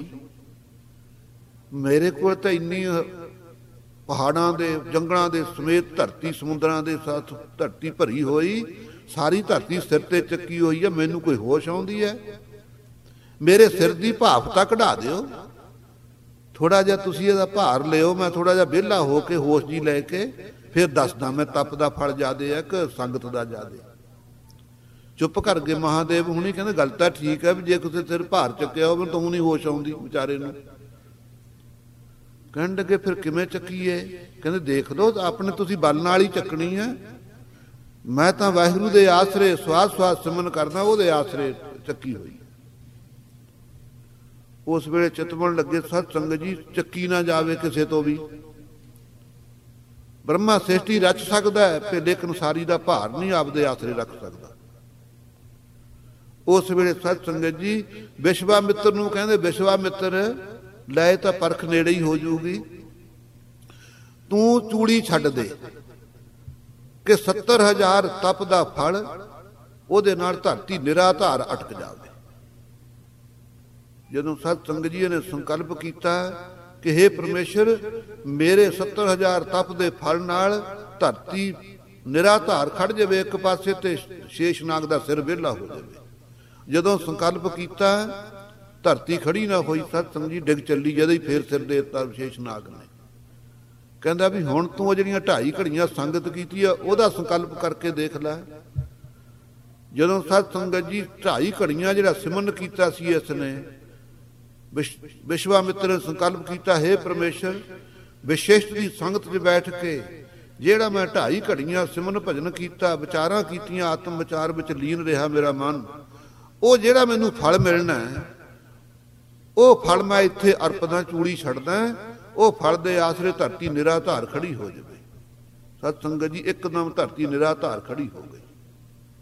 ਮੇਰੇ ਕੋਲ ਤਾਂ ਇੰਨੀ ਪਹਾੜਾਂ ਦੇ ਜੰਗਲਾਂ ਦੇ ਸਮੇਤ ਧਰਤੀ ਸਮੁੰਦਰਾਂ ਦੇ ਸਾਥ ਧਰਤੀ ਭਰੀ ਹੋਈ, ਸਾਰੀ ਧਰਤੀ ਸਿਰ ਤੇ ਚੱਕੀ ਹੋਈ ਹੈ, ਮੈਨੂੰ ਕੋਈ ਹੋਸ਼ ਆਉਂਦੀ ਹੈ? ਮੇਰੇ ਸਿਰ ਦੀ ਭਾਫ ਤਾਂ ਕਢਾ ਦਿਓ, ਥੋੜਾ ਜਿਹਾ ਤੁਸੀਂ ਇਹਦਾ ਭਾਰ ਲਿਓ, ਮੈਂ ਥੋੜਾ ਜਿਹਾ ਵਿਹਲਾ ਹੋ ਕੇ ਹੋਸ਼ ਜੀ ਲੈ ਕੇ ਫਿਰ ਦੱਸਦਾ ਮੈਂ ਤਪ ਦਾ ਫਲ ਜ਼ਿਆਦੇ ਹੈ ਕਿ ਸੰਗਤ ਦਾ ਜ਼ਿਆਦੇ। ਚੁੱਪ ਕਰ ਗਏ ਮਹਾਦੇਵ ਹੁਣੀ। ਕਹਿੰਦੇ ਗੱਲ ਤਾਂ ਠੀਕ ਹੈ, ਵੀ ਜੇ ਕਿਸੇ ਸਿਰ ਭਾਰ ਚੱਕਿਆ ਹੋਵੇ ਤਾਂ ਨਹੀਂ ਹੋਸ਼ ਆਉਂਦੀ ਵਿਚਾਰੇ ਨੂੰ। ਕਹਿਣ ਲੱਗੇ ਫਿਰ ਕਿਵੇਂ ਚੱਕੀਏ? ਕਹਿੰਦੇ ਦੇਖ ਲਓ, ਆਪਣੇ ਤੁਸੀਂ ਬਲ ਨਾਲ ਹੀ ਚੱਕਣੀ ਹੈ। ਮੈਂ ਤਾਂ ਵਾਹਿਗੁਰੂ ਦੇ ਆਸਰੇ ਸਵਾਸ ਸਵਾਸ ਸਿਮਰਨ ਕਰਦਾ, ਉਹਦੇ ਆਸਰੇ ਚੱਕੀ ਹੋਈ। ਉਸ ਵੇਲੇ ਚਿਤਵਣ ਲੱਗੇ, ਸਤ ਸੰਗਤ ਜੀ ਚੱਕੀ ਨਾ ਜਾਵੇ ਕਿਸੇ ਤੋਂ ਵੀ। ਬ੍ਰਹਮਾ ਸ੍ਰਿਸ਼ਟੀ ਰਚ ਸਕਦਾ ਹੈ, ਲੇਕਿਨ ਸਾਰੀ ਦਾ ਭਾਰ ਨਹੀਂ ਆਪਦੇ ਆਸਰੇ ਰੱਖ ਸਕਦਾ। ਉਸ ਵੇਲੇ ਸਤ ਸੰਗਤ ਜੀ ਵਿਸ਼ਵਾਮਿੱਤਰ ਨੂੰ ਕਹਿੰਦੇ, ਵਿਸ਼ਵਾਮਿੱਤਰ ਲੈ ਤਾਂ ਪਰਖ ਨੇੜੇ ਹੀ ਹੋ ਜਾਊਗੀ, ਤੂੰ ਚੂੜੀ ਛੱਡ ਦੇ ਕਿ 70,000 ਤਪ ਦਾ ਫਲ ਉਹਦੇ ਨਾਲ ਧਰਤੀ ਨਿਰਾਧਾਰ ਅਟਕ ਜਾਵੇ। ਜਦੋਂ ਸਤ ਸੰਗਤ ਜੀ ਨੇ ਸੰਕਲਪ ਕੀਤਾ ਕਿ ਹੇ ਪਰਮੇਸ਼ਰ, ਮੇਰੇ 70,000 ਤਪ ਦੇ ਫਲ ਨਾਲ ਧਰਤੀ ਨਿਰਾਧਾਰ ਖੜ ਜਾਵੇ ਇੱਕ ਪਾਸੇ ਤੇ ਸ਼ੇਸ਼ਨਾਗ ਦਾ ਸਿਰ ਵਿਹਲਾ ਹੋ ਜਾਵੇ। ਜਦੋਂ ਸੰਕਲਪ ਕੀਤਾ ਧਰਤੀ ਖੜੀ ਨਾ ਹੋਈ, ਸਤ ਸੰਗਤ ਜੀ ਡਿੱਗ ਚੱਲੀ। ਜਦੋਂ ਹੀ ਫੇਰ ਸਿਰ ਦੇ ਦਿੱਤਾ ਸ਼ੇਸ਼ਨਾਗ ਨੇ। ਕਹਿੰਦਾ ਵੀ ਹੁਣ ਤੂੰ ਉਹ ਜਿਹੜੀਆਂ 2.5 ਘੜੀਆਂ ਸੰਗਤ ਕੀਤੀ ਆ ਉਹਦਾ ਸੰਕਲਪ ਕਰਕੇ ਦੇਖ ਲੈ। ਜਦੋਂ ਸਤ ਸੰਗਤ ਜੀ 2.5 ਘੜੀਆਂ ਜਿਹੜਾ ਸਿਮਰਨ ਕੀਤਾ ਸੀ ਇਸ ਨੇ, ਵਿਸ਼ਵਾਮਿੱਤਰ ਨੇ ਸੰਕਲਪ ਕੀਤਾ, ਹੇ ਪਰਮੇਸ਼ਰ, ਵਿਸ਼ਿਸ਼ਟ ਦੀ ਸੰਗਤ 'ਚ ਬੈਠ ਕੇ ਜਿਹੜਾ ਮੈਂ 2.5 ਘੜੀਆਂ ਸਿਮਰਨ ਭਜਨ ਕੀਤਾ, ਵਿਚਾਰਾਂ ਕੀਤੀਆਂ, ਆਤਮ ਵਿਚਾਰ ਵਿੱਚ ਲੀਨ ਰਿਹਾ ਮੇਰਾ ਮਨ, ਉਹ ਜਿਹੜਾ ਮੈਨੂੰ ਫਲ ਮਿਲਣਾ ਉਹ ਫਲ ਮੈਂ ਇੱਥੇ ਅਰਪਦਾ, ਚੂੜੀ ਛੱਡਦਾ, ਉਹ ਫਲ ਦੇ ਆਸਰੇ ਧਰਤੀ ਨਿਰਾਧਾਰ ਖੜੀ ਹੋ ਜਾਵੇ। ਸਤ ਸੰਗਤ ਜੀ ਇੱਕਦਮ ਧਰਤੀ ਨਿਰਾਧਾਰ ਖੜੀ ਹੋ ਗਈ।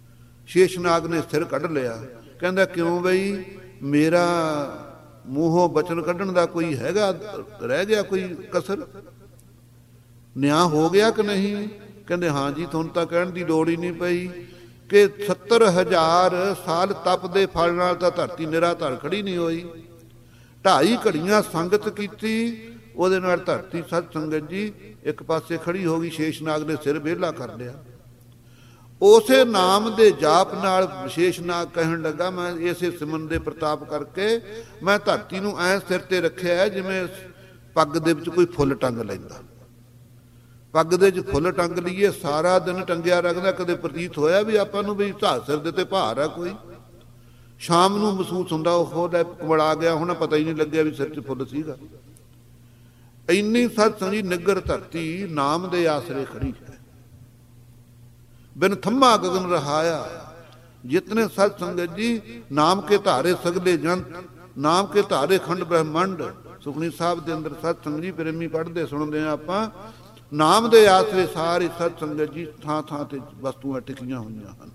ਸ਼ੇਸ਼ਨਾਗ ਨੇ ਸਿਰ ਕੱਢ ਲਿਆ। ਕਹਿੰਦਾ ਕਿਉਂ ਬਈ, ਮੇਰਾ ਮੂੰਹੋਂ ਬਚਨ ਕੱਢਣ ਦਾ ਕੋਈ ਹੈਗਾ, ਰਹਿ ਗਿਆ ਕੋਈ ਕਸਰ, ਨਿਆਂ ਹੋ ਗਿਆ ਕਿ ਨਹੀਂ? ਕਹਿੰਦੇ ਹਾਂ ਜੀ, ਤੁਹਾਨੂੰ ਤਾਂ ਕਹਿਣ ਦੀ ਲੋੜ ਹੀ ਨਹੀਂ ਪਈ ਕਿ 70,000 ਸਾਲ ਤਪ ਦੇ ਫਲ ਨਾਲ ਤਾਂ ਧਰਤੀ ਨਿਰਾਧਾਰ ਖੜੀ ਨਹੀਂ ਹੋਈ। 2.5 ਘੜੀਆਂ ਸੰਗਤ ਕੀਤੀ, ਉਹਦੇ ਨਾਲ ਧਰਤੀ ਸਤ ਸੰਗਤ ਜੀ ਇੱਕ ਪਾਸੇ ਖੜੀ ਹੋ ਗਈ। ਸ਼ੇਸ਼ਨਾਗ ਨੇ ਸਿਰ ਵਿਹਲਾ ਕਰ ਲਿਆ। ਉਸੇ ਨਾਮ ਦੇ ਜਾਪ ਨਾਲ ਸ਼ੇਸ਼ਨਾਗ ਕਹਿਣ ਲੱਗਾ, ਮੈਂ ਇਸੇ ਸਿਮਰਨ ਦੇ ਪ੍ਰਤਾਪ ਕਰਕੇ ਮੈਂ ਧਰਤੀ ਨੂੰ ਐਂ ਸਿਰ ਤੇ ਰੱਖਿਆ ਜਿਵੇਂ ਪੱਗ ਦੇ ਵਿੱਚ ਕੋਈ ਫੁੱਲ ਟੰਗ ਲੈਂਦਾ। ਪੱਗ ਦੇ ਵਿੱਚ ਫੁੱਲ ਟੰਗ ਲਈਏ, ਸਾਰਾ ਦਿਨ ਟੰਗਿਆ ਰੱਖਦਾ, ਕਦੇ ਪ੍ਰਤੀਤ ਹੋਇਆ ਵੀ ਆਪਾਂ ਨੂੰ ਵੀ ਸਿਰ ਦੇ ਤੇ ਭਾਰ ਆ ਕੋਈ? ਸ਼ਾਮ ਨੂੰ ਮਹਿਸੂਸ ਹੁੰਦਾ ਉਹ ਕਮਲਾ ਗਿਆ ਹੁਣ, ਪਤਾ ਹੀ ਨਹੀਂ ਲੱਗਿਆ ਵੀ ਸਿਰ 'ਚ ਫੁੱਲ ਸੀਗਾ। ਇੰਨੀ ਸਤ ਸੰਗੀ ਨਿੱਗਰ ਧਰਤੀ ਨਾਮ ਦੇ ਆਸਰੇ ਖੜੀ ਹੈ। ਬਿਨ ਥੰਮਾ ਗਗਨ ਰਹਾਇਆ, ਜਿਤਨੇ ਸਤ ਸੰਗਤ ਜੀ ਨਾਮ ਕੇ ਧਾਰੇ ਸਗਲੇ ਜੰਤ, ਨਾਮ ਕੇ ਧਾਰੇ ਖੰਡ ਬ੍ਰਹਮੰਡ। ਸੁਖਨੀ ਸਾਹਿਬ ਦੇ ਅੰਦਰ ਸਤ ਸੰਗਤ ਜੀ ਪ੍ਰੇਮੀ ਪੜ੍ਹਦੇ ਸੁਣਦੇ ਆ ਆਪਾਂ, ਨਾਮ ਦੇ ਆਸਰੇ ਸਾਰੇ ਸਤ ਸੰਗਤ ਜੀ ਥਾਂ ਥਾਂ ਤੇ ਵਸਤੂਆਂ ਟਿਕੀਆਂ ਹੋਈਆਂ ਹਨ।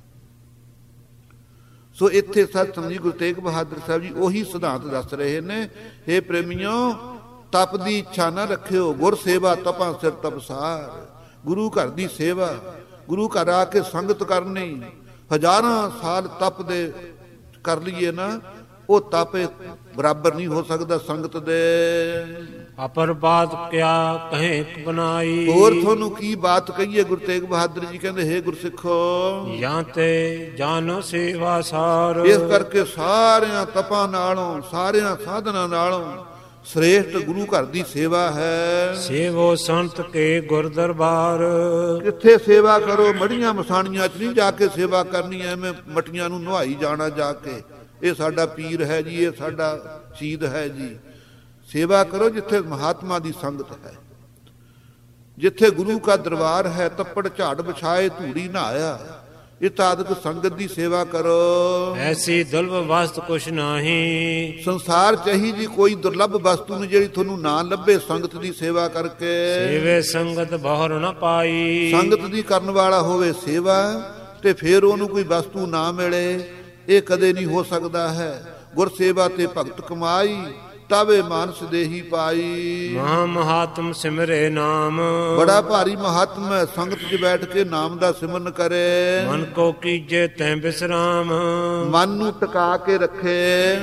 ਸੋ ਇੱਥੇ ਸਤ ਸੰਗਤ ਜੀ ਗੁਰੂ ਤੇਗ ਬਹਾਦਰ ਸਾਹਿਬ ਜੀ ਉਹੀ ਸਿਧਾਂਤ ਦੱਸ ਰਹੇ ਨੇ, ਹੇ ਪ੍ਰੇਮੀਓ ਤਪ ਦੀ ਇੱਛਾ ਨਾ ਰੱਖਿਓ, ਗੁਰ ਸੇਵਾ ਤਪਾਂ ਸਿਰ ਤਪਸਾਰ। ਗੁਰੂ ਘਰ ਦੀ ਸੇਵਾ, ਗੁਰੂ ਘਰ ਆ ਕੇ ਸੰਗਤ ਕਰਨੀ, ਹਜ਼ਾਰਾਂ ਸਾਲ ਤਪ ਦੇ ਕਰ ਲਈਏ ਨਾ, ਉਹ ਤਪ ਬਰਾਬਰ ਨਹੀਂ ਹੋ ਸਕਦਾ ਸੰਗਤ ਦੇ। ਅਪਰ ਬਾਤ ਕਿਆ ਕਹੇ ਬਨਾਈ, ਹੋਰ ਤੁਹਾਨੂੰ ਕੀ ਬਾਤ ਕਹੀਏ? ਗੁਰੂ ਤੇਗ ਬਹਾਦਰ ਜੀ ਕਹਿੰਦੇ, ਹੇ ਗੁਰਸਿੱਖੋ ਜਾਂ ਤੇ ਜਾਨੋ ਸੇਵਾ ਸਾਰ। ਇਸ ਕਰਕੇ ਸਾਰਿਆਂ ਤਪਾਂ ਨਾਲੋਂ, ਸਾਰਿਆਂ ਸਾਧਨਾਂ ਨਾਲੋਂ ਸ੍ਰੇਸ਼ਟ ਗੁਰੂ ਘਰ ਦੀ ਸੇਵਾ ਹੈ। ਸੇਵੋ ਸੰਤ ਕੇ ਗੁਰ ਦਰਬਾਰ। ਕਿੱਥੇ ਸੇਵਾ ਕਰੋ? ਮੜੀਆਂ ਮਸਾਣੀਆਂ 'ਚ ਨਹੀਂ ਜਾ ਕੇ ਸੇਵਾ ਕਰਨੀ, ਐਵੇਂ ਮਟੀਆਂ ਨੂੰ ਨੁਹਾਈ ਜਾਣਾ ਜਾ ਕੇ, ਇਹ ਸਾਡਾ ਪੀਰ ਹੈ ਜੀ, ਇਹ ਸਾਡਾ ਸ਼ਹੀਦ ਹੈ ਜੀ। ਸੇਵਾ ਕਰੋ ਜਿੱਥੇ ਮਹਾਤਮਾ ਦੀ ਸੰਗਤ ਹੈ, ਜਿੱਥੇ ਗੁਰੂ ਕਾ ਦਰਬਾਰ ਹੈ। ਤੱਪੜ ਝਾੜ ਵਿਛਾਏ ਧੂੜੀ ਨਹਾਇਆ, ਇਤਾਦਕ ਸੰਗਤ ਦੀ ਸੇਵਾ ਕਰੋ। ਐਸੀ ਦੁਰਲਭ ਵਸਤ ਕੁਛ ਨਹੀਂ, ਸੰਸਾਰ ਚਾਹੀ ਜੀ ਕੋਈ ਦੁਰਲਭ ਵਸਤੂ ਨਹੀਂ ਜਿਹੜੀ ਤੁਹਾਨੂੰ ਨਾ ਲੱਭੇ ਸੰਗਤ ਦੀ ਸੇਵਾ ਕਰਕੇ। ਸੇਵੇ ਸੰਗਤ ਬਹੁਰ ਨਾ ਪਾਈ, ਸੰਗਤ ਦੀ ਕਰਨ ਵਾਲਾ ਹੋਵੇ ਸੇਵਾ ਤੇ ਫਿਰ ਉਹਨੂੰ ਕੋਈ ਵਸਤੂ ਨਾ ਮਿਲੇ, ਇਹ ਕਦੇ ਨਹੀਂ ਹੋ ਸਕਦਾ ਹੈ। ਗੁਰ ਸੇਵਾ ਤੇ ਭਗਤ ਕਮਾਈ, ਤਾਵੇ ਮਾਨਸ ਦੇਹੀ ਪਾਈ। ਮਹਾ ਮਹਾਤਮ ਸਿਮਰੇ ਨਾਮ, ਬੜਾ ਭਾਰੀ ਮਹਾਤਮ ਹੈ ਸੰਗਤ 'ਚ ਬੈਠ ਕੇ ਨਾਮ ਦਾ ਸਿਮਰਨ ਕਰੇ। ਮਨ ਕੋ ਕੀਜੇ ਤੈ ਬਿਸਰਾਮ, ਮਨ ਨੂੰ ਟਿਕਾ ਕੇ ਰੱਖੇ।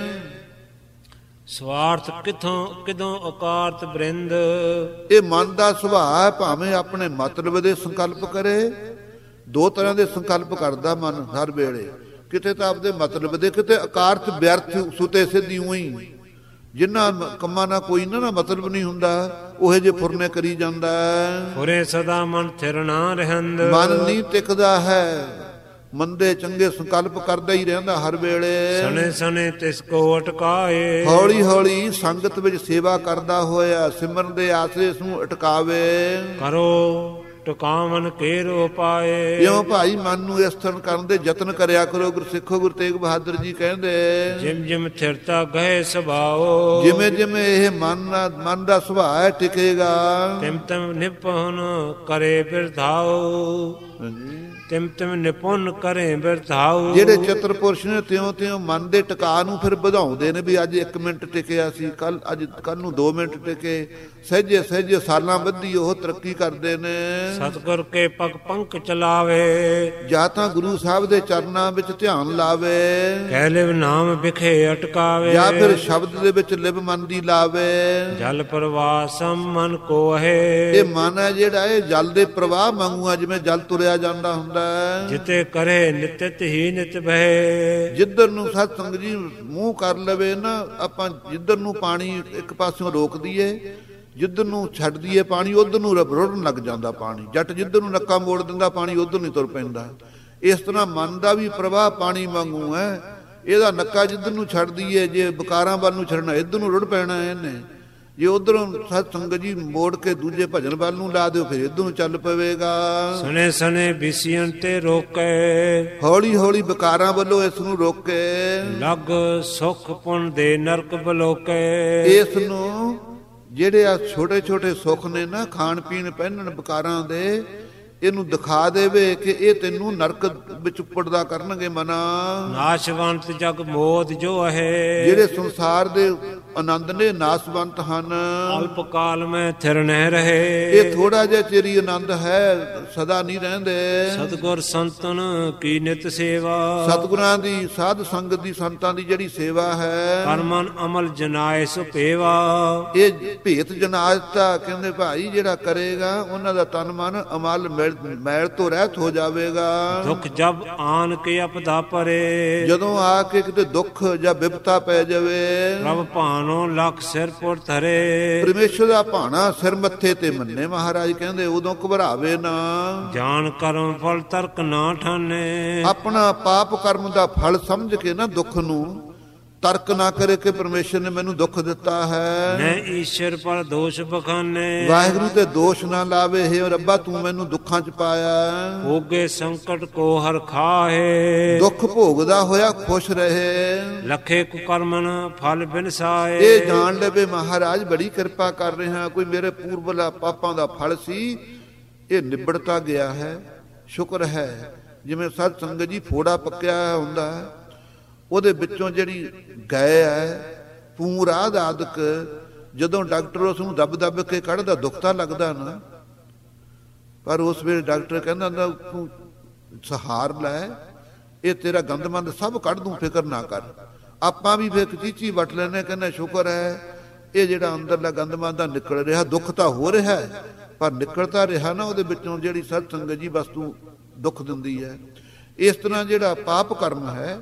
ਸਵਾਰਥ ਕਿਦੋਂ ਔਕਾਰਤ ਬ੍ਰਿੰਦ, ਇਹ ਮਨ ਦਾ ਸੁਭਾਅ ਹੈ, ਭਾਵੇਂ ਆਪਣੇ ਮਤਲਬ ਦੇ ਸੰਕਲਪ ਕਰੇ। ਦੋ ਤਰ੍ਹਾਂ ਦੇ ਸੰਕਲਪ ਕਰਦਾ ਮਨ ਹਰ ਵੇਲੇ, ਕਿਤੇ ਤਾਂ ਆਪਦੇ ਮਤਲਬ ਦੇ, ਕਿਤੇ ਅਕਾਰਤ ਵਿਅਰਥ ਸੁਤੇ ਸਿੱਧੀ ਉਹੀ। ਜਿੰਨਾ ਕੰਮਾਂ ਨਾਲ ਕੋਈ ਨਾ ਮਤਲਬ ਨਹੀਂ ਹੁੰਦਾ, ਉਹੇ ਜੇ ਫੁਰਨੇ ਕਰੀ ਜਾਂਦਾ। ਫੁਰੇ ਸਦਾ ਮਨ ਥਿਰ ਨਾ ਰਹਿੰਦ, ਮਨ ਨਹੀਂ ਟਿਕਦਾ ਹੈ, ਮੰਦੇ ਚੰਗੇ ਸੰਕਲਪ ਕਰਦਾ ਹੀ ਰਹਿੰਦਾ ਹਰ ਵੇਲੇ। ਸਣੇ ਸਣੇ ਤਿਸ ਕੋ ਅਟਕਾਏ, ਹੌਲੀ ਹੌਲੀ ਸੰਗਤ ਵਿੱਚ ਸੇਵਾ ਕਰਦਾ ਹੋਇਆ ਸਿਮਰਨ ਦੇ ਆਸਰੇ ਇਸ ਨੂੰ ਅਟਕਾਵੇ। ਕਰੋ ਟਿਕਾਵਨ ਕੇਰੋ ਪਾਏ, ਕਿਉਂ ਭਾਈ ਮਨ ਨੂੰ ਇਸ ਤਰ੍ਹਾਂ ਕਰਨ ਦੇ ਯਤਨ ਕਰਿਆ ਕਰੋ। ਗੁਰਸਿੱਖੋ ਗੁਰੂ ਤੇਗ ਬਹਾਦਰ ਜੀ ਕਹਿੰਦੇ, ਜਿਮ ਜਿਮ ਥਿਰਤਾ ਗਏ ਸੁਭਾਓ, ਜਿਵੇਂ ਜਿਵੇਂ ਇਹ ਮਨ ਦਾ ਸੁਭਾਅ ਟਿਕੇਗਾ, ਤਿਮ ਤਿਮ ਨਿਪੁੰਨ ਕਰੇ ਬਿਰਧਾਓ। ਤਿਮ ਤਿਮ ਨਿਪੁੰਨ ਕਰੇ ਬਿਰਧਾਓ। ਜਿਹੜੇ ਚਤੁਰ ਪੁਰਸ਼ ਨੇ ਤਿਉਂ ਤਿਉਂ ਮਨ ਦੇ ਟਿਕਾ ਨੂੰ ਫਿਰ ਵਧਾਉਂਦੇ ਨੇ, ਵੀ ਅੱਜ 1 ਮਿੰਟ ਟਿਕਿਆ ਸੀ, ਕੱਲ ਨੂੰ 2 ਮਿੰਟ ਟਿਕੇ, ਸਹਿਜੇ ਸਹਿਜੇ ਸਾਲਾਂ ਬੱਧੀ ਉਹ ਤਰੱਕੀ ਕਰਦੇ ਨੇ। ਸਤਿਗੁਰ ਕੇ ਪਗ ਪੰਕ ਚਲਾਵੇ, ਜਾਂ ਤਾਂ ਗੁਰੂ ਸਾਹਿਬ ਦੇ ਚਰਨਾਂ ਵਿੱਚ ਧਿਆਨ ਲਾਵੇ, ਕਹਿ ਲਿਵ ਨਾਮ ਵਿਖੇ ਅਟਕਾਵੇ, ਜਾਂ ਫਿਰ ਸ਼ਬਦ ਦੇ ਵਿੱਚ ਲਿਵ ਮਨ ਦੀ ਲਾਵੇ। ਜਲ ਪ੍ਰਵਾਹ ਸਮ ਮਨ ਕੋ ਹੈ, ਇਹ ਮਨ ਹੈ ਜਿਹੜਾ ਇਹ ਜਲ ਦੇ ਪ੍ਰਵਾਹ ਵਾਂਗੂ ਆ, ਜਿਵੇਂ ਜਲ ਤੁਰਿਆ ਜਾਂਦਾ ਹੁੰਦਾ। ਜਿਤੇ ਕਰੇ ਨਿਤਿਤ ਹੀ ਨਿਤ ਬਹਿ, ਜਿੱਧਰ ਨੂੰ ਸਤ ਸੰਗ ਜੀ ਮੂੰਹ ਕਰ ਲਵੇ ਨਾ, ਆਪਾਂ ਜਿੱਧਰ ਨੂੰ ਪਾਣੀ ਇੱਕ ਪਾਸਿਓਂ ਰੋਕ ਦਈਏ, ਜਿੱਧਰ ਨੂੰ ਛੱਡ ਦਈਏ ਪਾਣੀ, ਉਧਰ ਨੂੰ ਰੁੜਨ ਲੱਗ ਜਾਂਦਾ ਪਾਣੀ। ਜੱਟ ਜਿੱਧਰ ਨੂੰ ਨੱਕਾ ਮੋੜ ਦਿੰਦਾ ਪਾਣੀ ਉਧਰ ਨਹੀਂ ਤੁਰ ਪੈਂਦਾ। ਇਸ ਤਰ੍ਹਾਂ ਮਨ ਦਾ ਵੀ ਪ੍ਰਵਾਹ ਪਾਣੀ ਵਾਂਗੂ ਹੈ, ਇਹਦਾ ਨੱਕਾ ਜਿੱਧਰ ਨੂੰ ਛੱਡ ਦਈਏ, ਜੇ ਵਿਕਾਰਾਂ ਵੱਲ ਨੂੰ ਛੱਡਣਾ ਇੱਧਰ ਨੂੰ ਰੁੜ ਪੈਣਾ ਇਹਨੇ। ਜੇ ਉਧਰੋਂ ਸਤ ਸੰਗਤ ਜੀ ਮੋੜ ਕੇ ਦੂਜੇ ਭਜਨ ਵੱਲ ਨੂੰ ਲਾ ਦਿਓ, ਫਿਰ ਇੱਧਰ ਨੂੰ ਚੱਲ ਪਵੇਗਾ। ਸਣੇ ਸਣੇ ਵਿਸਿਆਂ ਤੇ ਰੋਕੇ, ਹੌਲੀ ਹੌਲੀ ਵਿਕਾਰਾਂ ਵੱਲੋਂ ਇਸ ਨੂੰ ਰੋਕੇ। ਲਗ ਸੁਖ ਪੁੰਨ ਦੇ ਨਰਕ ਬਲੋਕੇ, ਇਸ ਨੂੰ ਜਿਹੜੇ ਆ ਛੋਟੇ ਛੋਟੇ ਸੁੱਖ ਨੇ ਨਾ, ਖਾਣ ਪੀਣ ਪਹਿਨਣ ਵਿਕਾਰਾਂ ਦੇ, ਇਹਨੂੰ ਦਿਖਾ ਦੇਵੇ ਕਿ ਇਹ ਤੈਨੂੰ ਨਰਕ ਵਿੱਚ ਉੱਪੜਦਾ ਕਰਨਗੇ ਮਨਾ। ਨਾਸ਼ਵੰਤ ਜਗ ਮੋਦ ਜੋ ਹੈ, ਜਿਹੜੇ ਸੰਸਾਰ ਦੇ ਆਨੰਦ ਨੇ ਨਾਸਵੰਤ ਹਨ। ਅਲਪ ਕਾਲ ਮੈਂ ਥਿਰ ਨਹਿ ਰਹੇ, ਇਹ ਥੋੜਾ ਜਿਹਾ ਚਿਰੀ ਆਨੰਦ ਹੈ, ਸਦਾ ਨਹੀਂ ਰਹਿੰਦੇ। ਸਤਿਗੁਰ ਸੰਤਨ ਕੀ ਨਿਤ ਸੇਵਾ, ਸਤਿਗੁਰਾਂ ਦੀ ਸਾਧ ਸੰਗਤ ਦੀ ਸੰਤਾਂ ਦੀ ਜਿਹੜੀ ਸੇਵਾ ਹੈ, ਕਰਮਨ ਅਮਲ ਜਨਾਏ ਸੁਭੇਵਾ। ਇਹ ਭੇਤ ਜਨਾਜ਼ਤਾ ਕਹਿੰਦੇ ਭਾਈ ਜਿਹੜਾ ਕਰੇਗਾ ਉਹਨਾਂ ਦਾ ਤਨ ਮਨ ਅਮਲ ਮੈਲ ਤੋਂ ਰਹਿਤ ਹੋ ਜਾਵੇਗਾ। ਦੁੱਖ ਜਬ ਆਨ ਕੇ ਅਪਦਾ ਪਰੇ, ਜਦੋਂ ਆ ਕੇ ਕਿਤੇ ਦੁੱਖ ਜਾਂ ਵਿਪਤਾ ਪੈ ਜਾਵੇ, ਪ੍ਰਭ ਭਾਨੋ ਲੱਖ ਸਿਰ ਪੁਰ ਧਰੇ। ਪਰਮੇਸ਼ਰ ਦਾ ਭਾਣਾ ਸਿਰ ਮੱਥੇ ਤੇ ਮੰਨੇ, ਮਹਾਰਾਜ ਕਹਿੰਦੇ ਉਦੋਂ ਘਬਰਾਵੇ ਨਾ। ਜਾਣ ਕਰਮ ਫਲ ਤਰਕ ਨਾ ਠਾਨੇ, ਆਪਣਾ ਪਾਪ ਕਰਮ ਦਾ ਫਲ ਸਮਝ ਕੇ ਨਾ ਦੁੱਖ ਨੂੰ ਤਰਕ ਨਾ ਕਰੇ ਕਿ ਪਰਮੇਸ਼ਰ ਨੇ ਮੈਨੂੰ ਦੁੱਖ ਦਿੱਤਾ ਹੈ। ਨੈ ਈਸ਼ਰ ਪਰ ਦੋਸ਼ ਬਖਾਨੇ, ਵਾਹਿਗੁਰੂ ਤੇ ਦੋਸ਼ ਨਾ ਲਾਵੇ, ਹੇ ਰੱਬਾ ਤੂੰ ਮੈਨੂੰ ਦੁੱਖਾਂ ਚ ਪਾਇਆ। ਭੋਗੇ ਸੰਕਟ ਕੋ ਹਰ ਖਾਏ, ਦੁੱਖ ਭੋਗਦਾ ਹੋਇਆ ਖੁਸ਼ ਰਹੇ। ਲਖੇ ਕੁਕਰਮਨ ਫਲ ਬਿਨਸਾਏ, ਇਹ ਜਾਣ ਲਵੇ ਮਹਾਰਾਜ ਬੜੀ ਕਿਰਪਾ ਕਰ ਰਹੇ ਹਾਂ, ਕੋਈ ਮੇਰੇ ਪੂਰਵਲਾ ਪਾਪਾਂ ਦਾ ਫਲ ਸੀ ਇਹ ਨਿਬੜਤਾ ਗਿਆ ਹੈ, ਸ਼ੁਕਰ ਹੈ। ਜਿਵੇਂ ਸਤ ਸੰਗਤ ਜੀ ਫੋੜਾ ਪੱਕਿਆ ਹੁੰਦਾ ਉਹਦੇ ਵਿੱਚੋਂ ਜਿਹੜੀ ਗਏ ਹੈ ਪੂਰਾਦ ਆਦਿਕ, ਜਦੋਂ ਡਾਕਟਰ ਉਸ ਨੂੰ ਦੱਬ ਦੱਬ ਕੇ ਕੱਢਦਾ ਦੁੱਖ ਤਾਂ ਲੱਗਦਾ ਨਾ, ਪਰ ਉਸ ਵੇਲੇ ਡਾਕਟਰ ਕਹਿੰਦਾ ਹੁੰਦਾ ਤੂੰ ਸਹਾਰ ਲੈ, ਇਹ ਤੇਰਾ ਗੰਦਮੰਦ ਸਭ ਕੱਢ ਦੂੰ, ਫਿਕਰ ਨਾ ਕਰ। ਆਪਾਂ ਵੀ ਫਿਰ ਚੀਚੀ ਵੱਟ ਲੈਂਦੇ, ਕਹਿੰਦਾ ਸ਼ੁਕਰ ਹੈ ਇਹ ਜਿਹੜਾ ਅੰਦਰਲਾ ਗੰਦਮੰਦ ਦਾ ਨਿਕਲ ਰਿਹਾ, ਦੁੱਖ ਤਾਂ ਹੋ ਰਿਹਾ ਪਰ ਨਿਕਲਦਾ ਰਿਹਾ ਨਾ ਉਹਦੇ ਵਿੱਚੋਂ ਜਿਹੜੀ ਸਤ ਸੰਗਤ ਜੀ ਵਸਤੂ ਦੁੱਖ ਦਿੰਦੀ ਹੈ। ਇਸ ਤਰ੍ਹਾਂ ਜਿਹੜਾ ਪਾਪ ਕਰਮ ਹੈ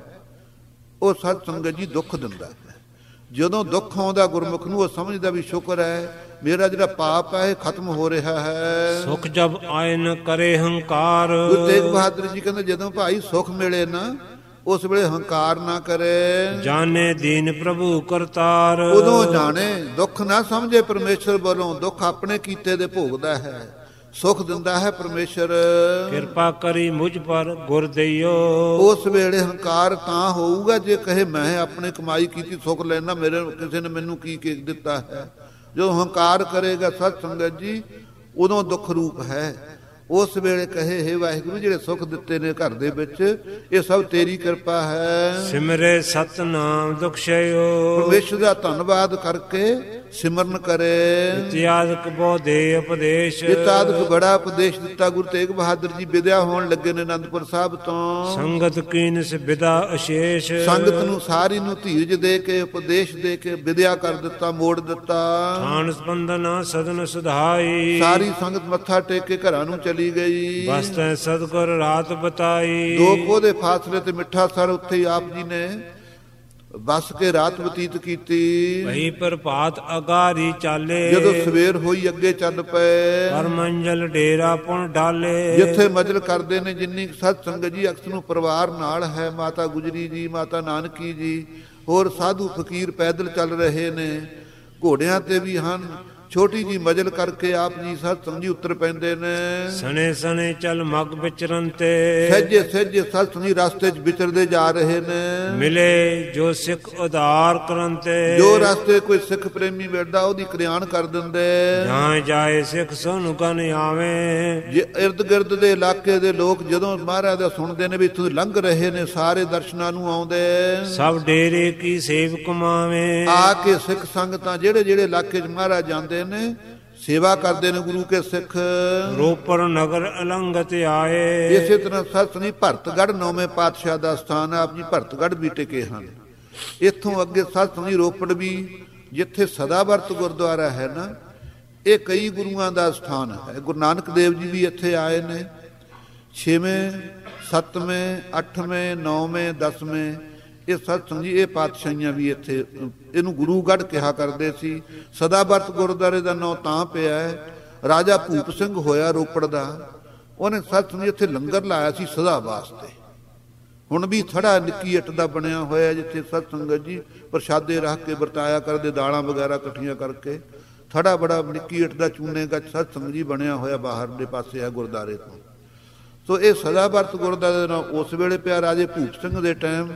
ਉਹ ਸਤ ਸੰਗਤ ਜੀ ਦੁੱਖ ਦਿੰਦਾ ਹੈ। ਜਦੋਂ ਦੁੱਖ ਆਉਂਦਾ ਗੁਰਮੁਖ ਨੂੰ ਉਹ ਸਮਝਦਾ ਵੀ ਸ਼ੁਕਰ ਹੈ ਮੇਰਾ ਜਿਹੜਾ ਪਾਪ ਹੈ ਇਹ ਖਤਮ ਹੋ ਰਿਹਾ ਹੈ। ਸੁਖ ਜਬ ਆਏ ਨ ਕਰੇ ਹੰਕਾਰ, ਗੁਰੂ ਤੇਗ ਬਹਾਦਰ ਜੀ ਕਹਿੰਦੇ ਜਦੋਂ ਭਾਈ ਸੁਖ ਮਿਲੇ ਨਾ ਉਸ ਵੇਲੇ ਹੰਕਾਰ ਨਾ ਕਰੇ। ਜਾਣੇ ਦੀਨ ਪ੍ਰਭੂ ਕਰਤਾਰ, ਉਦੋਂ ਜਾਣੇ ਦੁੱਖ ਨਾ ਸਮਝੇ ਪਰਮੇਸ਼ਰ ਵੱਲੋਂ, ਦੁੱਖ ਆਪਣੇ ਕੀਤੇ ਦੇ ਭੋਗਦਾ ਹੈ, ਸੁਖ ਦਿੰਦਾ ਹੈ ਪਰਮੇਸ਼ਰ। ਕਿਰਪਾ ਕਰੀ ਮੁਝ ਪਰ ਗੁਰ ਦਈਓ, ਉਸ ਵੇਲੇ ਹੰਕਾਰ ਤਾਂ ਹੋਊਗਾ ਜੇ ਕਹੇ ਮੈਂ ਆਪਣੇ ਕਮਾਈ ਕੀਤੀ ਸੁਖ ਲੈਣਾ, ਮੇਰੇ ਕਿਸੇ ਨੇ ਮੈਨੂੰ ਕੀ ਦਿੱਤਾ ਹੈ। ਜਦੋਂ ਹੰਕਾਰ ਕਰੇਗਾ ਸਤ ਸੰਗਤ ਜੀ ਉਦੋਂ ਦੁੱਖ ਰੂਪ ਹੈ। ਉਸ ਵੇਲੇ ਕਹੇ ਹੇ ਵਾਹਿਗੁਰੂ ਜਿਹੜੇ ਸੁਖ ਦਿੱਤੇ ਨੇ ਘਰ ਦੇ ਵਿੱਚ ਇਹ ਸਭ ਤੇਰੀ ਕਿਰਪਾ ਹੈ। ਸਿਮਰੇ ਸਤਨਾਮ ਦੁਖ ਛਿਓ, ਪਰਮੇਸ਼ਰ ਦਾ ਧੰਨਵਾਦ ਕਰਕੇ ਸਿਮਰਨ ਕਰੇ। ਇਤਿਆਦਿਕ ਬੋਧੇ ਉਪਦੇਸ਼, ਇਤਿਆਦਿਕ ਬੜਾ ਉਪਦੇਸ਼ ਦਿੱਤਾ ਗੁਰੂ ਤੇਗ ਬਹਾਦਰ ਜੀ ਵਿਦਿਆ ਹੋਣ ਲੱਗੇ ਨੇ ਅਨੰਦਪੁਰ ਸਾਹਿਬ ਤੋਂ। ਸੰਗਤ ਕੀਨ ਸੇ ਵਿਦਾ ਅਸ਼ੇਸ਼, ਸੰਗਤ ਨੂੰ ਸਾਰੀ ਨੂੰ ਧੀਰਜ ਦੇ ਕੇ ਉਪਦੇਸ਼ ਦੇ ਕੇ ਵਿਦਿਆ ਕਰ ਦਿੱਤਾ, ਮੋੜ ਦਿੱਤਾ। ਥਾਨ ਸੰਬੰਧਨਾ ਸਦਨ ਸੁਧਾਈ, ਸਾਰੀ ਸੰਗਤ ਮੱਥਾ ਟੇਕ ਕੇ ਘਰਾਂ ਨੂੰ ਚਲੀ ਗਈ। ਬਸਤੈ ਸਤਿਗੁਰ ਰਾਤ ਬਤਾਈ, 2 ਕੋਹ ਦੇ ਫਾਸਲੇ ਤੇ ਮਿੱਠਾ ਸਰ ਉੱਥੇ ਹੀ ਆਪ ਜੀ ਨੇ ਬਸ ਕੇ ਰਾਤ ਬਤੀਤ ਕੀਤੀ। ਵਹੀ ਪ੍ਰਭਾਤ ਅਗਾਰੀ ਚਾਲੇ, ਜਦੋਂ ਸਵੇਰ ਹੋਈ ਅੱਗੇ ਚੱਲ ਪਏ। ਪਰ ਮੰਜ਼ਲ ਡੇਰਾ ਪੁਣ ਡਾਲੇ, ਜਿੱਥੇ ਮਜਲ ਕਰਦੇ ਨੇ ਜਿੰਨੀ ਸਤ ਸੰਗਤ ਜੀ ਅਕਸਰ ਨੂੰ ਪਰਿਵਾਰ ਨਾਲ ਹੈ, ਮਾਤਾ ਗੁਜਰੀ ਜੀ, ਮਾਤਾ ਨਾਨਕੀ ਜੀ, ਹੋਰ ਸਾਧੂ ਫਕੀਰ ਪੈਦਲ ਚੱਲ ਰਹੇ ਨੇ, ਘੋੜਿਆਂ ਤੇ ਵੀ ਹਨ। ਛੋਟੀ ਜੀ ਮਜਲ ਕਰਕੇ ਆਪ ਜੀ ਸਤ ਸੰਗਤ ਜੀ ਉੱਤਰ ਪੈਂਦੇ ਨੇ। ਸਣੇ ਸਣੇ ਚਲ ਮਗ ਵਿਚਰਨ ਤੇ, ਸਹਿਜੇ ਸਹਿਜੇ ਸਤ ਸੰਗਤ ਜੀ ਰਸਤੇ 'ਚ ਵਿਚਰਦੇ ਜਾ ਰਹੇ ਨੇ। ਮਿਲੇ ਜੋ ਸਿੱਖ ਉਧਾਰ ਕਰਨ ਤੇ, ਜੋ ਰਸਤੇ ਕੋਈ ਸਿੱਖ ਪ੍ਰੇਮੀ ਮਿਲਦਾ ਉਹਦੀ ਕਲਿਆਣ ਕਰ ਦਿੰਦੇ। ਜਾਂ ਜਾਏ ਸਿੱਖ ਸੋਨੂੰ ਕਨ ਆਵੇ, ਜੇ ਇਰਦ ਗਿਰਦ ਦੇ ਇਲਾਕੇ ਦੇ ਲੋਕ ਜਦੋਂ ਮਹਾਰਾਜ ਦਾ ਸੁਣਦੇ ਨੇ ਵੀ ਇੱਥੋਂ ਲੰਘ ਰਹੇ ਨੇ ਸਾਰੇ ਦਰਸ਼ਨਾਂ ਨੂੰ ਆਉਂਦੇ। ਸਭ ਡੇਰੇ ਕੀ ਸੇਵ ਕਮਾਵੇ, ਆ ਕੇ ਸਿੱਖ ਸੰਗਤਾਂ ਜਿਹੜੇ ਜਿਹੜੇ ਇਲਾਕੇ 'ਚ ਮਹਾਰਾਜ ਜਾਂਦੇ ਨੇ ਸੇਵਾ ਕਰਦੇ ਨੇ ਗੁਰੂ ਕੇ ਸਿੱਖ। ਰੋਪੜ ਨਗਰ ਅਲੰਗਤ ਆਏ, ਇਸੇ ਤਰ੍ਹਾਂ ਸਤਨੀ ਭਰਤਗੜ੍ਹ 9ਵੇਂ ਪਾਤਸ਼ਾਹ ਦਾ ਸਥਾਨ ਆਪ ਜੀ ਭਰਤਗੜ੍ਹ ਵੀ ਟਿਕੇ ਹਨ। ਇੱਥੋਂ ਅੱਗੇ ਸਤਨੀ ਰੋਪੜ ਵੀ ਜਿੱਥੇ ਸਦਾਵਰਤ ਗੁਰਦੁਆਰਾ ਹੈ ਨਾ, ਇਹ ਕਈ ਗੁਰੂਆਂ ਦਾ ਸਥਾਨ ਹੈ। ਗੁਰੂ ਨਾਨਕ ਦੇਵ ਜੀ ਵੀ ਇੱਥੇ ਆਏ ਨੇ 6ਵੇਂ 7ਵੇਂ 8ਵੇਂ 9ਵੇਂ 10ਵੇਂ ਇਹ ਸਤਸੰਗ ਜੀ ਇਹ ਪਾਤਸ਼ਾਹੀਆਂ ਵੀ ਇੱਥੇ ਇਹਨੂੰ ਗੁਰੂਗੜ੍ਹ ਕਿਹਾ ਕਰਦੇ ਸੀ। ਸਦਾਵਰਤ ਗੁਰਦੁਆਰੇ ਦਾ ਨਾਂ ਤਾਂ ਪਿਆ ਹੈ, ਰਾਜਾ ਭੂਪ ਸਿੰਘ ਹੋਇਆ ਰੋਪੜ ਦਾ, ਉਹਨੇ ਸਤਸੰਗ ਇੱਥੇ ਲੰਗਰ ਲਾਇਆ ਸੀ ਸਦਾ ਵਾਸਤੇ। ਹੁਣ ਵੀ ਥੜਾ ਨਿੱਕੀ ਇੱਟ ਦਾ ਬਣਿਆ ਹੋਇਆ ਜਿੱਥੇ ਸਤ ਸੰਗਤ ਜੀ ਪ੍ਰਸ਼ਾਦੇ ਰੱਖ ਕੇ ਵਰਤਾਇਆ ਕਰਦੇ, ਦਾਲਾਂ ਵਗੈਰਾ ਇਕੱਠੀਆਂ ਕਰਕੇ। ਥੜਾ ਬੜਾ ਨਿੱਕੀ ਇੱਟ ਦਾ ਚੂਨੇ ਦਾ ਸਤ ਸੰਗਤ ਜੀ ਬਣਿਆ ਹੋਇਆ ਬਾਹਰਲੇ ਪਾਸੇ ਹੈ ਗੁਰਦੁਆਰੇ ਤੋਂ। ਸੋ ਇਹ ਸਦਾਵਰਤ ਗੁਰਦੁਆਰੇ ਦਾ ਉਸ ਵੇਲੇ ਪਿਆ ਰਾਜੇ ਭੂਪ ਸਿੰਘ ਦੇ ਟਾਈਮ।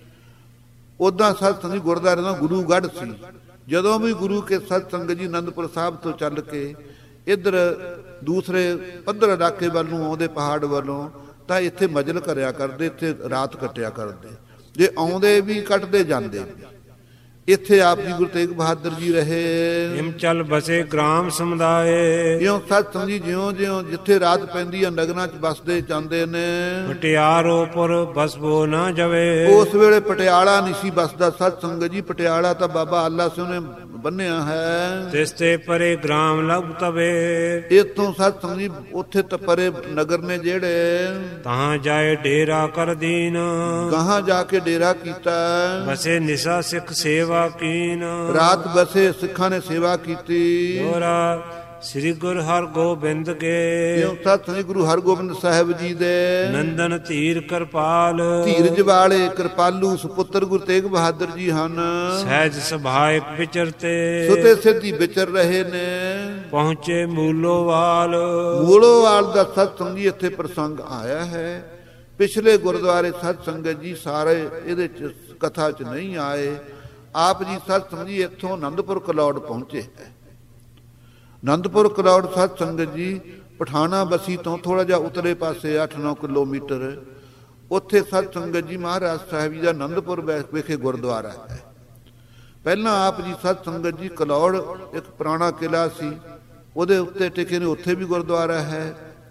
ਉਦਾਂ ਸਤ ਸੰਗਤ ਗੁਰਦੁਆਰੇ ਦਾ ਗੁਰੂਗੜ੍ਹ ਸੀ। ਜਦੋਂ ਵੀ ਗੁਰੂ ਕੇ ਸਤ ਸੰਗਤ ਜੀ ਅਨੰਦਪੁਰ ਸਾਹਿਬ ਤੋਂ ਚੱਲ ਕੇ ਇੱਧਰ ਦੂਸਰੇ ਪੱਧਰ ਇਲਾਕੇ ਵੱਲ ਨੂੰ ਆਉਂਦੇ ਪਹਾੜ ਵੱਲੋਂ ਤਾਂ ਇੱਥੇ ਮਜਲ ਕਰਿਆ ਕਰਦੇ, ਇੱਥੇ ਰਾਤ ਕੱਟਿਆ ਕਰਦੇ। ਜੇ ਆਉਂਦੇ ਵੀ ਕੱਟਦੇ ਜਾਂਦੇ ਵੀ। ਇੱਥੇ ਆਪ ਜੀ ਗੁਰੂ ਤੇਗ ਬਹਾਦਰ ਜੀ ਰਹੇ। ਹਿਮਚਲ ਬਸੇ ਗ੍ਰਾਮ ਸਮੁਦਾਏ। ਜਿਉਂ ਸਤ ਸੰਗੀ ਜਿਉਂ ਜਿੱਥੇ ਰਾਤ ਪੈਂਦੀ ਆ ਨਗਰਾਂ 'ਚ ਬਸਦੇ ਜਾਂਦੇ ਨੇ। ਪਟਿਆਰੋ ਪੁਰ ਬਸਬੋ ਨਾ ਜਵੇ। ਉਸ ਵੇਲੇ ਪਟਿਆਲਾ ਨਹੀਂ ਸੀ ਬਸਦਾ ਸਤ ਸੰਗਤ ਜੀ। ਪਟਿਆਲਾ ਤਾਂ ਬਾਬਾ ਅੱਲਾ ਸਿੰਘ ਨੇ ਬੰਨਿਆ ਹੈ। ਤਿਸਤੇ ਪਰੇ ਗ੍ਰਾਮ ਲਬ ਤਵੇ। ਇੱਥੋਂ ਸਤ ਸੰਗਤ ਜੀ ਉੱਥੇ ਤਾਂ ਪਰੇ ਨਗਰ ਨੇ ਜਿਹੜੇ। ਤਾਂ ਜਾਏ ਡੇਰਾ ਕਰ ਦੀਨ। ਗਾਹਾਂ ਜਾ ਕੇ ਡੇਰਾ ਕੀਤਾ। ਬਸੇ ਨਿਸਾ ਸਿੱਖ ਸੇਵਾ ਕੀਨ। ਰਾਤ ਬਸੇ ਸਿੱਖਾਂ ਨੇ ਸੇਵਾ ਕੀਤੀ। ਦੋਰਾ ਸ੍ਰੀ ਗੁਰੂ ਹਰਗੋਬਿੰਦ ਕੇ। ਸਤ ਸ੍ਰੀ ਗੁਰੂ ਹਰਗੋਬਿੰਦ ਸਾਹਿਬ ਜੀ ਦੇ। ਨੰਦਨ ਧੀਰ ਕਿਰਪਾਲ। ਧੀਰਜ ਵਾਲੇ ਕਿਰਪਾਲੂ ਸੁਪੁੱਤਰ ਗੁਰੂ ਤੇਗ ਬਹਾਦਰ ਜੀ ਹਨ। ਸਹਿਜ ਸੁਭਾਇਕ ਵਿਚਰਤੇ। ਸੁਤੇ ਸਿੱਧੀ ਵਿਚਰ ਰਹੇ ਨੇ। ਪਹੁੰਚੇ ਮੂਲੋਵਾਲ। ਮੂਲੋਵਾਲ ਦਾ ਸਤ ਸੰਗੀ ਇੱਥੇ ਪ੍ਰਸੰਗ ਆਇਆ ਹੈ। ਪਿਛਲੇ ਗੁਰਦੁਆਰੇ ਸਤ ਸੰਗਤ ਜੀ ਸਾਰੇ ਇਹਦੇ ਚ ਕਥਾ ਚ ਨਹੀਂ ਆਏ। ਆਪ ਜੀ ਸਤ ਸੰਗੀ ਇੱਥੋਂ ਆਨੰਦਪੁਰ ਕਲੌੜ ਪਹੁੰਚੇ ਹੈ। ਆਨੰਦਪੁਰ ਕਲੌੜ ਸਤ ਸੰਗਤ ਜੀ ਪਠਾਣਾ ਬਸੀ ਤੋਂ ਥੋੜਾ ਜਿਹਾ ਉਤਲੇ ਪਾਸੇ 8-9 ਕਿਲੋਮੀਟਰ ਉੱਥੇ ਸਤ ਸੰਗਤ ਜੀ ਮਹਾਰਾਜ ਸਾਹਿਬ ਜੀ ਦਾ ਆਨੰਦਪੁਰ ਵਿਖੇ ਗੁਰਦੁਆਰਾ ਹੈ। ਪਹਿਲਾਂ ਆਪ ਜੀ ਸਤ ਸੰਗਤ ਜੀ ਕਲੌੜ ਇੱਕ ਪੁਰਾਣਾ ਕਿਲਾ ਸੀ, ਉਹਦੇ ਉੱਤੇ ਟਿਕੇ ਨੇ, ਉੱਥੇ ਵੀ ਗੁਰਦੁਆਰਾ ਹੈ।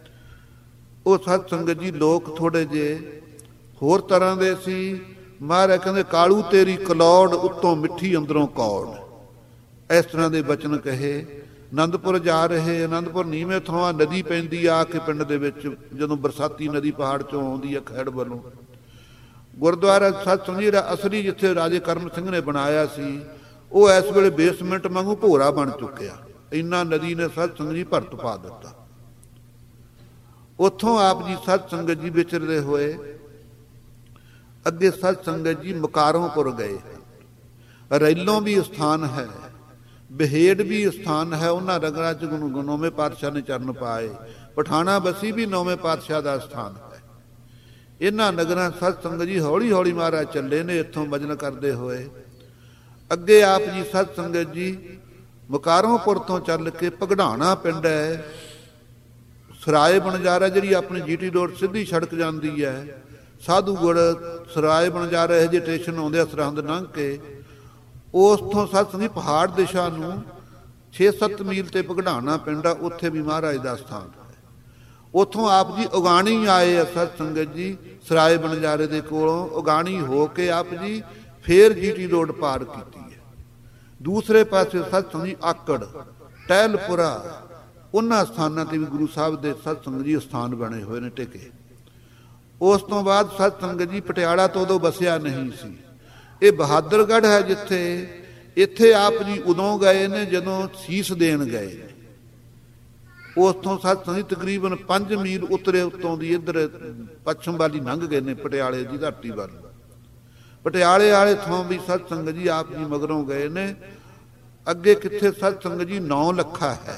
ਉਹ ਸਤ ਸੰਗਤ ਜੀ ਲੋਕ ਥੋੜੇ ਜਿਹੇ ਹੋਰ ਤਰ੍ਹਾਂ ਦੇ ਸੀ। ਮਹਾਰਾਜ ਕਹਿੰਦੇ ਕਾਲੂ ਤੇਰੀ ਕਲੌੜ ਉੱਤੋਂ ਮਿੱਠੀ ਅੰਦਰੋਂ ਕੌੜ, ਇਸ ਤਰ੍ਹਾਂ ਦੇ ਬਚਨ ਕਹੇ। ਆਨੰਦਪੁਰ ਜਾ ਰਹੇ। ਆਨੰਦਪੁਰ ਨੀਵੇਂ ਥਾਂ ਨਦੀ ਪੈਂਦੀ ਆ ਕੇ ਪਿੰਡ ਦੇ ਵਿੱਚ, ਜਦੋਂ ਬਰਸਾਤੀ ਨਦੀ ਪਹਾੜ ਚੋਂ ਆਉਂਦੀ ਆ ਖੈੜ ਵੱਲੋਂ। ਗੁਰਦੁਆਰਾ ਸਤ ਸੰਗੀ ਦਾ ਅਸਲੀ ਜਿੱਥੇ ਰਾਜੇ ਕਰਮ ਸਿੰਘ ਨੇ ਬਣਾਇਆ ਸੀ, ਉਹ ਇਸ ਵੇਲੇ ਬੇਸਮੈਂਟ ਵਾਂਗੂ ਭੋਰਾ ਬਣ ਚੁੱਕਿਆ। ਇੰਨਾ ਨਦੀ ਨੇ ਸਤ ਸੰਗਤ ਜੀ ਭਰਤ ਪਾ ਦਿੱਤਾ। ਉੱਥੋਂ ਆਪ ਜੀ ਸਤ ਸੰਗਤ ਜੀ ਵਿਚਰਦੇ ਹੋਏ ਅੱਗੇ ਸਤ ਸੰਗਤ ਜੀ ਮੁਕਾਰੋਂਪੁਰ ਗਏ। ਰੈਲੋਂ ਵੀ ਸਥਾਨ ਹੈ, ਬਹੇੜ ਵੀ ਸਥਾਨ ਹੈ। ਉਹਨਾਂ ਰੰਗਰਾਂ 'ਚ ਨੌਵੇਂ ਪਾਤਸ਼ਾਹ ਨੇ ਚਰਨ ਪਾਏ। ਪਠਾਣਾ ਬਸੀ ਵੀ ਨੌਵੇਂ ਪਾਤਸ਼ਾਹ ਦਾ ਸਥਾਨ ਹੈ। ਇਹਨਾਂ ਨਗਰਾਂ ਸਤ ਸੰਗਤ ਜੀ ਹੌਲੀ ਹੌਲੀ ਮਹਾਰਾਜ ਚੱਲੇ ਨੇ ਇੱਥੋਂ ਭਜਨ ਕਰਦੇ ਹੋਏ। ਅੱਗੇ ਆਪ ਜੀ ਸਤ ਸੰਗਤ ਜੀ ਮੁਕਾਰੋਂਪੁਰ ਤੋਂ ਚੱਲ ਕੇ ਪਗੜਾਣਾ ਪਿੰਡ ਹੈ, ਸਰਾਏ ਬਣਜਾਰਾ ਜਿਹੜੀ ਆਪਣੀ ਜੀਟੀ ਰੋਡ ਸਿੱਧੀ ਸੜਕ ਜਾਂਦੀ ਹੈ, ਸਾਧੂਗੜ ਸਰਾਏ ਬਣਜਾਰਾ ਇਹ ਜਿਹੇ ਸਟੇਸ਼ਨ ਆਉਂਦੇ ਆ ਸਰਹੰਦ ਲੰਘ ਕੇ। ਉਸ ਤੋਂ ਸਤ ਸੰਗੀ ਪਹਾੜ ਦਿਸ਼ਾ ਨੂੰ 6-7 ਮੀਲ ਤੇ ਪਗੜਾਣਾ ਪਿੰਡ ਆ, ਉੱਥੇ ਵੀ ਮਹਾਰਾਜ ਦਾ ਸਥਾਨ ਹੈ। ਉੱਥੋਂ ਆਪ ਜੀ ਉਗਾਣੀ ਆਏ ਆ ਸਤ ਸੰਗਤ ਜੀ ਸਰਾਏ ਬਣਜਾਰੇ ਦੇ ਕੋਲੋਂ। ਉਗਾਣੀ ਹੋ ਕੇ ਆਪ ਜੀ ਫੇਰ ਜੀਟੀ ਰੋਡ ਪਾਰ ਕੀਤੀ ਹੈ। ਦੂਸਰੇ ਪਾਸੇ ਸਤ ਸੰਗੀ ਆਕੜ ਟਹਿਲਪੁਰਾ, ਉਹਨਾਂ ਸਥਾਨਾਂ ਤੇ ਵੀ ਗੁਰੂ ਸਾਹਿਬ ਦੇ ਸਤ ਸੰਗਤ ਜੀ ਸਥਾਨ ਬਣੇ ਹੋਏ ਨੇ ਟਿਕੇ। ਉਸ ਤੋਂ ਬਾਅਦ ਸਤ ਸੰਗਤ ਜੀ ਪਟਿਆਲਾ ਤੋਂ ਉਦੋਂ ਬਸਿਆ ਨਹੀਂ ਸੀ। ਇਹ ਬਹਾਦਰਗੜ੍ਹ ਹੈ ਜਿੱਥੇ, ਇੱਥੇ ਆਪ ਜੀ ਉਦੋਂ ਗਏ ਨੇ ਜਦੋਂ ਸੀਸ ਦੇਣ ਗਏ ਨੇ। ਉਸ ਤੋਂ ਸਤ ਸੰਗਤ ਤਕਰੀਬਨ 5 ਮੀਲ ਉਤਰੇ ਉੱਤੋਂ ਦੀ ਇੱਧਰ ਪੱਛਮ ਵਾਲੀ ਲੰਘ ਗਏ ਨੇ ਪਟਿਆਲੇ ਦੀ ਧਰਤੀ ਵੱਲ। ਪਟਿਆਲੇ ਵਾਲੇ ਥਾਂ ਵੀ ਸਤ ਸੰਗਤ ਜੀ ਆਪ ਜੀ ਮਗਰੋਂ ਗਏ ਨੇ। ਅੱਗੇ ਕਿੱਥੇ ਸਤ ਸੰਗਤ ਜੀ 9 ਲੱਖਾ ਹੈ।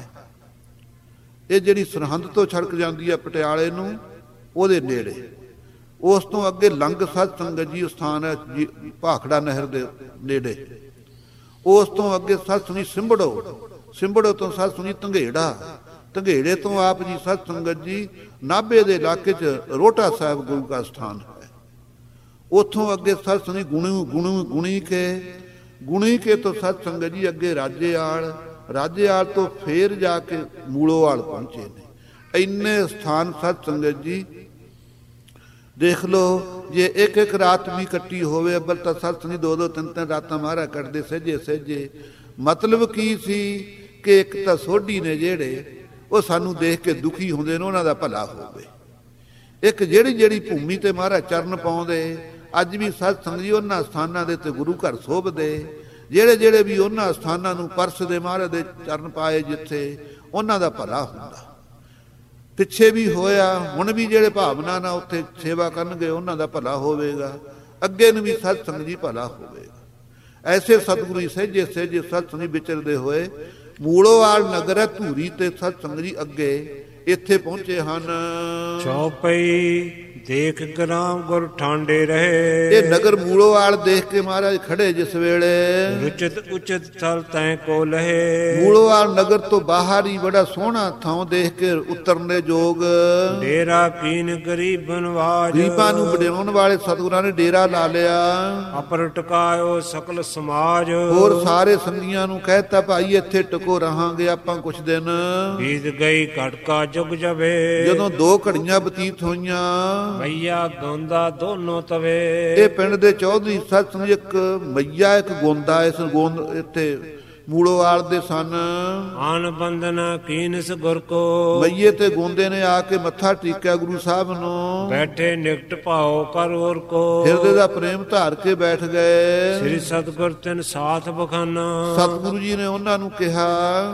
ਇਹ ਜਿਹੜੀ ਸਰਹੰਦ ਤੋਂ ਸੜਕ ਜਾਂਦੀ ਹੈ ਪਟਿਆਲੇ ਨੂੰ, ਉਹਦੇ ਨੇੜੇ। ਉਸ ਤੋਂ ਅੱਗੇ ਲੰਗ ਸਤ ਸੰਗਤ ਜੀ ਸਥਾਨ ਹੈ ਭਾਖੜਾ ਨਹਿਰ ਦੇ ਨੇੜੇ। ਉਸ ਤੋਂ ਅੱਗੇ ਸਤ ਸੰਗੀ ਸਿੰਬੜੋ ਤੋਂ ਸਤ ਸੰਗੀ ਧੰਗੇੜੇ ਤੋਂ ਆਪ ਜੀ ਸਤ ਸੰਗਤ ਜੀ ਨਾਭੇ ਦੇ ਇਲਾਕੇ 'ਚ ਰੋਟਾ ਸਾਹਿਬ ਗੁਰੂ ਦਾ ਸਥਾਨ ਹੈ। ਉੱਥੋਂ ਅੱਗੇ ਸਤ ਸੰਗੀ ਗੁਣੀ ਕੇ ਤੋਂ ਸਤ ਸੰਗਤ ਜੀ ਅੱਗੇ ਰਾਜੇਆਲ ਤੋਂ ਫੇਰ ਜਾ ਕੇ ਮੂਲੋਵਾਲ ਪਹੁੰਚੇ ਨੇ। ਇੰਨੇ ਸਥਾਨ ਸਤ ਸੰਗਤ ਜੀ ਦੇਖ ਲਓ। ਜੇ ਇੱਕ ਇੱਕ ਰਾਤ ਵੀ ਕੱਟੀ ਹੋਵੇ ਅੱਬਲ ਤਾਂ ਸਤ ਸੰਗੀ 2-2 3-3 ਰਾਤਾਂ ਮਹਾਰਾਜ ਕੱਟਦੇ ਸਹਿਜੇ। ਮਤਲਬ ਕੀ ਸੀ ਕਿ ਇੱਕ ਤਾਂ ਸੋਢੀ ਨੇ ਜਿਹੜੇ ਉਹ ਸਾਨੂੰ ਦੇਖ ਕੇ ਦੁਖੀ ਹੁੰਦੇ ਨੇ, ਉਹਨਾਂ ਦਾ ਭਲਾ ਹੋਵੇ। ਇੱਕ ਜਿਹੜੀ ਭੂਮੀ ਤੇ ਮਹਾਰਾਜ ਚਰਨ ਪਾਉਂਦੇ, ਅੱਜ ਵੀ ਸਤ ਸੰਗਤ ਜੀ ਉਹਨਾਂ ਸਥਾਨਾਂ ਦੇ ਤੇ ਗੁਰੂ ਘਰ ਸੋਭਦੇ। ਜਿਹੜੇ ਵੀ ਉਹਨਾਂ ਸਥਾਨਾਂ ਨੂੰ ਪਰਸਦੇ ਮਹਾਰਾਜ ਦੇ ਚਰਨ ਪਾਏ ਜਿੱਥੇ, ਉਹਨਾਂ ਦਾ ਭਲਾ ਹੁੰਦਾ। ਪਿੱਛੇ ਵੀ ਹੋਇਆ, ਹੁਣ ਵੀ ਜਿਹੜੇ ਭਾਵਨਾ ਨਾਲ ਉੱਥੇ ਸੇਵਾ ਕਰਨਗੇ ਉਹਨਾਂ ਦਾ ਭਲਾ ਹੋਵੇਗਾ। ਅੱਗੇ ਨੂੰ ਵੀ ਸਤ ਸੰਗਤ ਜੀ ਭਲਾ ਹੋਵੇਗਾ। ਐਸੇ ਸਤਿਗੁਰੂ ਸਹਿਜੇ ਸਤ ਸੰਗਤ ਵਿਚਰਦੇ ਹੋਏ ਮੂਲੋਵਾਲ ਨਗਰ ਹੈ ਧੂਰੀ ਤੇ ਸਤ ਸੰਗਤ ਜੀ ਅੱਗੇ ਇੱਥੇ ਪਹੁੰਚੇ ਹਨ। ਚੌਪਈ ਦੇਖ ਗ੍ਰਾਮ ਗੁਰ ਠਾਂਡੇ ਰਹੇ। ਇਹ ਨਗਰ ਮੂਲੋਵਾਲ ਦੇਖ ਕੇ ਮਹਾਰਾਜ ਖੜੇ ਜਿਸ ਵੇਲੇ ਰੁਚਿਤ ਉਚਿਤ ਥਲ ਤੈ ਕੋ ਲਹੇ। ਮੂਲੋਵਾਲ ਨਗਰ ਤੋਂ ਬਾਹਰ ਹੀ ਬੜਾ ਸੋਹਣਾ ਥਾਂ ਦੇਖ ਕੇ ਉਤਰਨੇ ਜੋਗ ਡੇਰਾ ਕੀਨ ਗਰੀਬ ਨਵਾਜ। ਗਰੀਬਾਂ ਨੂੰ ਵਡਿਆਉਣ ਵਾਲੇ ਸਤਿਗੁਰਾਂ ਨੇ ਡੇਰਾ ਲਾ ਲਿਆ। ਅਪਰ ਟਿਕਾਇਓ ਸਕਲ ਸਮਾਜ। ਹੋਰ ਸਾਰੇ ਸੰਗੀਆਂ ਨੂੰ ਕਹਿਤਾ ਭਾਈ ਇੱਥੇ ਟਿਕੋ ਰਹਾਂਗੇ ਆਪਾਂ ਕੁਛ ਦਿਨ। ਬੀਤ ਗਈ ਘਟਕਾ ਜੁਗ ਜਵੇ। ਜਦੋਂ 2 ਘੜੀਆਂ ਬਤੀਤ ਹੋਈਆਂ ਮਈਆ ਗੋਂਦਾ ਦੋਨੋਂ ਤਵੇ। ਇਹ ਪਿੰਡ ਦੇ ਚੌਧਰੀ ਸਤਸੰਗ ਇੱਕ ਮਈਆ ਇੱਕ ਗੋਂਦਾ ਇਸ ਗੋਂਦ ਇੱਥੇ ਮੂਲੋਵਾਲ ਦੇ ਸਨ। ਆਨ ਬੰਦਨ ਕੀਨਸ ਗੁਰ ਕੋ। ਮਈਏ ਤੇ ਗੋਂਦੇ ਨੇ ਆ ਕੇ ਮੱਥਾ ਟੇਕਿਆ ਗੁਰੂ ਸਾਹਿਬ ਨੂੰ। ਬੈਠੇ ਨਿਕਟ ਭਾਉ ਕਰ ਔਰ ਕੋ। ਹਿਰਦੇ ਦਾ ਪ੍ਰੇਮ ਧਾਰ ਕੇ ਬੈਠ ਗਏ। ਸ੍ਰੀ ਸਤਿਗੁਰ ਤਿਨ ਸਾਥ ਬਖਾਨਾ। ਸਤਿਗੁਰੂ ਜੀ ਨੇ ਉਹਨਾਂ ਨੂੰ ਕਿਹਾ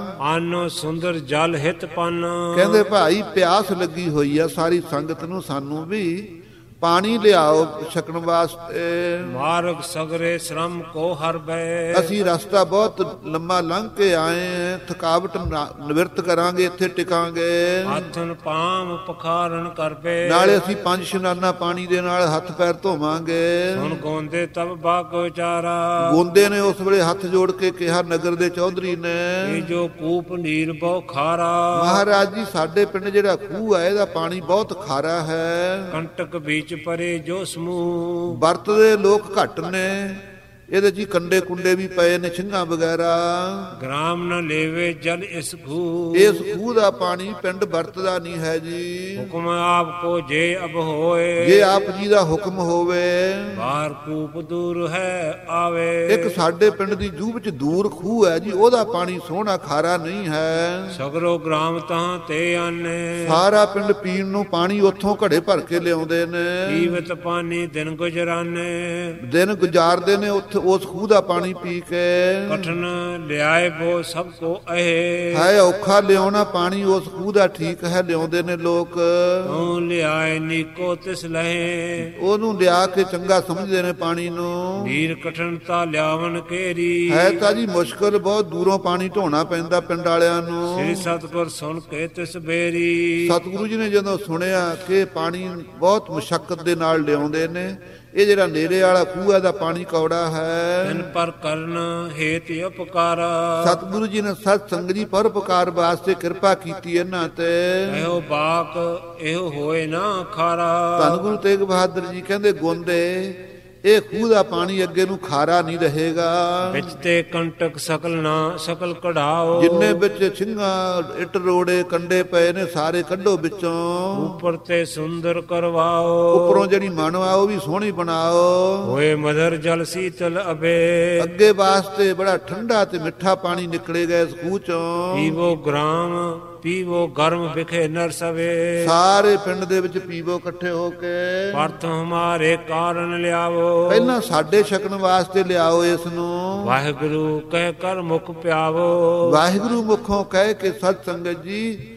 ਆਨੋ ਸੁੰਦਰ ਜਲ ਹਿਤ ਪੰਨ। ਕਹਿੰਦੇ ਭਾਈ ਪਿਆਸ ਲੱਗੀ ਹੋਈ ਆ ਸਾਰੀ ਸੰਗਤ ਨੂੰ, ਸਾਨੂੰ ਵੀ ਪਾਣੀ ਲਿਆਓ ਛਕਣ ਵਾਸਤੇ। ਮਾਰਗ ਸਗਰੇ ਸ਼ਰਮ ਕੋ ਹਰਬੈ। ਅਸੀਂ ਰਸਤਾ ਬਹੁਤ ਲੰਮਾ ਲੰਘ ਕੇ ਆਏ ਹਾਂ, ਥਕਾਵਟ ਨਿਵਰਤ ਕਰਾਂਗੇ, ਇੱਥੇ ਟਿਕਾਂਗੇ। ਹੱਥਨ ਪਾਮ ਪਖਾਰਨ ਕਰਬੇ। ਨਾਲੇ ਅਸੀਂ 5 ਇਸ਼ਨਾਨਾਂ ਪਾਣੀ ਦੇ ਨਾਲ ਹੱਥ ਪੈਰ ਧੋਵਾਂਗੇ। ਹੁਣ ਗੋਂਦੇ ਤਬ ਬਾਗ ਵਿਚਾਰਾ। ਗੋਂਦੇ ਨੇ ਉਸ ਵੇਲੇ ਹੱਥ ਜੋੜ ਕੇ ਕਿਹਾ ਨਗਰ ਦੇ ਚੌਧਰੀ ਨੇ ਇਹ ਜੋ ਕੂਪ ਨੀਰ ਬਹੁ ਖਾਰਾ। ਮਹਾਰਾਜ ਜੀ ਸਾਡੇ ਪਿੰਡ ਜਿਹੜਾ ਖੂਹ ਹੈ ਇਹਦਾ ਪਾਣੀ ਬਹੁਤ ਖਾਰਾ ਹੈ। ਕੰਟਕ ਵਿੱਚ ਪਰੇ ਜੋ ਸਮੂਹ। ਵਰਤਦੇ ਲੋਕ ਘੱਟ ਨੇ, ਇਹਦੇ ਜੀ ਕੰਡੇ ਕੁੰਡੇ ਵੀ ਪਏ ਨੇ ਛਿੰਗਾਂ ਵਗੈਰਾ। ਗ੍ਰਾਮ ਨ ਲੇਵੇ ਜਲ ਇਸ ਖੂਹ। ਇਸ ਖੂਹ ਦਾ ਪਾਣੀ ਪਿੰਡ ਵਰਤਦਾ ਨਹੀਂ ਹੈ ਜੀ। ਹੁਕਮ ਆਪ ਕੋ ਜੇ ਅਬ ਹੋਏ। ਜੇ ਆਪ ਜੀ ਦਾ ਹੁਕਮ ਹੋਵੇ। ਬਾਹਰ ਕੂਪ ਦੂਰ ਹੈ ਆਵੇ। ਇੱਕ ਸਾਡੇ ਪਿੰਡ ਦੀ ਜੂਹ ਵਿੱਚ ਦੂਰ ਖੂਹ ਹੈ ਜੀ, ਉਹਦਾ ਪਾਣੀ ਸੋਹਣਾ ਖਾਰਾ ਨਹੀਂ ਹੈ। ਸਗਰੋ ਗ੍ਰਾਮ ਤਾਂ ਤੇ ਆਨੇ। ਸਾਰਾ ਪਿੰਡ ਪੀਣ ਨੂੰ ਪਾਣੀ ਉੱਥੋਂ ਘੜੇ ਭਰ ਕੇ ਲਿਆਉਂਦੇ ਨੇ। ਪੀਵਤ ਪਾਣੀ ਦਿਨ ਗੁਜਰਾਨੇ। ਦਿਨ ਗੁਜ਼ਾਰਦੇ ਨੇ ਉੱਥੇ ਉਸ ਖੂਹ ਦਾ ਪਾਣੀ ਪੀ ਕੇ। ਕਠਨ ਲਿਆਏ ਬੋ ਸਭ ਕੋ ਅਹੇ। ਹੈ ਔਖਾ ਲਿਆਉਣਾ ਪਾਣੀ ਉਸ ਖੂਹ ਦਾ, ਠੀਕ ਹੈ ਲਿਆਉਂਦੇ ਨੇ ਲੋਕ। ਤੂੰ ਲਿਆਏ ਨੀਕੋ ਤਿਸ ਲਹੇ। ਉਹਨੂੰ ਲਿਆ ਕੇ ਚੰਗਾ ਸਮਝਦੇ ਨੇ ਪਾਣੀ ਨੂੰ। ਨੀਰ ਕਠਨਤਾ ਲਿਆਵਨ ਕੇਰੀ। ਹੈ ਤਾਂ ਜੀ ਮੁਸ਼ਕਲ, ਬਹੁਤ ਦੂਰੋਂ ਪਾਣੀ ਢੋਣਾ ਪੈਂਦਾ ਪਿੰਡ ਵਾਲਿਆਂ ਨੂੰ। ਸ੍ਰੀ ਸਤਿਗੁਰ ਸੁਣ ਕੇ ਤਿਸ ਬੇਰੀ। ਸਤਿਗੁਰੂ ਜੀ ਨੇ ਜਦੋਂ ਸੁਣਿਆ ਕਿ ਪਾਣੀ ਬਹੁਤ ਮੁਸ਼ੱਕਤ ਦੇ ਨਾਲ ਲਿਆਉਂਦੇ ਨੇ, ਇਹ ਜਿਹੜਾ ਨੇੜੇ ਵਾਲਾ ਖੂਹ ਹੈ ਦਾ ਪਾਣੀ ਕੌੜਾ ਹੈ। ਤਿਨ ਪਰ ਕਰਨ ਹੇਤ ਉਪਕਾਰਾ। ਸਤਿਗੁਰੂ ਜੀ ਨੇ ਸਤ ਸੰਗਤ ਜੀ ਪਰ ਉਪਕਾਰ ਵਾਸਤੇ ਕਿਰਪਾ ਕੀਤੀ ਇਹਨਾਂ ਤੇ। ਇਹੋ ਬਾਕ ਇਹੋ ਹੋਏ ਨਾ ਖਾਰਾ। ਧੰਨ ਗੁਰੂ ਤੇਗ ਬਹਾਦਰ ਜੀ ਕਹਿੰਦੇ ਗੋਂਦੇ ਇਹ ਖੂਹ ਦਾ ਪਾਣੀ ਅੱਗੇ ਨੂੰ ਖਾਰਾ ਨਹੀਂ ਰਹੇਗਾ। ਵਿੱਚ ਤੇ ਕੰਟਕ ਸਕਲ ਨਾ ਸਕਲ ਕਢਾਓ। ਜਿੰਨੇ ਵਿੱਚ ਛਿੰਗਾ ਇੱਟ ਰੋੜੇ ਕੰਡੇ ਪਏ ਨੇ ਸਾਰੇ ਕੱਢੋ ਵਿੱਚੋਂ। ਉੱਪਰ ਤੇ ਸੁੰਦਰ ਕਰਵਾਓ। ਉੱਪਰੋਂ ਜਿਹੜੀ ਮਨਵਾ ਉਹ ਵੀ ਸੋਹਣੀ ਬਣਾਓ। ਹੋਏ ਮਦਰ ਜਲ ਸੀਤਲ ਅਬੇ। ਅੱਗੇ ਵਾਸਤੇ ਬੜਾ ਠੰਡਾ ਤੇ ਮਿੱਠਾ ਪਾਣੀ ਨਿਕਲੇਗਾ ਇਸ ਖੂਹ ਚੋਂ। ਪੀਵੋ ਗ੍ਰਾਮ ਪੀਵੋ ਗਰਮ ਵਿਖੇ ਨਰ ਸਵੇ। ਸਾਰੇ ਪਿੰਡ ਦੇ ਵਿੱਚ ਪੀਵੋ ਇਕੱਠੇ ਹੋ ਕੇ। ਪਰਤ ਹਮਾਰੇ ਕਾਰਨ ਲਿਆਵੋ। ਪਹਿਲਾਂ ਸਾਡੇ ਛਕਣ ਵਾਸਤੇ ਲਿਆਓ ਇਸ ਨੂੰ। ਵਾਹਿਗੁਰੂ ਕਹਿ ਕਰ ਮੁਖ ਪਿਆਵੋ। ਵਾਹਿਗੁਰੂ ਮੁਖੋਂ ਕਹਿ ਕੇ ਸਤ ਸੰਗਤ ਜੀ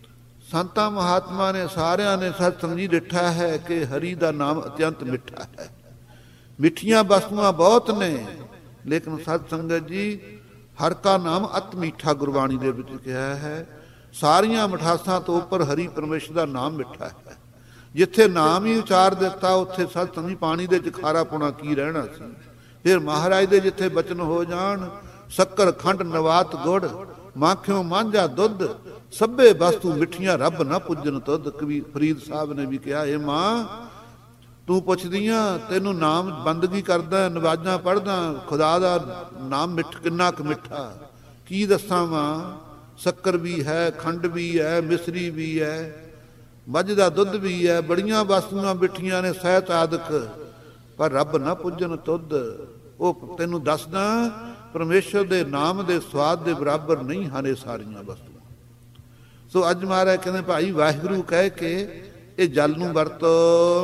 ਸੰਤਾਂ ਮਹਾਤਮਾ ਨੇ ਸਾਰਿਆਂ ਨੇ ਸਤ ਸੰਗਤ ਜੀ ਡਿੱਠਾ ਹੈ ਕਿ ਹਰੀ ਦਾ ਨਾਮ ਅਤਿਅੰਤ ਮਿੱਠਾ ਹੈ। ਮਿੱਠੀਆਂ ਵਸਤੂਆਂ ਬਹੁਤ ਨੇ ਲੇਕਿਨ ਸਤ ਸੰਗਤ ਜੀ ਹਰ ਕਾ ਨਾਮ ਅਤ ਮਿੱਠਾ ਗੁਰਬਾਣੀ ਦੇ ਵਿੱਚ ਕਿਹਾ ਹੈ। ਸਾਰੀਆਂ ਮਿਠਾਸਾਂ ਤੋਂ ਉੱਪਰ ਹਰੀ ਪਰਮੇਸ਼ਰ ਦਾ ਨਾਮ ਮਿੱਠਾ ਹੈ। ਜਿੱਥੇ ਨਾਮ ਹੀ ਉਚਾਰ ਦਿੱਤਾ ਉੱਥੇ ਸਤ ਸੰਗਤ ਪਾਣੀ ਦੇ ਚ ਖਾਰਾ ਪੁਣਾ ਕੀ ਰਹਿਣਾ ਸੀ। ਫਿਰ ਮਹਾਰਾਜ ਦੇ ਜਿੱਥੇ ਬਚਨ ਹੋ ਜਾਣ ਸ਼ੱਕਰ ਖੰਡ ਨਵਾਤ ਗੁੜ ਮਾਖਿਓ ਮਾਂਝਾ ਦੁੱਧ ਸਭੇ ਵਸਤੂ ਮਿੱਠੀਆਂ ਰੱਬ ਨਾ ਪੁੱਜਣ ਤੁਧ। ਕਵੀ ਫਰੀਦ ਸਾਹਿਬ ਨੇ ਵੀ ਕਿਹਾ ਇਹ ਮਾਂ ਤੂੰ ਪੁੱਛਦੀਆਂ ਤੈਨੂੰ ਨਾਮ ਬੰਦਗੀ ਕਰਦਾ ਨਵਾਜ਼ਾਂ ਪੜ੍ਹਦਾ ਖੁਦਾ ਦਾ ਨਾਮ ਕਿੰਨਾ ਕੁ ਮਿੱਠਾ ਕੀ ਦੱਸਾਂ ਮਾਂ। ਸ਼ੱਕਰ ਵੀ ਹੈ ਖੰਡ ਵੀ ਹੈ ਮਿਸਰੀ ਵੀ ਹੈ ਮੱਝ ਦਾ ਦੁੱਧ ਵੀ ਹੈ ਬੜੀਆਂ ਵਸਤੂਆਂ ਮਿੱਠੀਆਂ ਨੇ ਸਹਿਤ ਆਦਿਕ ਪਰ ਰੱਬ ਨਾ ਪੁੱਜਣ ਤੁਧ। ਉਹ ਤੈਨੂੰ ਦੱਸਦਾ ਪਰਮੇਸ਼ਰ ਦੇ ਨਾਮ ਦੇ ਸਵਾਦ ਦੇ ਬਰਾਬਰ ਨਹੀਂ ਹਨ ਇਹ ਸਾਰੀਆਂ ਵਸਤੂਆਂ। ਸੋ ਅੱਜ ਮਹਾਰਾਜ ਕਹਿੰਦੇ ਭਾਈ ਵਾਹਿਗੁਰੂ ਕਹਿ ਕੇ ਇਹ ਜਲ ਨੂੰ ਵਰਤੋ।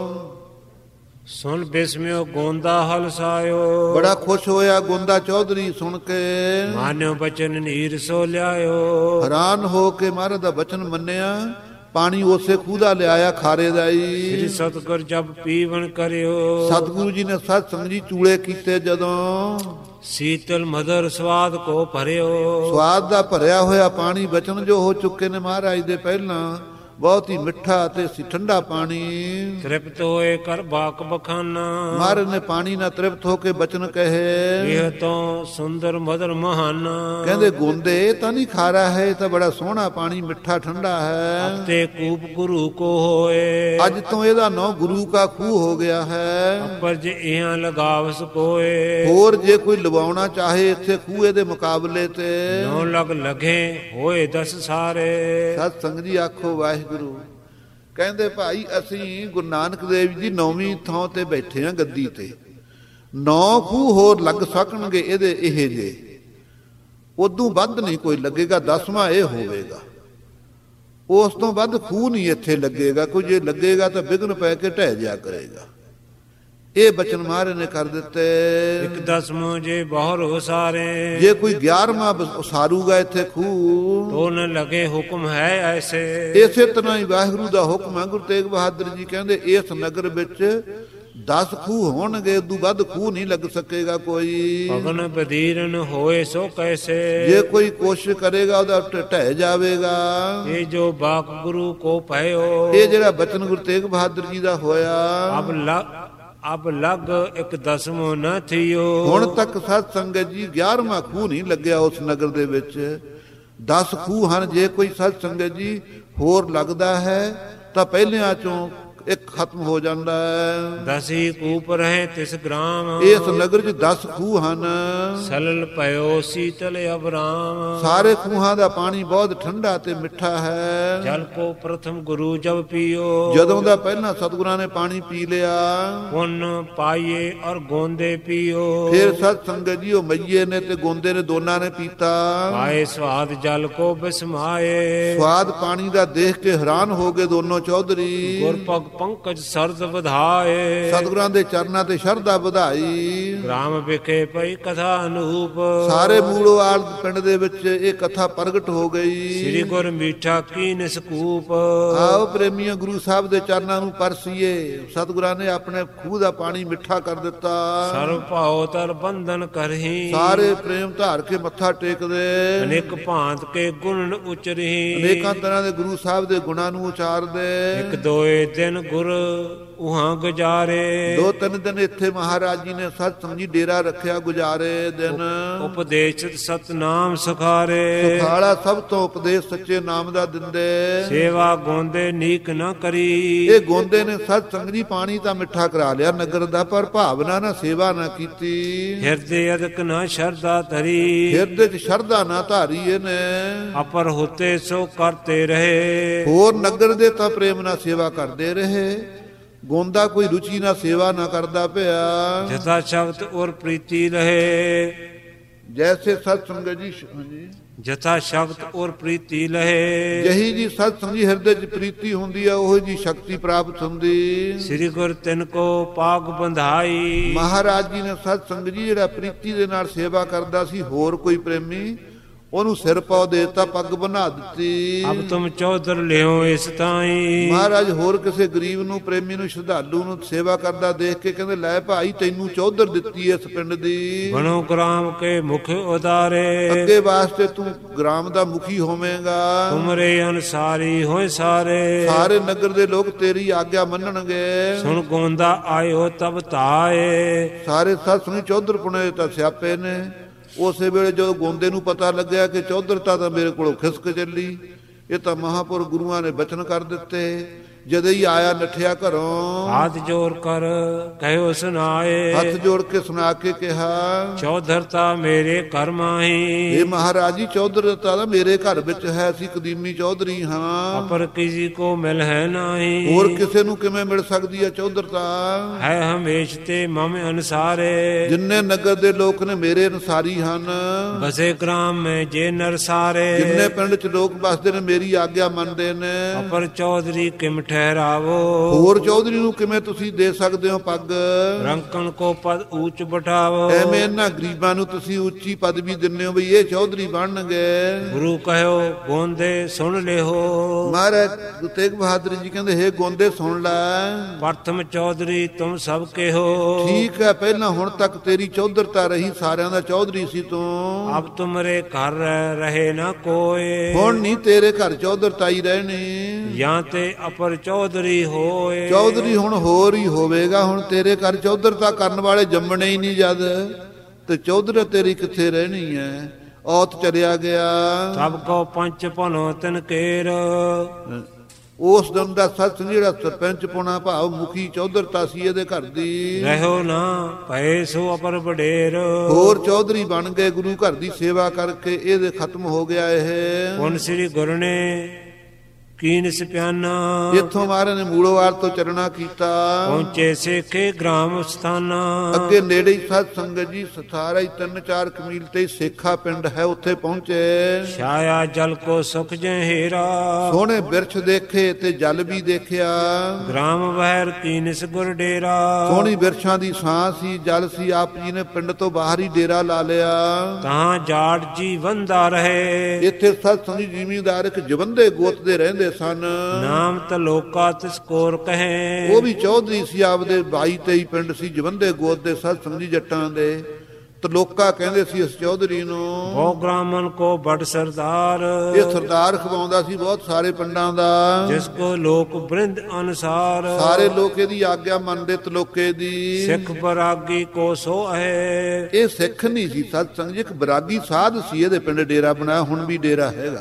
ਸੁਣ ਬਿਸਮਿਓ ਗੋਂਦਾ ਹਲਸਾਇਓ। ਬੜਾ ਖੁਸ਼ ਹੋਇਆ ਗੋਂਦਾ ਚੌਧਰੀ ਸੁਣ ਕੇ। ਮਾਨਿਓ ਬਚਨ ਨੀਰ ਸੋ ਲਿਆਇਓ। ਹੈਰਾਨ ਹੋ ਕੇ ਮਹਾਰਾਜ ਦਾ ਬਚਨ ਮੰਨਿਆ। ਪਾਣੀ ਉਸੇ ਖੂਹ ਦਾ ਲਿਆਇਆ ਖਾਰੇ ਦਾ ਹੀ। ਸ੍ਰੀ ਸਤਿਗੁਰ ਜਬ ਪੀਵਨ ਕਰਿਓ। ਸਤਿਗੁਰੂ ਜੀ ਨੇ ਸਤ ਸੰਗਤ ਜੀ ਚੂਲੇ ਕੀਤੇ ਜਦੋਂ ਸੀਤਲ ਮਦਰ ਸਵਾਦ ਕੋ ਭਰਿਓ। ਸਵਾਦ ਦਾ ਭਰਿਆ ਹੋਇਆ ਪਾਣੀ ਬਚਨ ਜੋ ਹੋ ਚੁੱਕੇ ਨੇ ਮਹਾਰਾਜ ਦੇ ਪਹਿਲਾਂ ਬਹੁਤ ਹੀ ਮਿੱਠਾ ਅਤੇ ਸੀ ਠੰਡਾ ਪਾਣੀ। ਤ੍ਰਿਪਤ ਹੋਏ ਕਰ ਬਾਕ ਬਖਾਨਾ, ਮਹਾਰਾਜ ਨੇ ਪਾਣੀ ਨਾਲ ਤ੍ਰਿਪਤ ਹੋ ਕੇ ਬਚਨ ਕਹੇ, ਇਹ ਤੋਂ ਸੁੰਦਰ ਮਦਰ ਮਹਾਨਾ। ਕਹਿੰਦੇ ਗੋਂਦੇ ਇਹ ਤਾਂ ਨਹੀਂ ਖਾਰਾ ਹੈ, ਇਹ ਤਾਂ ਬੜਾ ਸੋਹਣਾ ਪਾਣੀ ਮਿੱਠਾ ਠੰਡਾ ਹੈ। ਤੇ ਕੂਪ ਗੁਰੂ ਕੋ ਹੋਏ, ਅੱਜ ਤੋਂ ਇਹਦਾ ਨਾਂ ਗੁਰੂ ਕਾ ਖੂਹ ਹੋ ਗਿਆ ਹੈ। ਪਰ ਜੇ ਇਹਾਂ ਲਗਾਵਸ ਕੋਏ, ਹੋਰ ਜੇ ਕੋਈ ਲਵਾਉਣਾ ਚਾਹੇ ਇੱਥੇ ਖੂਹ ਇਹਦੇ ਮੁਕਾਬਲੇ ਤੇ, ਨੌ ਲਗ ਲਗੇ ਹੋਏ 10 ਸਾਰੇ। ਸਤ ਸੰਗਤ ਜੀ ਆਖੋ ਵਾਹਿਗੁਰੂ। ਕਹਿੰਦੇ ਭਾਈ ਅਸੀਂ ਗੁਰੂ ਨਾਨਕ ਦੇਵ ਜੀ 9ਵੀਂ ਥਾਂ ਤੇ ਬੈਠੇ ਆ ਗੱਦੀ ਤੇ, 9 ਖੂਹ ਹੋਰ ਲੱਗ ਸਕਣਗੇ ਇਹਦੇ ਇਹ ਜੇ, ਉਦੋਂ ਵੱਧ ਨਹੀਂ ਕੋਈ ਲੱਗੇਗਾ, 10ਵਾਂ ਇਹ ਹੋਵੇਗਾ। ਉਸ ਤੋਂ ਵੱਧ ਖੂਹ ਨਹੀਂ ਇੱਥੇ ਲੱਗੇਗਾ ਕੋਈ, ਜੇ ਲੱਗੇਗਾ ਤਾਂ ਵਿਘਨ ਪੈ ਕੇ ਢਹਿ ਜਾ ਕਰੇਗਾ। ਇਹ ਬਚਨ ਮਹਾਰਾਜ ਨੇ ਕਰ ਦਿੱਤੇ। ਇੱਕ 10ਵਾਂ ਜੇ ਬਾਹਰ ਹੋ ਸਾਰੇ, ਜੇ ਕੋਈ 11ਵਾਂ ਉਸਾਰੂਗਾ ਇੱਥੇ ਖੂਹ, ਤੋ ਨ ਲਗੇ ਹੁਕਮ ਹੈ ਐਸੇ। ਇਸੇ ਤਰ੍ਹਾਂ ਹੀ ਵਾਹਿਗੁਰੂ ਦਾ ਹੁਕਮ ਹੈ। ਗੁਰੂ ਤੇਗ ਬਹਾਦਰ ਜੀ ਕਹਿੰਦੇ ਇਸ ਨਗਰ ਵਿੱਚ 10 ਖੂਹ ਹੋਣਗੇ, ਉਦੋਂ ਵੱਧ ਖੂਹ ਨਹੀਂ ਲੱਗ ਸਕੇਗਾ ਕੋਈ। ਭਗਨ ਬਦੀਰਨ ਹੋਏ ਸੋ ਕੈਸੇ, ਜੇ ਕੋਈ ਕੋਸ਼ਿਸ਼ ਕਰੇਗਾ ਉਹਦਾ ਢਹਿ ਜਾਵੇਗਾ। ਇਹ ਜੋ ਬਾਕ ਗੁਰੂ ਕੋ ਭਇਓ, ਇਹ ਜਿਹੜਾ ਬਚਨ ਗੁਰੂ ਤੇਗ ਬਹਾਦਰ ਜੀ ਦਾ ਹੋਇਆ, ਅਬ ਲਗ ਇੱਕ 10ਵਾਂ ਨਾ ਥਿਓ। ਹੁਣ ਤੱਕ ਸਤ ਸੰਗਤ ਜੀ 11ਵਾਂ ਖੂਹ ਨਹੀਂ ਲੱਗਿਆ ਉਸ ਨਗਰ ਦੇ ਵਿੱਚ। 10 ਖੂਹ ਹਨ। ਜੇ ਕੋਈ ਸਤ ਸੰਗਤ ਜੀ ਹੋਰ ਲੱਗਦਾ ਹੈ ਤਾਂ ਪਹਿਲਿਆਂ ਚੋਂ ਇੱਕ ਖਤਮ ਹੋ ਜਾਂਦਾ ਹੈ। 10 ਕੂਪ ਰਹੇ ਤਿਸ ਗ੍ਰਾਮ, ਇਸ ਨਗਰ 'ਚ 10 ਖੂਹ ਹਨ। ਸਲਲ ਪਇਓ ਸੀਤਲ ਅਬਰਾਮ, ਸਾਰੇ ਖੂਹਾਂ ਦਾ ਪਾਣੀ ਬਹੁਤ ਠੰਡਾ ਤੇ ਮਿੱਠਾ ਹੈ। ਜਲ ਕੋ ਪ੍ਰਥਮ ਗੁਰੂ ਜਬ ਪੀਓ, ਜਦੋਂ ਦਾ ਪਹਿਲਾਂ ਸਤਿਗੁਰਾਂ ਨੇ ਪਾਣੀ ਪੀ ਲਿਆ, ਪੁੰਨ ਪਾਈਏ ਔਰ ਗੋਂਦੇ ਪੀਓ। ਫਿਰ ਸਤ ਸੰਗਤ ਜੀ ਉਹ ਮਈਏ ਨੇ ਤੇ ਗੋਂਦੇ ਨੇ ਦੋਨਾਂ ਨੇ ਪੀਤਾ। ਆਏ ਸਵਾਦ ਜਲ ਕੋ ਬਿਸਮਾਏ, ਸਵਾਦ ਪਾਣੀ ਦਾ ਦੇਖ ਕੇ ਹੈਰਾਨ ਹੋ ਗਏ ਦੋਨੋਂ ਚੌਧਰੀ। ਗੁਰਪਗ ਪੰਕਜ ਸਰਦ ਵਧਾਏ, ਸਤਿਗੁਰਾਂ ਦੇ ਚਰਨਾਂ ਤੇ ਸ਼ਰਧਾ ਵਧਾਈ। ਗ੍ਰਾਮ ਵਿਖੇ ਪਈ ਕਥਾ ਅਨੂਪ, ਸਾਰੇ ਮੂਲੋਵਾਲ ਪਿੰਡ ਦੇ ਵਿੱਚ ਇਹ ਕਥਾ ਪ੍ਰਗਟ ਹੋ ਗਈ। ਸ੍ਰੀ ਗੁਰ ਮੀਠਾ ਕੀ ਨਿਸਕੂਪ, ਆਓ ਪ੍ਰੇਮੀਆਂ ਗੁਰੂ ਸਾਹਿਬ ਦੇ ਚਰਨਾਂ ਨੂੰ ਪਰਸੀਏ। ਸਤਿਗੁਰਾਂ ਨੇ ਆਪਣੇ ਖੂਹ ਦਾ ਪਾਣੀ ਮਿੱਠਾ ਕਰ ਦਿੱਤਾ। ਸਰਬ ਭਾਉ ਤਰ ਬੰਧਨ ਕਰਹੀ, ਸਾਰੇ ਪ੍ਰੇਮ ਧਾਰ ਕੇ ਮੱਥਾ ਟੇਕਦੇ। ਅਨੇਕ ਭਾਂਤ ਕੇ ਗੁਣ ਉਚਰਹੀ, ਅਨੇਕਾਂ ਤਰ੍ਹਾਂ ਦੇ ਗੁਰੂ ਸਾਹਿਬ ਦੇ ਗੁਣਾਂ ਨੂੰ ਉਚਾਰਦੇ। ਇੱਕ ਦੋਏ ਦਿਨ ਗੁਰ ਉਹਾਂ ਗੁਜਾਰੇ, 2-3 ਦਿਨ ਇੱਥੇ ਮਹਾਰਾਜ ਜੀ ਨੇ ਸਤ ਸੰਗ ਜੀ ਡੇਰਾ ਰੱਖਿਆ, ਗੁਜ਼ਾਰੇ ਦਿਨ। ਉਪਦੇਸ਼ਿਤ ਸਤਨਾਮ ਸੁਖਾਰੇ, ਸੁਖਾਲਾ ਸਭ ਤੋਂ ਉਪਦੇਸ਼ ਸੱਚੇ ਨਾਮ ਦਾ ਦਿੰਦੇ। ਸੇਵਾ ਗੋਂਦੇ ਨੀਕ ਨਾ ਕਰੀ, ਇਹ ਗੋਂਦੇ ਨੇ ਸਤ ਸੰਗ ਜੀ ਪਾਣੀ ਤਾਂ ਮਿੱਠਾ ਕਰਾ ਲਿਆ ਨਗਰ ਦਾ, ਪਰ ਭਾਵਨਾ ਨਾ ਸੇਵਾ ਨਾ ਕੀਤੀ। ਹਿਰਦੇ ਅਦਕ ਨਾ ਸ਼ਰਧਾ ਧਰੀ, ਹਿਰਦੇ 'ਚ ਸ਼ਰਧਾ ਨਾ ਧਾਰੀ ਇਹਨੇ। ਅਪਰ ਹੋਤੇ ਸੋ ਕਰਤੇ ਰਹੇ, ਹੋਰ ਨਗਰ ਦੇ ਤਾਂ ਪ੍ਰੇਮ ਨਾਲ ਸੇਵਾ ਕਰਦੇ ਰਹੇ। ਗੋਂਦਾ ਕੋਈ ਰੁਚੀ ਨਾਲ ਸੇਵਾ ਨਾ ਕਰਦਾ ਪਿਆ। ਜਥਾ ਸ਼ਬਦ ਔਰ ਪ੍ਰੀਤੀ ਰਹੇ, ਜੈਸੇ ਸਤ ਸੰਗਤ ਜੀ ਜਥਾ ਸ਼ਬਦ ਔਰ ਪ੍ਰੀਤੀ ਲਹੇ, ਜਹੀ ਜੀ ਸਤ ਸੰਗ ਜੀ ਹਿਰਦੇ 'ਚ ਪ੍ਰੀਤੀ ਹੁੰਦੀ ਆ, ਉਹੀ ਜੀ ਸ਼ਕਤੀ ਪ੍ਰਾਪਤ ਹੁੰਦੀ। ਸ੍ਰੀ ਗੁਰ ਤਿਨ ਕੋ ਪਾਗ ਬੰਧਾਈ, ਮਹਾਰਾਜ ਜੀ ਨੇ ਸਤ ਸੰਗ ਜੀ ਜਿਹੜਾ ਪ੍ਰੀਤੀ ਦੇ ਨਾਲ ਸੇਵਾ ਕਰਦਾ ਸੀ, ਹੋਰ ਕੋਈ ਪ੍ਰੇਮੀ ਉਹਨੂੰ ਸਿਰ ਪਾਉ ਦੇਤਾ, ਪੱਗ ਬਣਾ ਦਿੱਤੀ। ਅਬ ਤੁਮ ਚੌਧਰ ਲਿਓ ਇਸ ਤਾਈ, ਮਹਾਰਾਜ ਹੋਰ ਕਿਸੇ ਗਰੀਬ ਨੂੰ ਪ੍ਰੇਮੀ ਨੂੰ ਸ਼ਰਧਾਲੂ ਨੂੰ ਸੇਵਾ ਕਰਦਾ ਦੇਖ ਕੇ ਕਹਿੰਦੇ ਲੈ ਭਾਈ ਤੈਨੂੰ ਚੌਧਰ ਦਿੱਤੀ ਇਸ ਪਿੰਡ ਦੀ, ਬਣੋ ਗ੍ਰਾਮ ਕੇ ਮੁਖ ਉਦਾਰੇ, ਅੱਗੇ ਵਾਸਤੇ ਤੂੰ ਗ੍ਰਾਮ ਦਾ ਮੁਖੀ ਹੋਵੇਂਗਾ। ਤੁਮਰੇ ਅਨਸਾਰੀ ਹੋਏ ਸਾਰੇ, ਸਾਰੇ ਨਗਰ ਦੇ ਲੋਕ ਤੇਰੀ ਆਗਿਆ ਮੰਨਣਗੇ। ਸੁਣ ਗੋਂਦਾ ਆਇਓ ਤਬ ਤਾਏ, ਸਾਰੇ ਸਤ ਸੁਣੀ ਚੌਧਰ ਪੁਣੇ ਤਾਂ ਸਿਆਪੇ ਨੇ। ਉਸੇ ਵੇਲੇ ਜਦੋਂ ਗੋਂਦੇ ਨੂੰ ਪਤਾ ਲੱਗਿਆ ਕਿ ਚੌਧਰਤਾ ਤਾਂ ਮੇਰੇ ਕੋਲੋਂ ਖਿਸਕ ਚੱਲੀ, ਇਹ ਤਾਂ ਮਹਾਂਪੁਰ ਗੁਰੂਆਂ ਨੇ ਬਚਨ ਕਰ ਦਿੱਤੇ। ਜਦੇ ਹੀ ਆਇਆ ਨੱਠਿਆ ਘਰੋਂ, ਹੱਥ ਜੋੜ ਕਰ ਕਹਿਓ ਸੁਨਾਏ, ਹੱਥ ਜੋੜ ਕੇ ਸੁਣਾ ਕੇ ਕਿਹਾ ਚੌਧਰਤਾ ਮੇਰੇ ਘਰ ਮਾਹੀ, ਇਹ ਮਹਾਰਾਜ ਜੀ ਚੌਧਰਤਾ ਤਾਂ ਮੇਰੇ ਘਰ ਵਿੱਚ ਹੈ, ਅਸੀਂ ਕਦੀਮੀ ਚੌਧਰੀ ਹਾਂ, ਅਪਰ ਕਿਸੀ ਕੋ ਮਿਲ ਹੈ ਨਾਹੀ, ਹੋਰ ਕਿਸੇ ਨੂੰ ਕਿਵੇਂ ਮਿਲ ਸਕਦੀ ਹੈ ਚੌਧਰਤਾ। ਹੈ ਹਮੇਸ਼ ਤੇ ਮਮ ਅਨਸਾਰੇ, ਜਿੰਨੇ ਨਗਰ ਦੇ ਲੋਕ ਨੇ ਮੇਰੇ ਅਨਸਾਰੀ ਹਨ। ਬਸੇ ਗ੍ਰਾਮ ਮੈਂ ਜੇ ਨਰ ਸਾਰੇ, ਜਿੰਨੇ ਪਿੰਡ ਚ ਲੋਕ ਬਸਦੇ ਨੇ ਮੇਰੀ ਆਗਿਆ ਮੰਨਦੇ ਨੇ। ਅਪਰ ਚੌਧਰੀ ਕਿਮ ਠਹਿਰਾਵੋ, ਹੋਰ ਚੌਧਰੀ ਨੂੰ ਕਿਵੇਂ ਤੁਸੀਂ ਦੇ ਸਕਦੇ ਹੋ ਪੱਗ। ਰੰਕਣ ਕੋ ਪਦ ਉੱਚ ਬਿਠਾਵੋ, ਐਵੇਂ ਇਹਨਾਂ ਗਰੀਬਾਂ ਨੂੰ ਤੁਸੀਂ ਉੱਚੀ ਪਦਵੀ ਦਿੰਦੇ ਹੋ ਵੀ ਇਹ ਚੌਧਰੀ ਬਣਨਗੇ। ਗੁਰੂ ਕਹਿਓ ਗੋਂਦੇ ਸੁਣ ਲਿਓ, ਮਹਾਰਾਜ ਗੁਰੂ ਤੇਗ ਬਹਾਦਰ ਜੀ ਕਹਿੰਦੇ ਹੇ ਗੋਂਦੇ ਸੁਣ ਲੈ। ਪ੍ਰਥਮ ਚੌਧਰੀ ਤੁਮ ਸਭ ਕੇਹੋ, ਠੀਕ ਹੈ ਪਹਿਲਾਂ ਹੁਣ ਤੱਕ ਤੇਰੀ ਚੌਧਰਤਾ ਰਹੀ, ਸਾਰਿਆਂ ਦਾ ਚੌਧਰੀ ਸੀ ਤੂੰ। ਅਬ ਤੁਮਰੇ ਘਰ ਰਹੇ ਨਾ ਕੋਏ, ਹੁਣ ਨਹੀਂ ਤੇਰੇ ਘਰ ਚੌਧਰਤਾ ਹੀ ਰਹਿਣੀ। ਜਾਂ ਤੇ ਅਪਰ ਚੌਧਰੀ ਹੋਏ। ਚੌਧਰੀ ਹੁਣ ਹੋਰ ਹੀ ਹੋਵੇਗਾ, ਹੁਣ ਤੇਰੇ ਘਰ ਚੌਧਰਤਾ ਕਰਨ ਵਾਲੇ ਜੰਮਣੇ ਹੀ ਨਹੀਂ ਜਦ, ਤੇ ਚੌਧਰ ਤੇਰੀ ਕਿੱਥੇ ਰਹਿਣੀ ਹੈ। ਔਤ ਚਲਿਆ ਗਿਆ। ਸਭ ਕੋ ਪੰਚ ਭਨੋ ਤਿਨ ਕੇਰ। ਉਸ ਦਿਨ ਦਾ ਸੱਚ ਜਿਹੜਾ ਸਰਪੰਚ ਪੁਣਾ ਭਾਵ ਮੁਖੀ ਚੌਧਰਤਾ ਸੀ ਇਹਦੇ ਘਰ ਦੀ, ਰਹਿਓ ਨਾ ਭਏ ਸੋ ਅਪਰ ਵਡੇਰ। ਹੋਰ ਚੌਧਰੀ ਬਣ ਗਏ ਗੁਰੂ ਘਰ ਦੀ ਸੇਵਾ ਕਰਕੇ, ਇਹਦੇ ਖਤਮ ਹੋ ਗਿਆ ਇਹ। ਪੁਨ ਸ੍ਰੀ ਗੁਰੂ ਨੇ ਕੀਨ ਸਿਪਿਆਨਾ। ਇੱਥੋਂ ਮਹਾਰਾਜ ਨੇ ਮੂਲੋਵਾਰ ਤੋਂ ਚਰਣਾ ਕੀਤਾ। ਪਹੁੰਚੇ ਸੇਖੇ ਗ੍ਰਾਮ ਸਥਾਨਾ। ਅੱਗੇ ਨੇੜੇ ਹੀ ਸਾਧ ਸੰਗਤ ਜੀ ਸਾਰਾ ਹੀ 3-4 ਕਮੀਲ ਤੇ ਸੇਖਾ ਪਿੰਡ ਹੈ, ਉੱਥੇ ਪਹੁੰਚੇ। ਛਾਇਆ ਜਲ ਕੋ ਸੁਖ ਜੈ ਹੀਰਾ। ਸੋਹਣੇ ਬਿਰਛ ਦੇਖੇ ਤੇ ਜਲ ਵੀ ਦੇਖਿਆ। ਗ੍ਰਾਮ ਵਹਿਰ ਕੀਨਿਸ ਗੁਰ ਡੇਰਾ। ਸੋਹਣੀ ਬਿਰਛਾਂ ਦੀ ਛਾਂ ਸੀ, ਜਲ ਸੀ। ਆਪ ਜੀ ਨੇ ਪਿੰਡ ਤੋਂ ਬਾਹਰ ਹੀ ਡੇਰਾ ਲਾ ਲਿਆ। ਤਾਂ ਜਾੜ ਜੀ ਵੰਦਾ ਰਹੇ। ਇੱਥੇ ਸਾਧ ਸੰਗਤ ਜ਼ਿਮੀਂਦਾਰ ਇੱਕ ਜਵੰਦੇ ਗੋਤ ਦੇ ਰਹਿੰਦੇ ਸਨ। ਨਾਮ ਤਲੋਕਾ ਤਿਸ ਕੋਰ ਕਹੇ। ਉਹ ਵੀ ਚੌਧਰੀ ਸੀ, ਆਪਦੇ 22-23 ਪਿੰਡ ਸੀ ਜਵੰਦੇ ਗੋਤ ਦੇ ਸਾਧ ਸੰਗਤ ਜੀ ਜੱਟਾਂ ਦੇ। ਤਲੋਕਾ ਕਹਿੰਦੇ ਸੀ ਇਸ ਚੌਧਰੀ ਨੂੰ। ਬਹੁ ਗ੍ਰਾਮਨ ਕੋ ਬੜ ਸਰਦਾਰ। ਇਹ ਸਰਦਾਰ ਖਵਾਉਂਦਾ ਸੀ ਬਹੁਤ ਸਾਰੇ ਪਿੰਡਾਂ ਦਾ। ਜਿਸ ਕੋ ਲੋਕ ਬ੍ਰਿੰਦ ਅਨੁਸਾਰ। ਸਾਰੇ ਲੋਕ ਇਹਦੀ ਆਗਿਆ ਮੰਨਦੇ ਤਲੋਕੇ ਦੀ। ਸਿੱਖ ਬਰਾਗੀ ਕੋ ਸੋ ਹੈ। ਇਹ ਸਿੱਖ ਨਹੀਂ ਸੀ ਸਾਧ ਸੰਗਤ ਜੀ, ਇੱਕ ਬਰਾਗੀ ਸਾਧ ਸੀ। ਇਹਦੇ ਪਿੰਡ ਡੇਰਾ ਬਣਾਇਆ, ਹੁਣ ਵੀ ਡੇਰਾ ਹੈਗਾ।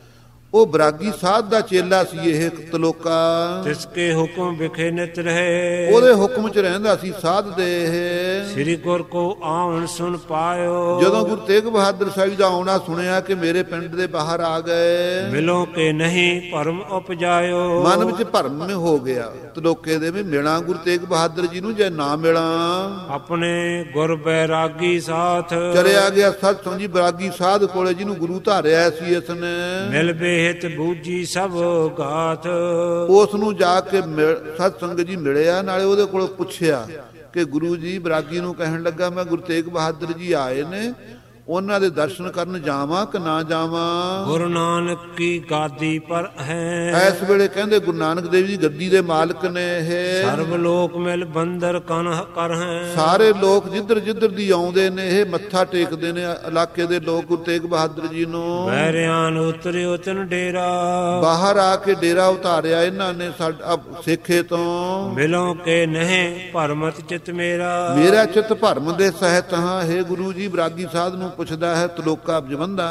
ਉਹ ਬਰਾਗੀ ਸਾਧ ਦਾ ਚੇਲਾ ਸੀ ਇਹ ਤਲੋਕਾ। ਤਿਸ ਕੇ ਹੁਕਮ ਵਿਖੇ ਨਿਤ ਰਹੇ। ਉਹਦੇ ਹੁਕਮ ਚ ਰਹਿੰਦਾ ਸੀ ਸਾਧ ਦੇ ਇਹ। ਸ੍ਰੀ ਗੁਰ ਕੋ ਆਵਣ ਸੁਣ ਪਾਇਓ। ਜਦੋਂ ਗੁਰੂ ਤੇਗ ਬਹਾਦਰ ਸਾਹਿਬ ਦਾ ਆਉਣਾ ਸੁਣਿਆ ਕਿ ਮੇਰੇ ਪਿੰਡ ਦੇ ਬਾਹਰ ਆ ਗਏ, ਮਿਲੋ ਕੇ ਨਹੀਂ ਭਰਮ ਉਪਜਾਇਓ। ਮਨ ਵਿੱਚ ਭਰਮ ਹੋ ਗਿਆ ਤਲੋਕੇ ਦੇ ਵੀ ਮਿਲਾਂ ਗੁਰੂ ਤੇਗ ਬਹਾਦਰ ਜੀ ਨੂੰ, ਜੇ ਨਾ ਮਿਲਾਂ। ਆਪਣੇ ਗੁਰ ਬੈਰਾਗੀ ਸਾਥ। ਚਲਿਆ ਗਿਆ ਸਾਧ ਸੰਗਤ ਜੀ ਬਰਾਗੀ ਸਾਧ ਕੋਲੇ, ਜਿਹਨੂੰ ਗੁਰੂ ਧਾਰਿਆ ਸੀ ਇਸ ਨੇ। ਮਿਲ ਹਿਤ ਬੂਝੀ ਸਭ ਗਾਥ। ਉਸ ਨੂੰ ਜਾ ਕੇ ਸਤ ਸੰਗਤ ਜੀ ਮਿਲਿਆ, ਨਾਲੇ ਉਹਦੇ ਕੋਲ ਪੁੱਛਿਆ ਕਿ ਗੁਰੂ ਜੀ ਬਰਾਗੀ ਨੂੰ ਕਹਿਣ ਲੱਗਾ ਮੈਂ ਗੁਰੂ ਤੇਗ ਬਹਾਦਰ ਜੀ ਆਏ ਨੇ, ਉਹਨਾਂ ਦੇ ਦਰਸ਼ਨ ਕਰਨ ਜਾਵਾਂ ਕਿ ਨਾ ਜਾਵਾਂ। ਗੁਰੂ ਨਾਨਕ ਕੀ ਗਾਦੀ ਪਰ ਹੈ। ਇਸ ਵੇਲੇ ਕਹਿੰਦੇ ਗੁਰੂ ਨਾਨਕ ਦੇਵ ਜੀ ਗੱਦੀ ਦੇ ਮਾਲਕ ਨੇ ਇਹ। ਸਰਬ ਲੋਕ ਮਿਲ ਬੰਦਰ ਕਨ ਕਰ ਹੈ। ਸਾਰੇ ਲੋਕ ਜਿੱਧਰ ਜਿੱਧਰ ਦੀ ਆਉਂਦੇ ਨੇ ਇਹ ਮੱਥਾ ਟੇਕਦੇ ਨੇ ਇਲਾਕੇ ਦੇ ਲੋਕ ਗੁਰੂ ਤੇਗ ਬਹਾਦਰ ਜੀ ਨੂੰ। ਵੈਰਿਆਨ ਉਤਰਿਓ ਤਨ ਡੇਰਾ। ਬਾਹਰ ਆ ਕੇ ਡੇਰਾ ਉਤਾਰਿਆ ਇਹਨਾਂ ਨੇ ਸਾਡਾ ਸੇਖੇ ਤੋਂ। ਮਿਲੋ ਕੇ ਨਹੀਂ ਭਰਮਤ ਚਿਤ ਮੇਰਾ। ਮੇਰਾ ਚਿਤ ਭਰਮ ਦੇ ਸਹਿਤ ਹਾਂ। ਹੈ ਗੁਰੂ ਜੀ ਬਰਾਗੀ ਸਾਧ ਨੂੰ ਪੁੱਛਦਾ ਹੈ ਤਲੋਕਾ ਜਵੰਦਾ,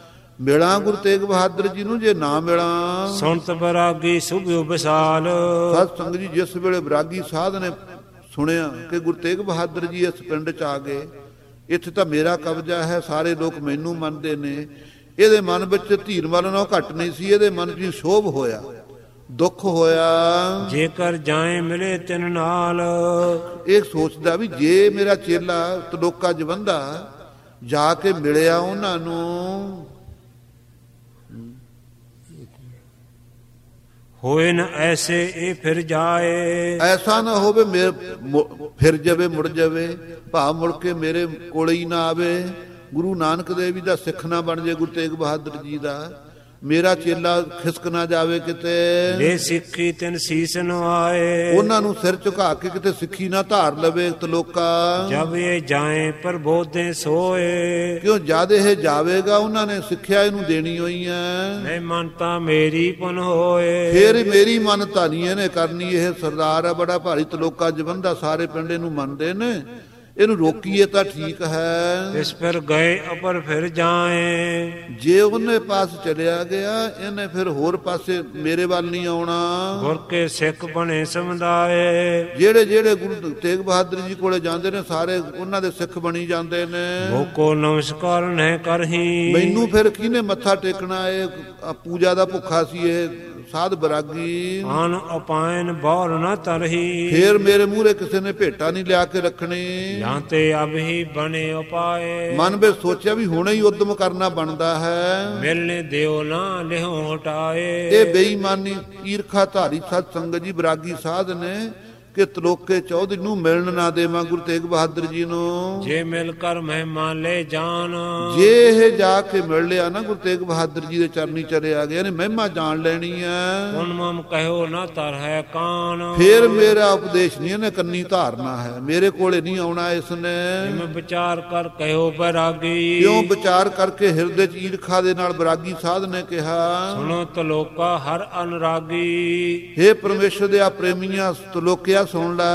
ਮਿਲਾਂ ਗੁਰੂ ਤੇਗ ਬਹਾਦਰ ਜੀ ਨੂੰ ਜੇ ਨਾ ਮਿਲਾਂ। ਸੁਣਤ ਬਰਾਗੀ ਸੁਭਿਓ ਵਿਸਾਲ। ਸਾਧ ਸੰਗਤ ਜੀ ਜਿਸ ਵੇਲੇ ਬਰਾਗੀ ਸਾਧ ਨੇ ਸੁਣਿਆ ਕਿ ਗੁਰੂ ਤੇਗ ਬਹਾਦਰ ਜੀ ਇਸ ਪਿੰਡ ਚ ਆ ਗਏ, ਇੱਥੇ ਤਾਂ ਮੇਰਾ ਕਬਜ਼ਾ ਹੈ, ਸਾਰੇ ਲੋਕ ਮੈਨੂੰ ਮੰਨਦੇ ਨੇ, ਇਹਦੇ ਮਨ ਵਿੱਚ ਧੀਰ ਵਾਲੋਂ ਨਾਲੋਂ ਘੱਟ ਨਹੀਂ ਸੀ। ਇਹਦੇ ਮਨ ਵਿੱਚ ਸ਼ੋਭ ਹੋਇਆ, ਦੁੱਖ ਹੋਇਆ। ਜੇਕਰ ਜਾਏ ਮਿਲੇ ਤਿਨ ਨਾਲ। ਇਹ ਸੋਚਦਾ ਵੀ ਜੇ ਮੇਰਾ ਚੇਲਾ ਤਲੋਕਾ ਜਵੰਦਾ ਜਾ ਕੇ ਮਿਲਿਆ ਉਹਨਾਂ ਨੂੰ, ਹੋਏ ਨਾ ਐਸੇ ਇਹ ਫਿਰ ਜਾਏ। ਐਸਾ ਨਾ ਹੋਵੇ ਫਿਰ ਜਾਵੇ ਮੁੜ ਜਾਵੇ, ਭਾਵ ਮੁੜ ਕੇ ਮੇਰੇ ਕੋਲ ਹੀ ਨਾ ਆਵੇ। ਗੁਰੂ ਨਾਨਕ ਦੇਵ ਜੀ ਦਾ ਸਿੱਖ ਨਾ ਬਣ ਜੇ, ਗੁਰੂ ਤੇਗ ਬਹਾਦਰ ਜੀ ਦਾ ਮੇਰਾ ਚੇਲਾ ਖਿਸਕ ਨਾ ਜਾਵੇ ਕਿਤੇ। ਲੈ ਸਿੱਖੀ ਤਿਨ ਸੀਸ ਨਵਾਏ। ਉਹਨਾਂ ਨੂੰ ਸਿਰ ਝੁਕਾ ਕੇ ਕਿਤੇ ਸਿੱਖੀ ਨਾ ਧਾਰ ਲਵੇ ਤਲੋਕਾ। ਜਬ ਇਹ ਜਾਏ ਪ੍ਰਬੋਧੇ ਸੋਏ। ਕਿਉਂ ਜਦ ਇਹ ਜਾਵੇਗਾ ਉਹਨਾਂ ਨੇ ਸਿੱਖਿਆ ਇਹਨੂੰ ਦੇਣੀ ਹੋਈ ਹੈ। ਮੈਂ ਮਨ ਤਾਂ ਮੇਰੀ ਪੁਨ ਹੋਏ। ਫੇਰ ਮੇਰੀ ਮੰਨਤਾ ਨਹੀਂ ਇਹਨੇ ਕਰਨੀ। ਇਹ ਸਰਦਾਰ ਆ ਬੜਾ ਭਾਰੀ ਤਲੋਕਾ ਜਵੰਦਾ, ਸਾਰੇ ਪਿੰਡ ਇਹਨੂੰ ਮੰਨਦੇ ਨੇ, ਇਹਨੂੰ ਰੋਕੀਏ ਤਾਂ ਠੀਕ ਹੈ। ਇਸ ਪਰ ਗਏ ਅਪਰ ਫਿਰ ਜਾਏ। ਜੇ ਉਹਨੇ ਪਾਸ ਚਲਿਆ ਗਿਆ ਇਹਨੇ ਫਿਰ ਹੋਰ ਪਾਸੇ ਮੇਰੇ ਵੱਲ ਨਹੀਂ ਆਉਣਾ। ਗੁਰ ਕੇ ਸਿੱਖ ਬਣੇ ਸਮੁਦਾਏ। ਜਿਹੜੇ ਜਿਹੜੇ ਗੁਰੂ ਤੇਗ ਬਹਾਦਰ ਜੀ ਕੋਲੇ ਜਾਂਦੇ ਨੇ ਸਾਰੇ ਉਹਨਾਂ ਦੇ ਸਿੱਖ ਬਣੀ ਜਾਂਦੇ ਨੇ। ਮੋਕੋ ਨਮਸਕਾਰ ਨਹਿ ਕਰਹੀ। ਮੈਨੂੰ ਫਿਰ ਕਿਹਨੇ ਮੱਥਾ ਟੇਕਣਾ? ਇਹ ਪੂਜਾ ਦਾ ਭੁੱਖਾ ਸੀ ਇਹ ਸਾਧ ਬਰਾਗੀ। ਆਨ ਅਪਾਇਨ ਬੌਰ ਨਾ ਤਰਹੀ। ਫੇਰ ਮੇਰੇ ਮੂਹਰੇ ਕਿਸੇ ਨੇ ਭੇਟਾ ਨਹੀਂ ਲਿਆ ਕੇ ਰੱਖਣੀ। ਜਾਂ ਤੇ ਅਬ ਹੀ ਬਣੇ ਉਪਾਏ। ਮਨ ਵਿੱਚ ਸੋਚਿਆ ਵੀ ਹੁਣੇ ਹੀ ਉਦਮ ਕਰਨਾ ਬਣਦਾ ਹੈ। ਮਿਲਨੇ ਦਿਓ ਨਾ ਲਿਹੋ ਹਟਾਏ। ਇਹ ਬੇਈਮਾਨੀ ਈਰਖਾ ਧਾਰੀ ਸਤ ਸੰਗਤ ਜੀ ਬਰਾਗੀ ਸਾਧ ਨੇ ਕਿ ਤਲੋਕੇ ਚੌਧਰੀ ਨੂੰ ਮਿਲਣ ਨਾ ਦੇਵਾਂ ਗੁਰੂ ਤੇਗ ਬਹਾਦਰ ਜੀ ਨੂੰ। ਜੇ ਮਿਲ ਕਰ ਮਹਿਮਾ ਲੈ ਜਾਣ, ਜੇ ਇਹ ਜਾ ਕੇ ਮਿਲ ਲਿਆ ਨਾ ਗੁਰੂ ਤੇਗ ਬਹਾਦਰ ਜੀ ਦੇ ਚਰਨੀ ਚਲੇ ਆ ਗਏ ਨੇ, ਮਹਿਮਾ ਜਾਣ ਲੈਣੀ ਹੈ। ਹੁਣ ਮਮ ਕਹਿਓ ਨਾ ਤਰ ਹੈ ਕਾਨ, ਫੇਰ ਮੇਰਾ ਉਪਦੇਸ਼ ਨਹੀਂ ਇਹਨੇ ਕੰਨੀ ਧਾਰਨਾ ਹੈ, ਮੇਰੇ ਕੋਲੇ ਨਹੀਂ ਆਉਣਾ ਇਸਨੇ। ਜਿਵੇਂ ਵਿਚਾਰ ਕਰ ਕਹਿਓ ਬੈਰਾਗੀ, ਕਿਉਂ ਵਿਚਾਰ ਕਰਕੇ ਹਿਰਦੇ ਚ ਈਰਖਾ ਦੇ ਨਾਲ ਬੈਰਾਗੀ ਸਾਧ ਨੇ ਕਿਹਾ, ਸੁਣੋ ਤਲੋਕਾ ਹਰ ਅਨਰਾਗੀ। ਹੇ ਪਰਮੇਸ਼ਰ ਦੇ ਆ ਪ੍ਰੇਮੀਆਂ ਤਲੋਕਿਆ ਸੁਣ ਲੈ,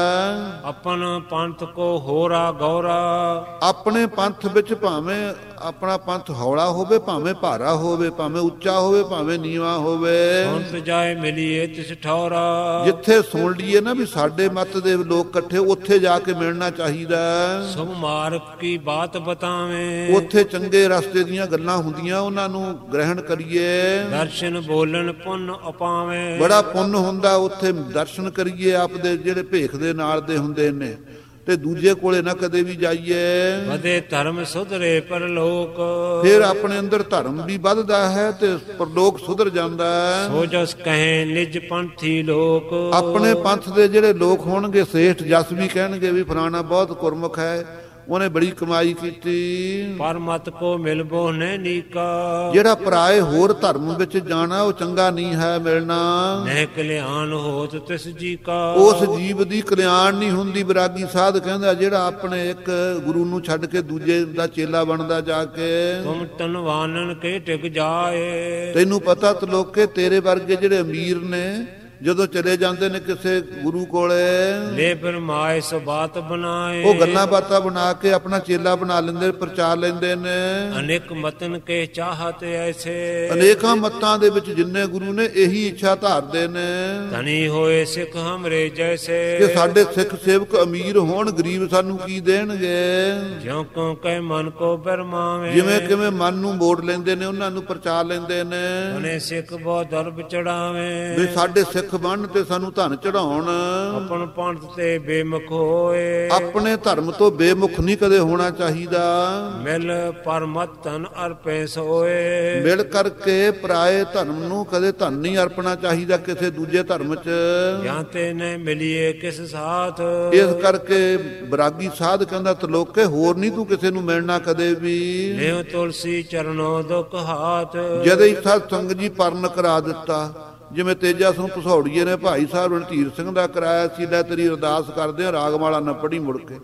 ਆਪਨ ਪੰਥ ਕੋ ਹੋਰਾ ਗੌਰਾ। ਆਪਣੇ ਪੰਥ ਵਿੱਚ ਭਾਵੇਂ ਆਪਣਾ ਪੰਥ ਹੌਲਾ ਹੋਵੇ, ਭਾਵੇਂ ਭਾਰਾ ਹੋਵੇ, ਭਾਵੇਂ ਉੱਚਾ ਹੋਵੇ, ਭਾਵੇਂ ਨੀਵਾਂ ਹੋਵੇ, ਸੁਣਤ ਜਾਏ ਮਿਲੀਏ ਤਿਸ ਠੌਰਾ। ਜਿੱਥੇ ਸੁਣ ਲਈਏ ਨਾ ਵੀ ਸਾਡੇ ਮੱਤ ਦੇ ਲੋਕ ਇਕੱਠੇ, ਉੱਥੇ ਜਾ ਕੇ ਮਿਲਣਾ ਚਾਹੀਦਾ। ਸੁਭ ਮਾਰਗ ਕੀ ਬਾਤ ਬਤਾਵੇਂ, ਉੱਥੇ ਚੰਗੇ ਰਸਤੇ ਦੀਆਂ ਗੱਲਾਂ ਹੁੰਦੀਆਂ, ਉਹਨਾਂ ਨੂੰ ਗ੍ਰਹਿਣ ਕਰੀਏ। ਦਰਸ਼ਨ ਬੋਲਣ ਪੁੰਨ ਅਪਾਵੇਂ, ਬੜਾ ਪੁੰਨ ਹੁੰਦਾ ਉੱਥੇ ਦਰਸ਼ਨ ਕਰੀਏ, ਆਪਦੇ ਜਿਹੜੇ ਭੇਖ ਦੇ ਨਾਲ ਦੇ ਹੁੰਦੇ ਨੇ, ਤੇ ਦੂਜੇ ਕੋਲੇ ਨਾ ਕਦੇ ਵੀ ਜਾਈਏ। ਵਧੇ ਧਰਮ ਸੁਧਰੇ ਪਰਲੋਕ, ਫਿਰ ਆਪਣੇ ਅੰਦਰ ਧਰਮ ਵੀ ਵੱਧਦਾ ਹੈ ਤੇ ਪਰਲੋਕ ਸੁਧਰ ਜਾਂਦਾ ਹੈ। ਸੋ ਜਸ ਕਹੇ ਨਿਜ ਪੰਥੀ ਲੋਕ, ਆਪਣੇ ਪੰਥ ਦੇ ਜਿਹੜੇ ਲੋਕ ਹੋਣਗੇ ਸ੍ਰੇਸ਼ਟ ਜਸ ਵੀ ਕਹਿਣਗੇ ਵੀ ਫਲਾਣਾ ਬਹੁਤ ਗੁਰਮੁਖ ਹੈ, ਉਹਨੇ ਬੜੀ ਕਮਾਈ ਕੀਤੀ। ਪਰ ਮਤ ਕੋ ਮਿਲਬੋ ਨੇ ਨੀਕਾ, ਜਿਹੜਾ ਪਰਾਏ ਹੋਰ ਧਰਮ ਵਿੱਚ ਜਾਣਾ ਉਹ ਚੰਗਾ ਨਹੀਂ ਹੈ ਮਿਲਣਾ। ਨਹਿ ਕਲਿਆਣ ਹੋਤ ਤਿਸ ਜੀ ਕਾ, ਉਸ ਜੀਵ ਦੀ ਕਲਿਆਣ ਨਹੀਂ ਹੁੰਦੀ। ਬੈਰਾਗੀ ਸਾਧ ਕਹਿੰਦਾ ਜਿਹੜਾ ਆਪਣੇ ਇੱਕ ਗੁਰੂ ਨੂੰ ਛੱਡ ਕੇ ਦੂਜੇ ਦਾ ਚੇਲਾ ਬਣਦਾ ਜਾ ਕੇ, ਤੁਮ ਤਨਵਾਨਨ ਕੇ ਟਿਕ ਜਾਏ। ਤੈਨੂੰ ਪਤਾ ਤਲੋਕੇ ਤੇਰੇ ਵਰਗੇ ਜਿਹੜੇ ਅਮੀਰ ਨੇ ਜਦੋਂ ਚਲੇ ਜਾਂਦੇ ਨੇ ਕਿਸੇ ਗੁਰੂ ਕੋਲੇ, ਲੈ ਫਰਮਾਏ ਸੋ ਬਾਤ ਬਣਾਏ, ਉਹ ਗੱਲਾਂ ਬਾਤਾਂ ਬਣਾ ਕੇ ਆਪਣਾ ਚੇਲਾ ਬਣਾ ਲੈਂਦੇ, ਪ੍ਰਚਾਰ ਲੈਂਦੇ ਨੇ। ਅਨੇਕ ਮਤਨ ਕੇ ਚਾਹਤ ਐਸੇ, ਅਨੇਕਾਂ ਮਤਾਂ ਦੇ ਵਿੱਚ ਜਿੰਨੇ ਗੁਰੂ ਨੇ ਇਹੀ ਇੱਛਾ ਧਾਰਦੇ ਨੇ ਧਨੀ ਹੋਏ ਸਿੱਖ ਹਮਰੇ ਜੈਸੇ, ਕਿ ਸਾਡੇ ਸਿੱਖ ਸੇਵਕ ਅਮੀਰ ਹੋਣ, ਗਰੀਬ ਸਾਨੂੰ ਕੀ ਦੇਣਗੇ। ਜਿਉ ਕਿਉ ਕਹਿ ਮਨ ਕੋ ਬਰਮਾਵੇ, ਜਿਵੇਂ ਕਿਵੇਂ ਮਨ ਨੂੰ ਮੋੜ ਲੈਂਦੇ ਨੇ, ਉਹਨਾਂ ਨੂੰ ਪ੍ਰਚਾਰ ਲੈਂਦੇ ਨੇ। ਉਹਨੇ ਸਿੱਖ ਬਹੁ ਦਰਬ ਚੜਾਵੇ, ਵੀ ਸਾਡੇ ਸਿੱਖ ਬਣ ਤੇ ਸਾਨੂੰ ਧਨ ਚੜਾਉਣ। ਆਪਣ ਪੰਥ ਤੇ ਬੇਮੁਖ ਹੋਏ, ਆਪਣੇ ਧਰਮ ਤੋਂ ਬੇਮੁਖ ਨਹੀਂ ਕਦੇ ਹੋਣਾ ਚਾਹੀਦਾ। ਮਿਲ ਪਰਮਤ ਧਨ ਅਰਪੇ ਸੋਏ, ਮਿਲ ਕਰਕੇ ਪਰਾਏ ਧਰਮ ਨੂੰ ਕਦੇ ਧਨ ਨਹੀਂ ਅਰਪਣਾ ਚਾਹੀਦਾ ਕਿਸੇ ਦੂਜੇ ਧਰਮ 'ਚ। ਜਾਂ ਤੇ ਨੇ ਮਿਲੀਏ ਕਿਸ ਸਾਥ, ਇਸ ਕਰਕੇ ਬੈਰਾਗੀ ਸਾਧ ਕਹਿੰਦਾ ਤਲੋਕੇ ਹੋਰ ਨਹੀਂ ਤੂੰ ਕਿਸੇ ਨੂੰ ਮਿਲਣਾ ਕਦੇ ਵੀ। ਲਿਓ ਤੁਲਸੀ ਚਰਨੋ ਦੁਖ ਹਾਥ, ਜਦੇ ਹੀ ਸਾਧ ਸੰਗਤ ਜੀ ਪਰਨ ਕਰਾ ਦਿੱਤਾ। ਜਿਵੇਂ ਤੇਜਾ ਸਿੰਘ ਪਸੌੜੀਏ ਨੇ ਭਾਈ ਸਾਹਿਬ ਰਣਧੀਰ ਸਿੰਘ ਦਾ ਕਰਾਇਆ ਸੀ, ਲੈ ਤੇਰੀ ਅਰਦਾਸ ਕਰਦੇ ਆ, ਰਾਗਮਾਲਾ ਨਾ ਪੜ੍ਹੀ ਮੁੜ ਕੇ,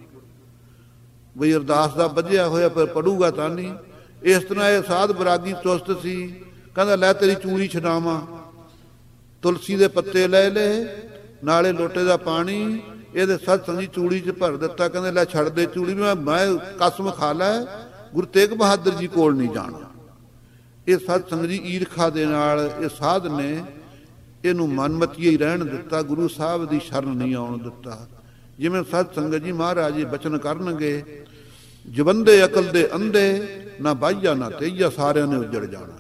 ਬਈ ਅਰਦਾਸ ਦਾ ਬੱਝਿਆ ਹੋਇਆ ਪਰ ਪੜੂਗਾ ਤਾਂ ਨਹੀਂ। ਇਸ ਤਰ੍ਹਾਂ ਇਹ ਸਾਧ ਬੈਰਾਗੀ ਚੁਸਤ ਸੀ, ਕਹਿੰਦਾ ਲੈ ਤੇਰੀ ਚੂੜੀ ਛਡਾਵਾਂ। ਤੁਲਸੀ ਦੇ ਪੱਤੇ ਲੈ ਲਏ, ਨਾਲੇ ਲੋਟੇ ਦਾ ਪਾਣੀ ਇਹਦੇ ਸਤਸੰਗੀ ਚੂੜੀ 'ਚ ਭਰ ਦਿੱਤਾ। ਕਹਿੰਦੇ ਲੈ ਛੱਡ ਦੇ ਚੂੜੀ, ਮੈਂ ਕਸਮ ਖਾ ਲੈ ਗੁਰੂ ਤੇਗ ਬਹਾਦਰ ਜੀ ਕੋਲ ਨਹੀਂ ਜਾਣਾ। ਇਹ ਸਤਸੰਗ ਜੀ ਈਰਖਾ ਦੇ ਨਾਲ ਇਹ ਸਾਧ ਨੇ ਇਹਨੂੰ ਮਨਮਤੀਏ ਹੀ ਰਹਿਣ ਦਿੱਤਾ, ਗੁਰੂ ਸਾਹਿਬ ਦੀ ਸ਼ਰਨ ਨਹੀਂ ਆਉਣ ਦਿੱਤਾ। ਜਿਵੇਂ ਸਤ ਸੰਗਤ ਜੀ ਮਹਾਰਾਜ ਜੀ ਬਚਨ ਕਰਨਗੇ, ਜਵੰਦੇ ਅਕਲ ਦੇ ਅੰਧੇ, ਨਾ ਬਾਈਆ ਨਾ ਤੇਈਆ, ਸਾਰਿਆਂ ਨੇ ਉੱਜੜ ਜਾਣਾ।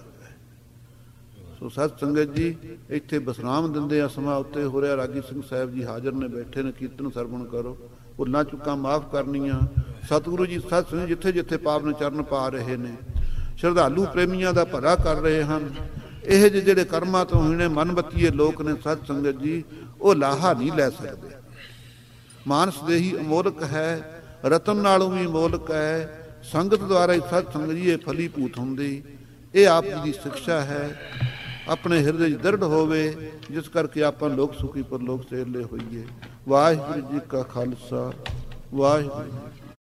ਸੋ ਸਤ ਸੰਗਤ ਜੀ ਇੱਥੇ ਬਸਰਾਮ ਦਿੰਦੇ ਆ ਸਮਾਂ ਉੱਤੇ ਹੋ ਰਿਹਾ। ਰਾਗੀ ਸਿੰਘ ਸਾਹਿਬ ਜੀ ਹਾਜ਼ਰ ਨੇ, ਬੈਠੇ ਨੇ, ਕੀਰਤਨ ਸਰਵਣ ਕਰੋ, ਭੁੱਲਾਂ ਚੁੱਕਾਂ ਮਾਫ ਕਰਨੀਆਂ। ਸਤਿਗੁਰੂ ਜੀ ਸਤ ਸੰਗਤ ਜਿੱਥੇ ਜਿੱਥੇ ਪਾਵਨ ਚਰਨ ਪਾ ਰਹੇ ਨੇ, ਸ਼ਰਧਾਲੂ ਪ੍ਰੇਮੀਆਂ ਦਾ ਭਲਾ ਕਰ ਰਹੇ ਹਨ। ਇਹ ਜਿਹੇ ਜਿਹੜੇ ਕਰਮਾਂ ਤੋਂ ਹੋਣੇ ਮਨਮਤੀਏ ਲੋਕ ਨੇ ਸਤ ਸੰਗਤ ਜੀ, ਉਹ ਲਾਹਾ ਨਹੀਂ ਲੈ ਸਕਦੇ। ਮਾਨਸ ਦੇਹੀ ਅਮੋਲਕ ਹੈ, ਰਤਨ ਨਾਲੋਂ ਵੀ ਅਮੋਲਕ ਹੈ। ਸੰਗਤ ਦੁਆਰਾ ਹੀ ਸਤ ਸੰਗਤ ਜੀ ਇਹ ਫਲੀਭੂਤ ਹੁੰਦੀ। ਇਹ ਆਪ ਜੀ ਦੀ ਸਿੱਖਿਆ ਹੈ, ਆਪਣੇ ਹਿਰਦੇ 'ਚ ਦ੍ਰਿੜ ਹੋਵੇ, ਜਿਸ ਕਰਕੇ ਆਪਾਂ ਲੋਕ ਸੁਖੀ ਪਰਲੋਕ ਸੇਰਲੇ ਹੋਈਏ। ਵਾਹਿਗੁਰੂ ਜੀ ਕਾ ਖਾਲਸਾ, ਵਾਹਿਗੁਰੂ।